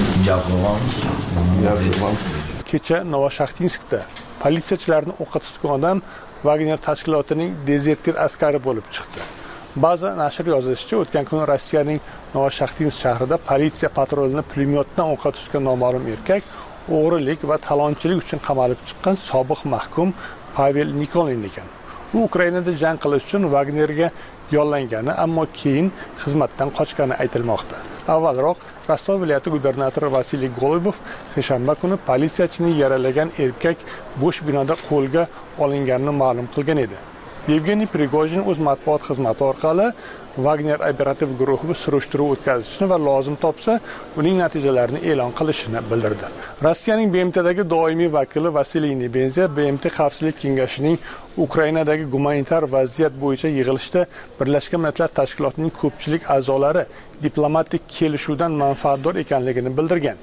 Kecha Novoshaxtinskda politsiyachilarni o'qqa tutgan odam Wagner tashkilotining dezertir askari bo'lib chiqdi. Ba'zi nashr yozishicha, o'tgan kuni Rossiyaning Novoshaxtinsk shahrida politsiya patrulini pulemyotdan o'qqa tutgan noma'lum erkak o'g'rilik va talonchilik uchun qamalib chiqqan sobiq mahkum Pavel Nikolin ekan. U Ukrainada jang qilish uchun Wagnerga yollangani, ammo keyin xizmatdan qochgani aytilmoqda. Avvalroq Rostov viloyati gubernatori Vasiliy Golubov seshanba kuni politsiyachini yaralagan erkak bo'sh binoda qo'lga olinganini ma'lum qilgan edi. Yevgeniy Prigojin o'z matbuot xizmati orqali Wagner operativ guruhi surishtiruv o'tkazishini va lozim topsa uning natijalarini e'lon qilishini bildirdi. Rossiyaning BMTdagi doimiy vakili Vasiliy Nebenziya BMT Xavfsizlik kengashining Ukrainadagi gumanitar vaziyat bo'yicha yig'ilishda Birlashgan Millatlar Tashkilotining ko'pchilik a'zolari diplomatik kelishuvdan manfaatdor ekanligini bildirgan.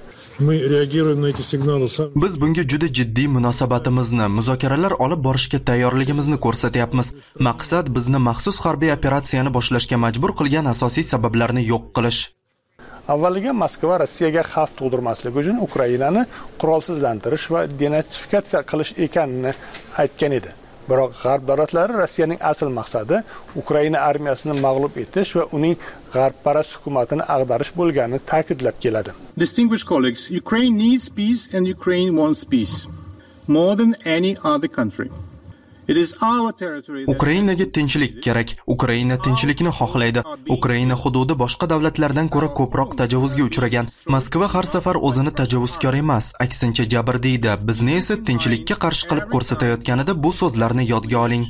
Biz bunga juda jiddiy munosabatimizni, muzokaralar olib borishga tayyorligimizni ko'rsatyapmiz. Maqsad bizni maxsus harbiy operatsiyani boshlashga majbur qilgan asosiy sabablarni yo'q qilish. Avvaliga Moskva Rossiyaga xavf tug'dirmaslik uchun Ukrainani qurolsizlantirish va denatsifikatsiya qilish ekanini aytgan edi. Biroq G'arb davlatlari Rossiyaning asl maqsadi Ukraina armiyasini mag'lub etish va uning g'arbparast hukumatini ag'darish bo'lganini ta'kidlab keladi. Distinguished colleagues, Ukraine needs peace and Ukraine wants peace more than any other country. Ukrainaga tinchlik kerak. Ukraina tinchlikni xohlaydi. Ukraina hududi boshqa davlatlardan ko'ra ko'proq tajovuzga uchragan. Moskva har safar o'zini tajovuzkor emas, aksincha jabrdiydi. Bizni esa tinchlikka qarshi qilib ko'rsatayotganida bu so'zlarni yodga oling.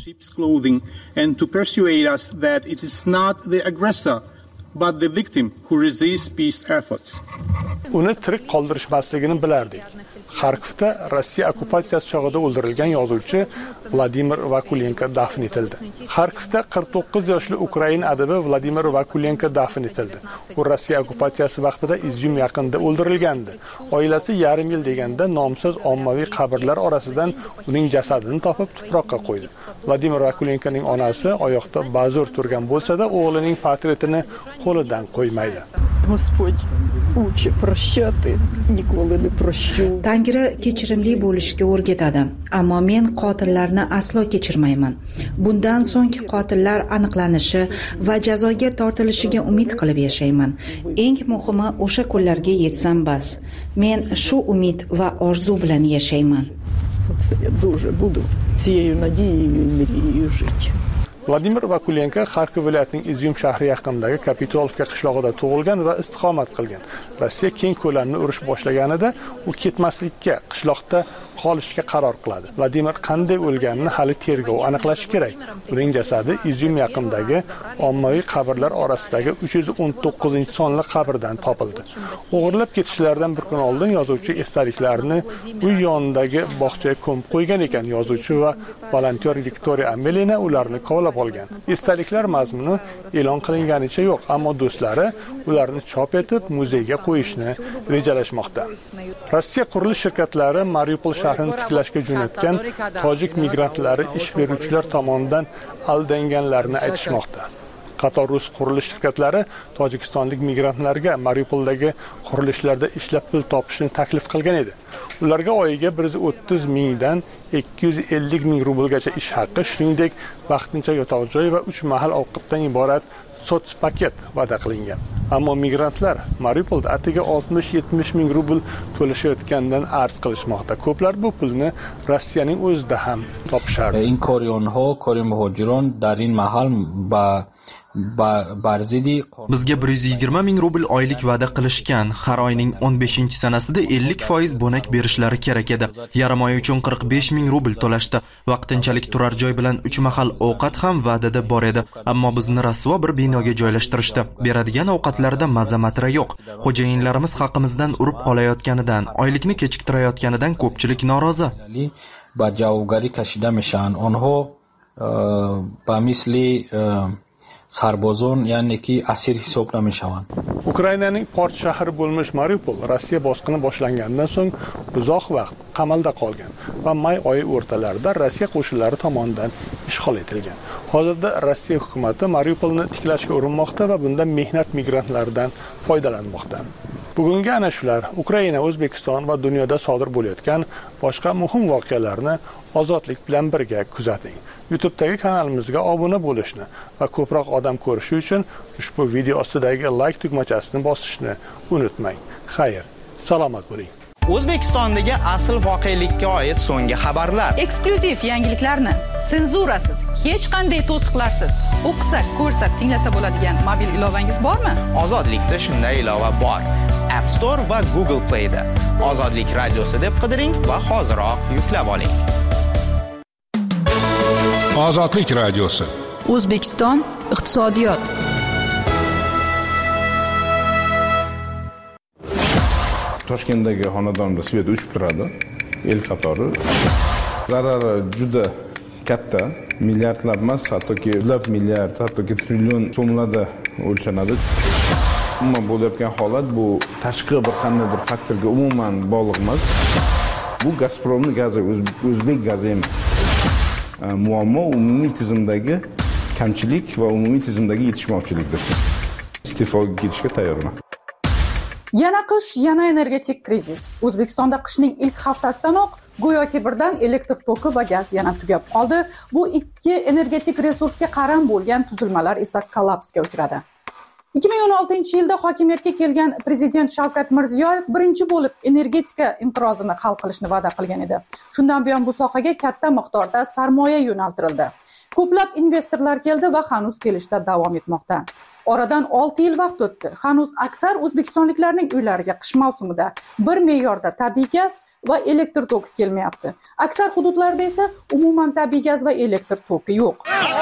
But the victim who resists peace efforts. Uni tirik qoldirishmasligini bilardik. Xarkovda Rossiya okkupatsiyasi chog'ida o'ldirilgan yozuvchi Vladimir Vakulenko dafn etildi. Xarkovda 49 yoshli Ukrain adibi Vladimir Vakulenko dafn etildi. U Rossiya okkupatsiyasi vaqtida Izyum yaqinida o'ldirilgandi. Oilasi yarim yil deganda nomsiz ommaviy qabrlar orasidan uning jasadini topib tuproqqa qo'ydi. Vladimir Vakulenkoning onasi oyoqda ba'zur turgan bo'lsa-da, o'g'lining portretini qo'lidan qo'ymaydi. Tangri kechirimli bo'lishga o'rgatadi, ammo men qotillarni aslo kechirmayman. Bundan so'ng qotillar aniqlanishi va jazoga tortilishiga umid qilib yashayman. Eng muhimi o'sha kunlarga yetsam bas. Men shu umid va orzu bilan yashayman. Vladimir Vakulenko Xarkov viloyatining Izyum shahri yaqinidagi Kapitolovka qishlog'ida tug'ilgan va istiqomat qilgan. Rossiya keng ko'lamli urush boshlaganida u ketmaslikka, qishloqda qolishga qaror qiladi. Vladimir qanday o'lganini hali tergov aniqlashi kerak. Uning jasadi Izyum yaqinidagi ommaviy qabrlar orasidagi 319-sonli qabrdan topildi. O'g'irlab ketishlaridan bir kun oldin yozuvchi esdaliklarini uy yonidagi bog'chaga ko'mib qo'ygan ekan. Yozuvchi va volontyor Viktoriya Amelina ularni kovlab olgan. Esdaliklar mazmuni e'lon qilinganicha yo'q, ammo do'stlari ularni chop etib muzeyga qo'yishni rejalashmoqda. Rossiya qurilish shirkatlari Mariupol shahrini tiklashga jo'natgan tojik migrantlari ish beruvchilar tomonidan aldanganlarini aytishmoqda. Qator rus qurilish shirkatlari tojikistonlik migrantlarga Mariupoldagi qurilishlarda ishlab pul topishni taklif qilgan edi. Ularga oyiga 130 mingdan 250 ming rublgacha ish haqqi, shuningdek vaqtincha yotoq joy va 3 mahal ovqatdan iborat sotspaket va'da qilingan. Ammo migrantlar Mariupolda atiga 60-70 ming rubl to'lashayotgandan arz qilishmoqda. Ko'plar bu pulni Rossiyaning o'zida ham topishardi. این کاریونها کاری مهاجران در این محل Bizga 120 ming rubl oylik va'da qilishgan. Har oyning 15-sanasida 50% bonak berishlari kerak edi. Yarim oy uchun 45 ming rubl to'lashdi. Vaqtinchalik turar joy bilan 3 mahal ovqat ham va'dada bor edi. Ammo bizni rasvo bir binoga joylashtirishdi. Beradigan ovqatlarda mazamatra yo'q. Xo'jayinlarimiz haqimizdan urib qolayotganidan, oylikni kechiktirayotganidan ko'pchilik norozi. با جوابگری کشیده میشن. آنها به مثل سربازان یعنی که اسیر حساب نمیشوند. Ukrainaning port shahri bo'lmish Mariupol Rossiya bosqini boshlangandan so'ng uzoq vaqt qamalda qolgan va may oyi o'rtalarida Rossiya qo'shinlari tomonidan ishg'ol etilgan. Hozirda Rossiya hukumati Mariupolni tiklashga urinmoqda va bundan mehnat migrantlaridan foydalanmoqda. Bugungi ana shular Ukraina, O'zbekiston va dunyoda sodir bo'layotgan boshqa muhim voqealarni ozodlik bilan birga kuzating. YouTube'dagi kanalimizga obuna bo'lishni va ko'proq odam ko'rishi uchun ushbu video ostidagi like tugmachasini bosishni unutmang. Xayr, salomat bo'ling. O'zbekistondagi asl voqelikka oid so'nggi xabarlar. Eksklyuziv yangiliklarni senzurasiz, hech qanday to'siqlarsiz o'qisa, ko'rsa, tinglasa bo'ladigan mobil ilovangiz bormi? Ozodlikda shunday ilova bor. App Store va Google Play da. Ozodlik radiosi deb qidiring va hoziroq yuklab oling. Ozodlik radiosi. O'zbekiston iqtisodiyot. Toshkentdagi xonadonda svet o'chib turadi. El qatori. Zarari juda katta, milliardlab emas, hattoki yuzlab milliard, hattoki trillion so'mlarda o'lchanadi. Umuman bo'layotgan holat bu tashqi bir qandaydir faktorga umuman bog'liq emas. Bu Gazpromning gazi, o'zbek gazi emas. Muammo umumiy tizimdagi kamchilik va umumiy tizimdagi yetishmovchilikdir. Iste'foga ketishga tayyorman. Yana qish, yana energetik krizis. O'zbekistonda qishning ilk haftasidanoq go'yoki birdan elektr toki va gaz yana tugab qoldi. Bu ikki energetik resursga qaram bo'lgan tuzilmalar esa kollapsga uchradi. 2016-yilda hokimiyatga kelgan prezident Shavkat Mirziyoyev birinchi bo'lib energetika inqirozini hal qilishni va'da qilgan edi. Shundan buyon bu sohaga katta miqdorda sarmoya yo'naltirildi. Ko'plab investorlar keldi va hanuz kelishda davom etmoqda. Oradan 6 yil vaqt o'tdi. Hanuz aksar o'zbekistonliklarning uylariga qish mavsumida bir me'yorda tabiiy gaz va elektr toki kelmayapti. Aksar hududlarda esa umuman tabiiy gaz va elektr toki yo'q.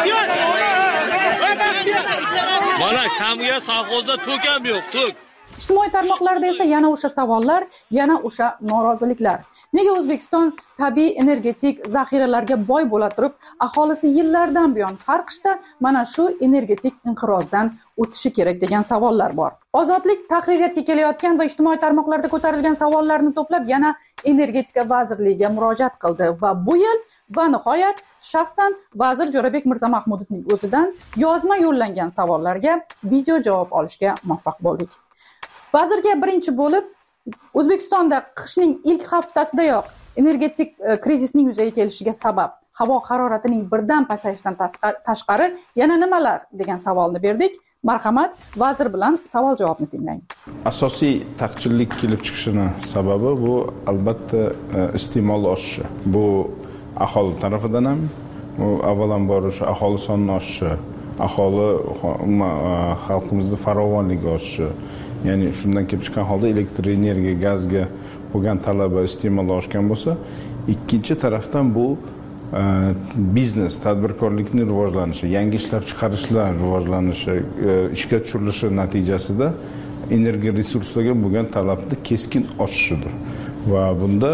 Mana kamga savg'ozda tok ham yo'q, tok. Ijtimoiy tarmoqlarda esa yana o'sha savollar, yana o'sha noroziliklar. Nega O'zbekiston tabiiy energetik zaxiralarga boy bo'la turib, aholisi yillardan buyon har qishda mana shu energetik inqirozdan o'tishi kerak degan savollar bor. Ozodlik tahririyatga kelayotgan va ijtimoiy tarmoqlarda ko'tarilgan savollarni to'plab yana energetika vazirligiga murojaat qildi va bu yil va nihoyat shaxsan vazir Jo'rabek Mirzamahmudovning o'zidan yozma yo'llangan savollarga video javob olishga muvaffaq bo'ldik. Vazirga birinchi bo'lib O'zbekistonda qishning ilk haftasidayoq energetik krizisning yuzaga kelishiga sabab havo haroratining birdan pasayishidan tashqari yana nimalar degan savolni berdik. Marhamat, vazir bilan savol-javobni tinglang. Asosiy taqchillik kelib chiqishini sababi bu albatta iste'mol oshishi. Bu aholi tarafidan ham, avvalambor o'sha aholi sonining oshishi, aholi xalqimizning farovonligi oshishi. Ya'ni shundan kelib chiqqan holda elektr energiya, gazga bo'lgan talaba iste'mol oshgan bo'lsa, ikkinchi tarafdan bu biznes, tadbirkorlikning rivojlanishi, yangi ishlab chiqarishlar rivojlanishi, ishga tushirilishi natijasida energiya resurslariga bo'lgan talabni keskin oshishidir. Va bunda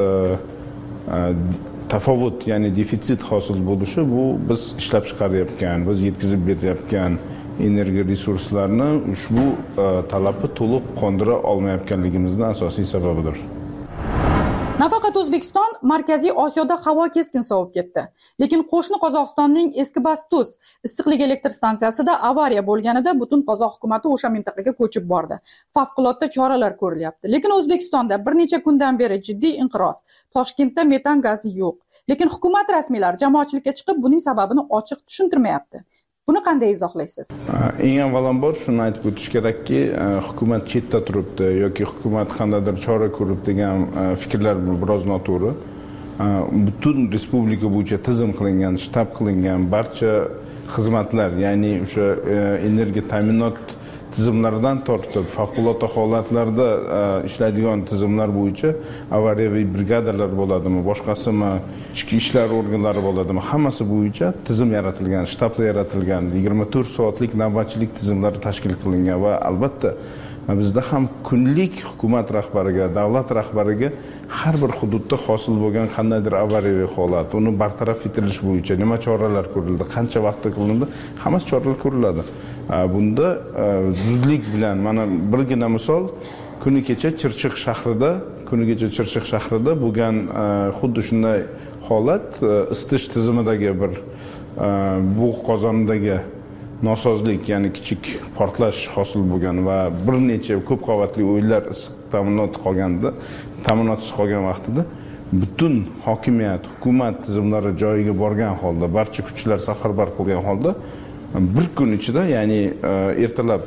tafovut, ya'ni defitsit hosil bo'lishi bu biz ishlab chiqarayotgan, biz yetkazib berayotgan energiya resurslarini ushbu talabni to'liq qondira olmayotganligimizning asosiy sababidir. Nafaqat O'zbekiston, Markaziy Osiyoda havo keskin sovib ketdi. Lekin qo'shni Qozog'istonning Eskibastuz issiqlik elektr stansiyasida avariya bo'lganida butun Qozoq hukumatı o'sha mintaqaga ko'chib bordi. Favqulodda choralar ko'rilyapti. Lekin O'zbekistonda bir necha kundan beri jiddiy inqiroz. Toshkentda metan gazi yo'q. Lekin hukumat rasmiylari jamoatchilikka chiqib buning sababini ochiq tushuntirmayapti. Buni qanday izohlaysiz? Eng avvalambor shuni aytib o'tish kerakki, hukumat chetda turibdi yoki hukumat qandaydir chora ko'rib degan fikrlar biroz noto'g'ri. Butun respublika bo'yicha tizim qilingan, shtab qilingan barcha xizmatlar, ya'ni o'sha energiya ta'minot tizimlaridan tortib favqulodda holatlarda ishlaydigan tizimlar bo'yicha avariyaviy brigadalar bo'ladimi, boshqasimi, ichki ishlar organlari bo'ladimi, hammasi bo'yicha tizim yaratilgan, shtablar yaratilgan, 24 soatlik navbatchilik tizimlari tashkil qilingan va albatta bizda ham kunlik hukumat rahbariga, davlat rahbariga har bir hududda hosil bo'lgan qandaydir avariyaviy holat, uni bartaraf etilish bo'yicha nima choralar ko'rildi, qancha vaqtda qilindi, hammasi choralar ko'riladi. Bunda zudlik bilan mana birgina misol kuni kecha Chirchiq shahrida bo'lgan xuddi shunday holat isitish tizimidagi bir bug' qozonidagi nosozlik, ya'ni kichik portlash hosil bo'lgan va bir necha ko'p qavatli uylar issiq ta'minotsiz qolgan vaqtida butun hokimiyat, hukumat tizimlari joyiga borgan holda, barcha kuchlar safarbar qilgan holda bir kun ichida, ya'ni ertalab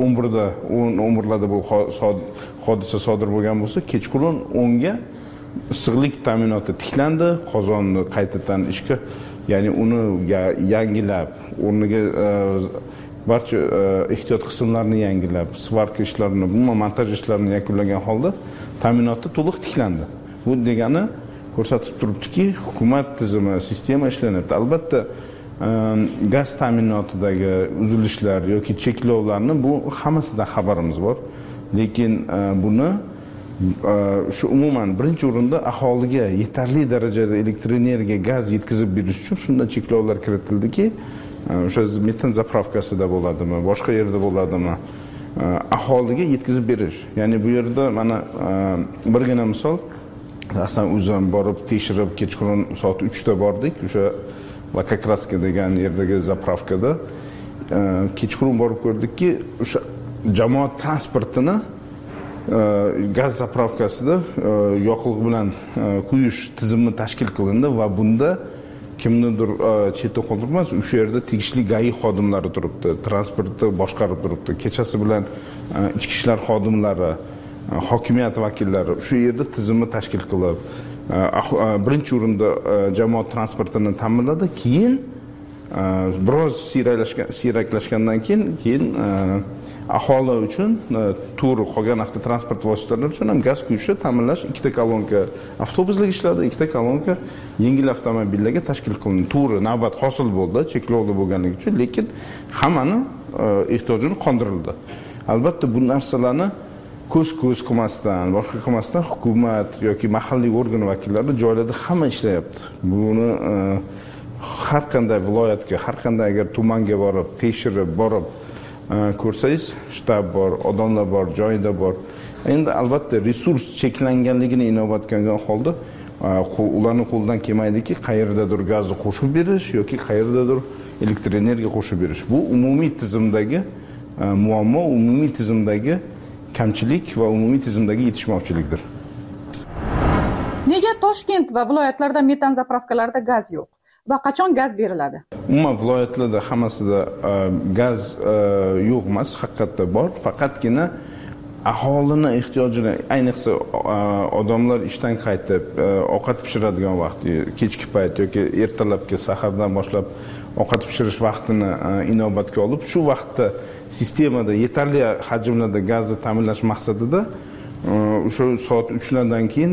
11larda bu hodisa sodir bo'lgan bo'lsa, kechqurun 10 ga issiqlik ta'minoti tiklandi, qozonni qaytadan ishga, ya'ni uni yangilab, o'rniga barcha ehtiyot qismlarini yangilab, svarka ishlarini, umuman montaj ishlarini yakunlagan holda ta'minoti to'liq tiklandi. Bu degani ko'rsatib turibdiki, hukumat tizimi, sistema ishlanadi. Albatta, gaz ta'minotidagi uzilishlar yoki cheklovlarni bu hammasidan xabarimiz bor. Lekin buni shu umuman birinchi o'rinda aholiga yetarli darajada elektr energiya, gaz yetkazib berish uchun shunday cheklovlar kiritildiki, o'sha metan zapravkasida bo'ladimi, boshqa yerda bo'ladimi, aholiga yetkazib berish. Ya'ni bu yerda mana birgina misol, aslida o'zim borib tekshirib, kechqurun soat 3 da bordik, o'sha Lakakraska degan yerdagi zapravkada kechqurun borib ko'rdikki, o'sha jamoat transportini gaz zapravkasida yoqilg'i bilan quyish tizimi tashkil qilindi va bunda kimnidir chetda qoldirmas, o'sha yerda tegishli GAI xodimlari turibdi, transportni boshqarib turibdi. Kechasi bilan ichki ishlar xodimlari, hokimiyat vakillari shu yerda tizimni tashkil qilib, birinchi o'rinda jamoat transportini ta'minladi, keyin biroz siyraklashgandan keyin aholi uchun to'g'ri qolgan avtotransport vositalari uchun ham gaz quyishni ta'minlash, ikkita kolonka avtobuslarga ishladi, ikkita kolonka yengil avtomobillarga tashkil qilindi. To'g'ri, navbat hosil bo'ldi, cheklovda bo'lganligi uchun, lekin hammani ehtiyojini qondirildi. Albatta bu narsalarni ko'z qilmasdan, boshqa qilmasdan hukumat yoki mahalliy organ vakillari joylarda hamma ishlayapti. Buni har qanday viloyatga, har qanday agar tumanga borib, tekshirib borib ko'rsangiz, shtab bor, odamlar bor, joyida bor. Endi albatta resurs cheklanganligini inobatga olgan holda ularning qo'lidan kelmaydiki, qayerdadir gazni qo'shib berish yoki qayerdadir elektr energiya qo'shib berish. Bu umumiy tizimdagi muammo, umumiy tizimdagi kamchilik va umumiy tizimdagi yetishmovchilikdir. Nega Toshkent va viloyatlarda metan zapravkalarida gaz yo'q va qachon gaz beriladi? Umuman viloyatlarda hammasida gaz yo'q emas, haqiqatda bor, faqatgina aholini ehtiyojini, ayniqsa odamlar ishdan qaytib ovqat pishiradigan vaqt, kechki payt yoki ertalabki sahardan boshlab ovqat pishirish vaqtini inobatga olib, shu vaqtda sistemada yetarli hajmlarda gazni ta'minlash maqsadida o'sha soat 3 lardan keyin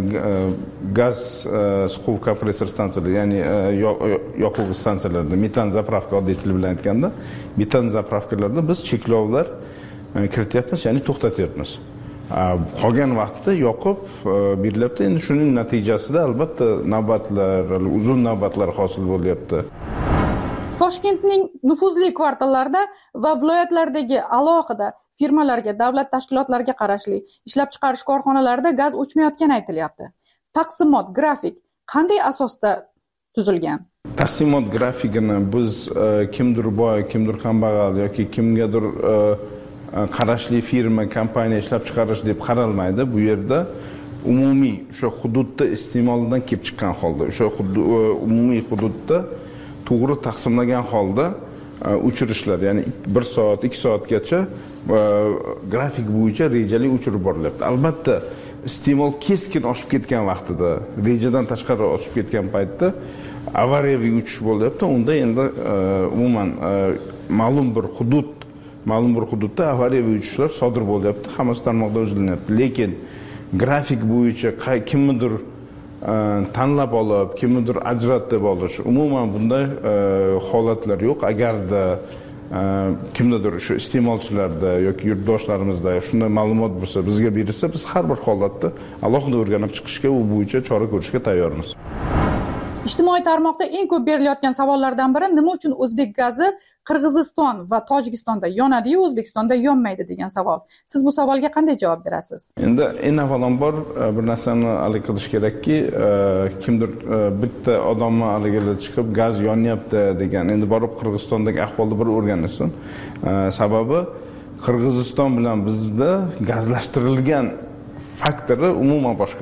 gaz siquv kompressor stansiyalar, ya'ni yoqilg'i stansiyalarida metan zapravka, oddiy til bilan aytganda, metan zapravkalarda biz cheklovlar kirityapmiz, ya'ni to'xtatyapmiz. Qolgan vaqtda yoqib berilyapti. Endi shuning natijasida albatta navbatlar, uzun navbatlar hosil bo'lyapti. Toshkentning nufuzli kvartallarida va viloyatlardagi alohida firmalarga, davlat tashkilotlariga qarashli ishlab chiqarish korxonalarida gaz o'chmayotgani aytilyapti. Taqsimot grafik qanday asosda tuzilgan? Taqsimot grafikini biz kimdir boy, kimdir kambag'al yoki kimgadir qarashli firma, kompaniya ishlab chiqarish deb qaralmaydi. Bu yerda umumiy o'sha hududda iste'moldan kelib chiqqan holda, o'sha umumiy hududda to'g'ri taqsimlagan holda o'chirishlar, ya'ni 1 soat, 2 soatgacha grafik bo'yicha rejali o'chirib borilyapti. Albatta, iste'mol keskin oshib ketgan vaqtida, rejadan tashqari oshib ketgan paytda avariyaviy uchish bo'lyapti. Unda endi umuman ma'lum bir hududda avariyaviy uchishlar sodir bo'lyapti, hammasi tarmoqda o'zlanyapti. Lekin grafik bo'yicha kimnidir tanlab olib, kimnidir ajratib olish, umuman bunday holatlar yo'q. Agarda kimnidir shu iste'molchilarda yoki yurtdoshlarimizda shunday ma'lumot bo'lsa, bizga berilsa, biz har bir holatda alohida o'rganib chiqishga, u bo'yicha chora ko'rishga tayyormiz. Ijtimoiy tarmoqda eng ko'p berilayotgan savollardan biri nima uchun o'zbek gazi Qirg'iziston va Tojikistonda yonadi-yu, O'zbekistonda yonmaydi degan savol. Siz bu savolga qanday javob berasiz? Endi avvalambor bir narsani aniq qilish kerakki, kimdir bitta odamni aliga chiqib gaz yonyapti degan, endi borib Qirg'izistondagi ahvolni bir o'rgansin. Sababi Qirg'iziston bilan bizda gazlashtirilgan faktori umuman boshqa.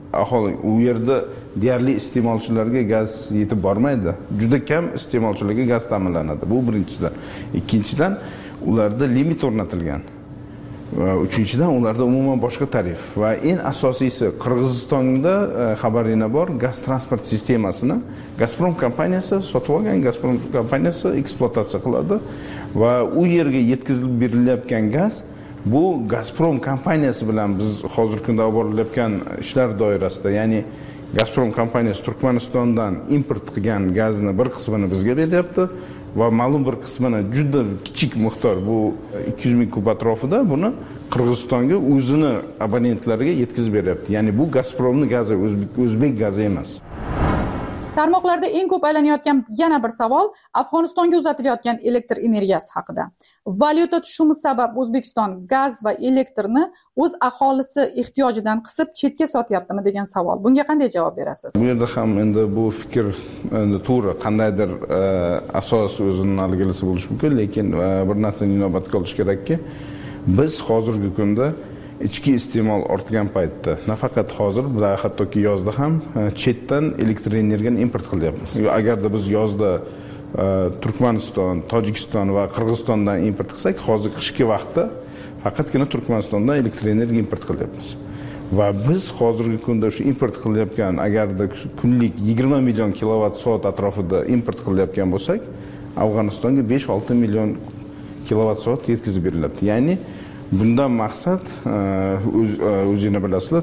aholi u yerda deyarli iste'molchilarga gaz yetib bormaydi. Juda kam iste'molchilarga gaz ta'minlanadi. Bu birinchidan. Ikkinchidan, ularda limit o'rnatilgan. Va uchinchidan, ularda umuman boshqa tarif. Va eng asosiysi, Qirg'izistonda xabaringlar bor, gaz transport sistemasini Gazprom kompaniyasi sotib olgan, Gazprom kompaniyasi ekspluatatsiya qiladi va u yerga yetkazilib berilayotgan gaz bu Gazprom kompaniyasi bilan biz hozirgi kunda olib borilayotgan ishlar doirasida, ya'ni Gazprom kompaniyasi Turkmanistondan import qilgan gazni bir qismini bizga beryapti va ma'lum bir qismini, juda kichik miqdor, bu 200 ming kub atrofida, buni Qirg'izistonga o'zini abonentlariga yetkazib beryapti. Ya'ni bu Gazpromning gazi, o'zbek gazi emas. Tarmoqlarda eng ko'p aylanayotgan yana bir savol Afg'onistonga uzatilayotgan elektr energiyasi haqida. Valyuta tushumi sabab O'zbekiston gaz va elektrni o'z aholisi ehtiyojidan qisib chetga sotyaptimi degan savol. Bunga qanday javob berasiz? Bu yerda ham endi bu fikr to'g'ri, qandaydir asos o'zini algilisi bo'lishi mumkin, lekin bir narsani inobatga olish kerakki, biz hozirgi kunda ichki iste'mol ortgan paytda, nafaqat hozir, balki hattoki yozda ham chetdan elektr energiyani import qilyapmiz. Agarda biz yozda Turkmaniston, Tojikiston va Qirg'izistondan import qilsak, hozir qishki vaqtda faqatgina Turkmanistondan elektr energiya import qilyapmiz. Va biz hozirgi kunda shu import qilayotgan, agarda kunlik 20 million kilovat soat atrofida import qilayotgan bo'lsak, Afg'onistonga 5-6 million kilovat soat yetkazib berilyapti. Ya'ni bundan maqsad, o'zingizlar bilasizlar,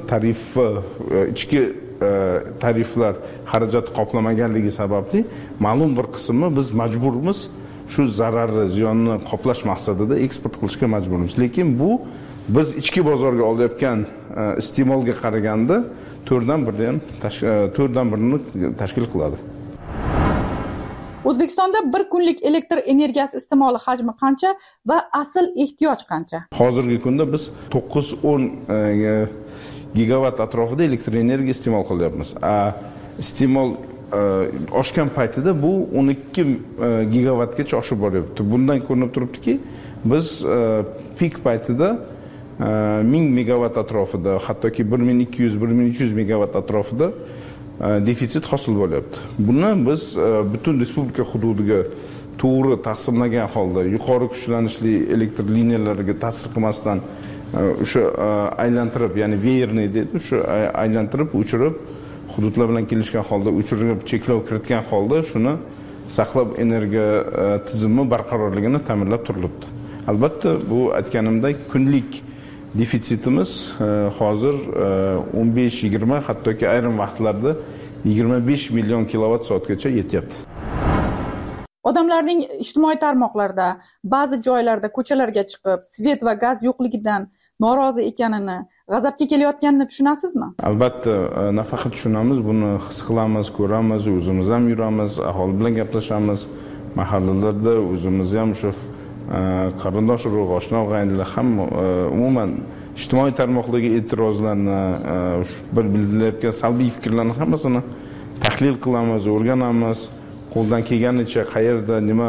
ichki tariflar xarajat qoplamaganligi sababli ma'lum bir qismini biz majburmiz shu zararni, ziyonni qoplash maqsadida eksport qilishga majburmiz. Lekin bu biz ichki bozorga olayotgan iste'molga qaraganda 4dan 1ni tashkil qiladi. O'zbekistonda bir kunlik elektr energiyasi iste'moli hajmi qancha va asl ehtiyoj qancha? Hozirgi kunda biz 9-10 gigavat atrofida elektr energiya iste'mol qilyapmiz. Iste'mol oshgan paytida bu 12 gigavatgacha oshib boryapti. Bundan ko'rinib turibdiki, biz pik paytida 1000 megavat atrofida, hattoki 1200-1300 megavat atrofida defitsit hosil bo'lyapti. Buni biz butun respublika hududiga to'g'ri taqsimlagan holda, yuqori kuchlanishli elektr liniyalariga ta'sir qilmasdan o'sha aylantirib, ya'ni veyerni deydi, o'sha aylantirib, o'chirib, hududlar bilan kelishgan holda o'chirib, cheklov kiritgan holda shuni saqlab energiya tizimi barqarorligini ta'minlab turilibdi. Albatta, bu aytganimdek kunlik defitsitimiz hozir 15-20, hattoki ayrim vaqtlarda 25 million kilovat soatgacha yetyapti. Odamlarning ijtimoiy tarmoqlarda, ba'zi joylarda ko'chalarga chiqib, svet va gaz yo'qligidan norozi ekanini, g'azabga kelayotganini tushunasizmi? Albatta, nafaqat tushunamiz, buni his qilamiz, ko'ramiz, o'zimiz ham yuramiz, aholi bilan gaplashamiz, mahallalarda o'zimiz ham shu qarindosh urug', oshna og'aynilar ham umuman ijtimoiy tarmoqdagi e'tirozlarni, bildirilayotgan salbiy fikrlarni hammasini tahlil qilamiz, o'rganamiz. Qo'ldan kelganicha qayerda nima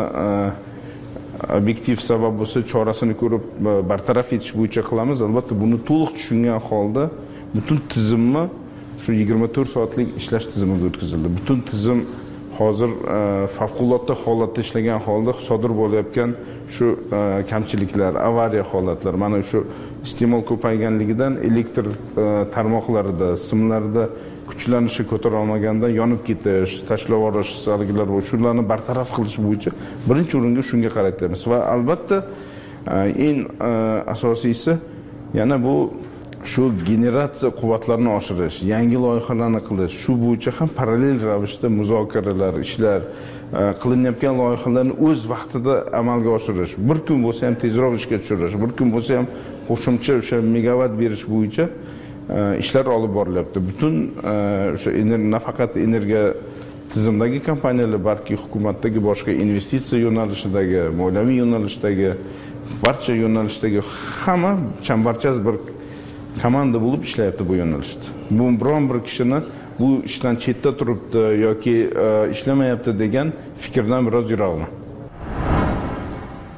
obyektiv sabab bo'lsa, chorasini ko'rib bartaraf etish bo'yicha qilamiz. Albatta, buni to'liq tushungan holda butun tizimni shu 24 soatlik ishlash tizimiga o'tkazildi. Butun tizim hozir favqulodda holatda ishlagan holda sodir bo'layotgan shu kamchiliklar, avariya holatlari, mana shu iste'mol ko'payganligidan elektr tarmoqlarida, simlarda kuchlanishi ko'tara olmagandan yonib ketish, tashlab yuborish salgilar va shularni bartaraf qilish bo'yicha birinchi o'ringa shunga qaratyapmiz. Va albatta eng asosiysi yana bu shu generatsiya quvvatlarini oshirish, yangi loyihalarni qilish, shu bo'yicha ham parallel ravishda muzokaralar, ishlar qilinayotgan loyihalarni o'z vaqtida amalga oshirish, bir kun bo'lsa ham tezroq ishga tushirish, bir kun bo'lsa ham qo'shimcha o'sha megavat berish bo'yicha ishlar olib borilyapti. Butun o'sha nafaqat energiya tizimdagi kompaniyalar, balki hukumatdagi boshqa investitsiya yo'nalishidagi, moliyaviy yo'nalishdagi, barcha yo'nalishdagi hamma chambarchas bir komanda bo'lib ishlayapti bu yo'nalishda. Bu biron bir kishini bu ishdan chetda turibdi yoki ishlamayapti degan fikrdan biroz yiroqman.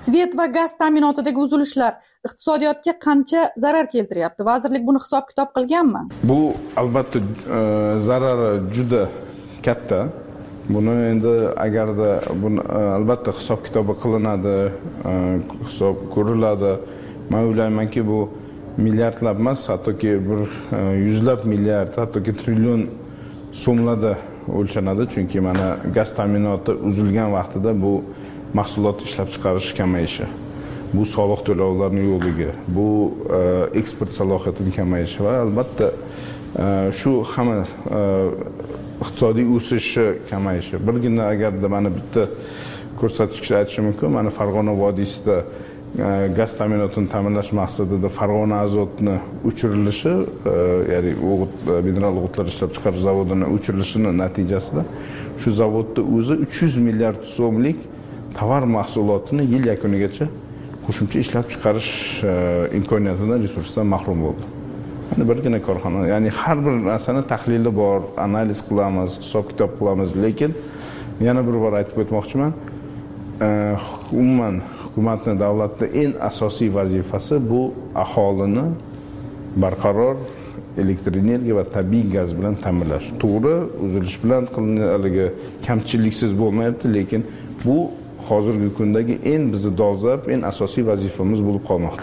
Svet va gaz ta'minotidagi uzilishlar iqtisodiyotga qancha zarar keltiryapti? Vazirlik buni hisob-kitob qilganmi? Bu albatta zarari juda katta. Buni endi agarda buni albatta hisob-kitobi qilinadi, hisob ko'riladi. Men o'ylaymanki, bu milliardlab emas, hattoki bir yuzlab milliard, hattoki trillion so'mlarda o'lchanadi, chunki mana gaz ta'minoti uzilgan vaqtida bu mahsulot ishlab chiqarish kamayishi, bu soliq to'lovlarining yo'qligi, bu eksport salohiyatining kamayishi va albatta shu hamma iqtisodiy o'sishi kamayishi. Birgina agarda mana bitta ko'rsatkichni aytishim mumkin, mana Farg'ona vodiysida gaz ta'minotini ta'minlash maqsadida Farg'ona azotni o'chirilishi, ya'ni mineral o'g'itlar ishlab chiqarish zavodining o'chirilishining natijasida shu zavodda o'zi 300 milliard so'mlik tovar mahsulotini yil yakunigacha qo'shimcha ishlab chiqarish imkoniyatidan, resursdan mahrum bo'ldi. Mana birgina korxona, ya'ni har bir narsani tahlili bor, analiz qilamiz, hisob-kitob qilamiz, lekin yana bir bor aytib o'tmoqchiman, umuman hukumatning, davlatning eng asosiy vazifasi bu aholini barqaror elektr energiya va tabiiy gaz bilan ta'minlash. To'g'ri, uzilish bilan qilingan kamchiliksiz bo'lmayapti, lekin bu hozirgi kundagi eng bizni dolzarb, eng asosiy vazifamiz bo'lib qolmoqda.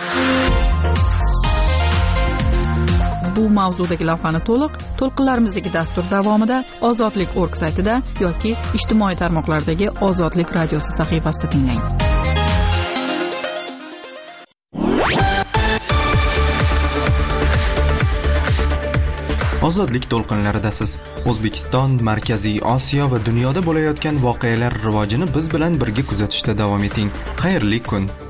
Bu mavzudagi lavhani to'lqinlarimizdagi dastur davomida ozodlik.org saytida yoki ijtimoiy tarmoqlardagi Ozodlik radiosi sahifasida tinglang. Ozodlik to'lqinlaridasiz. O'zbekiston, Markaziy Osiyo va dunyoda bo'layotgan voqealar rivojini biz bilan birga kuzatishda davom eting. Xayrli kun.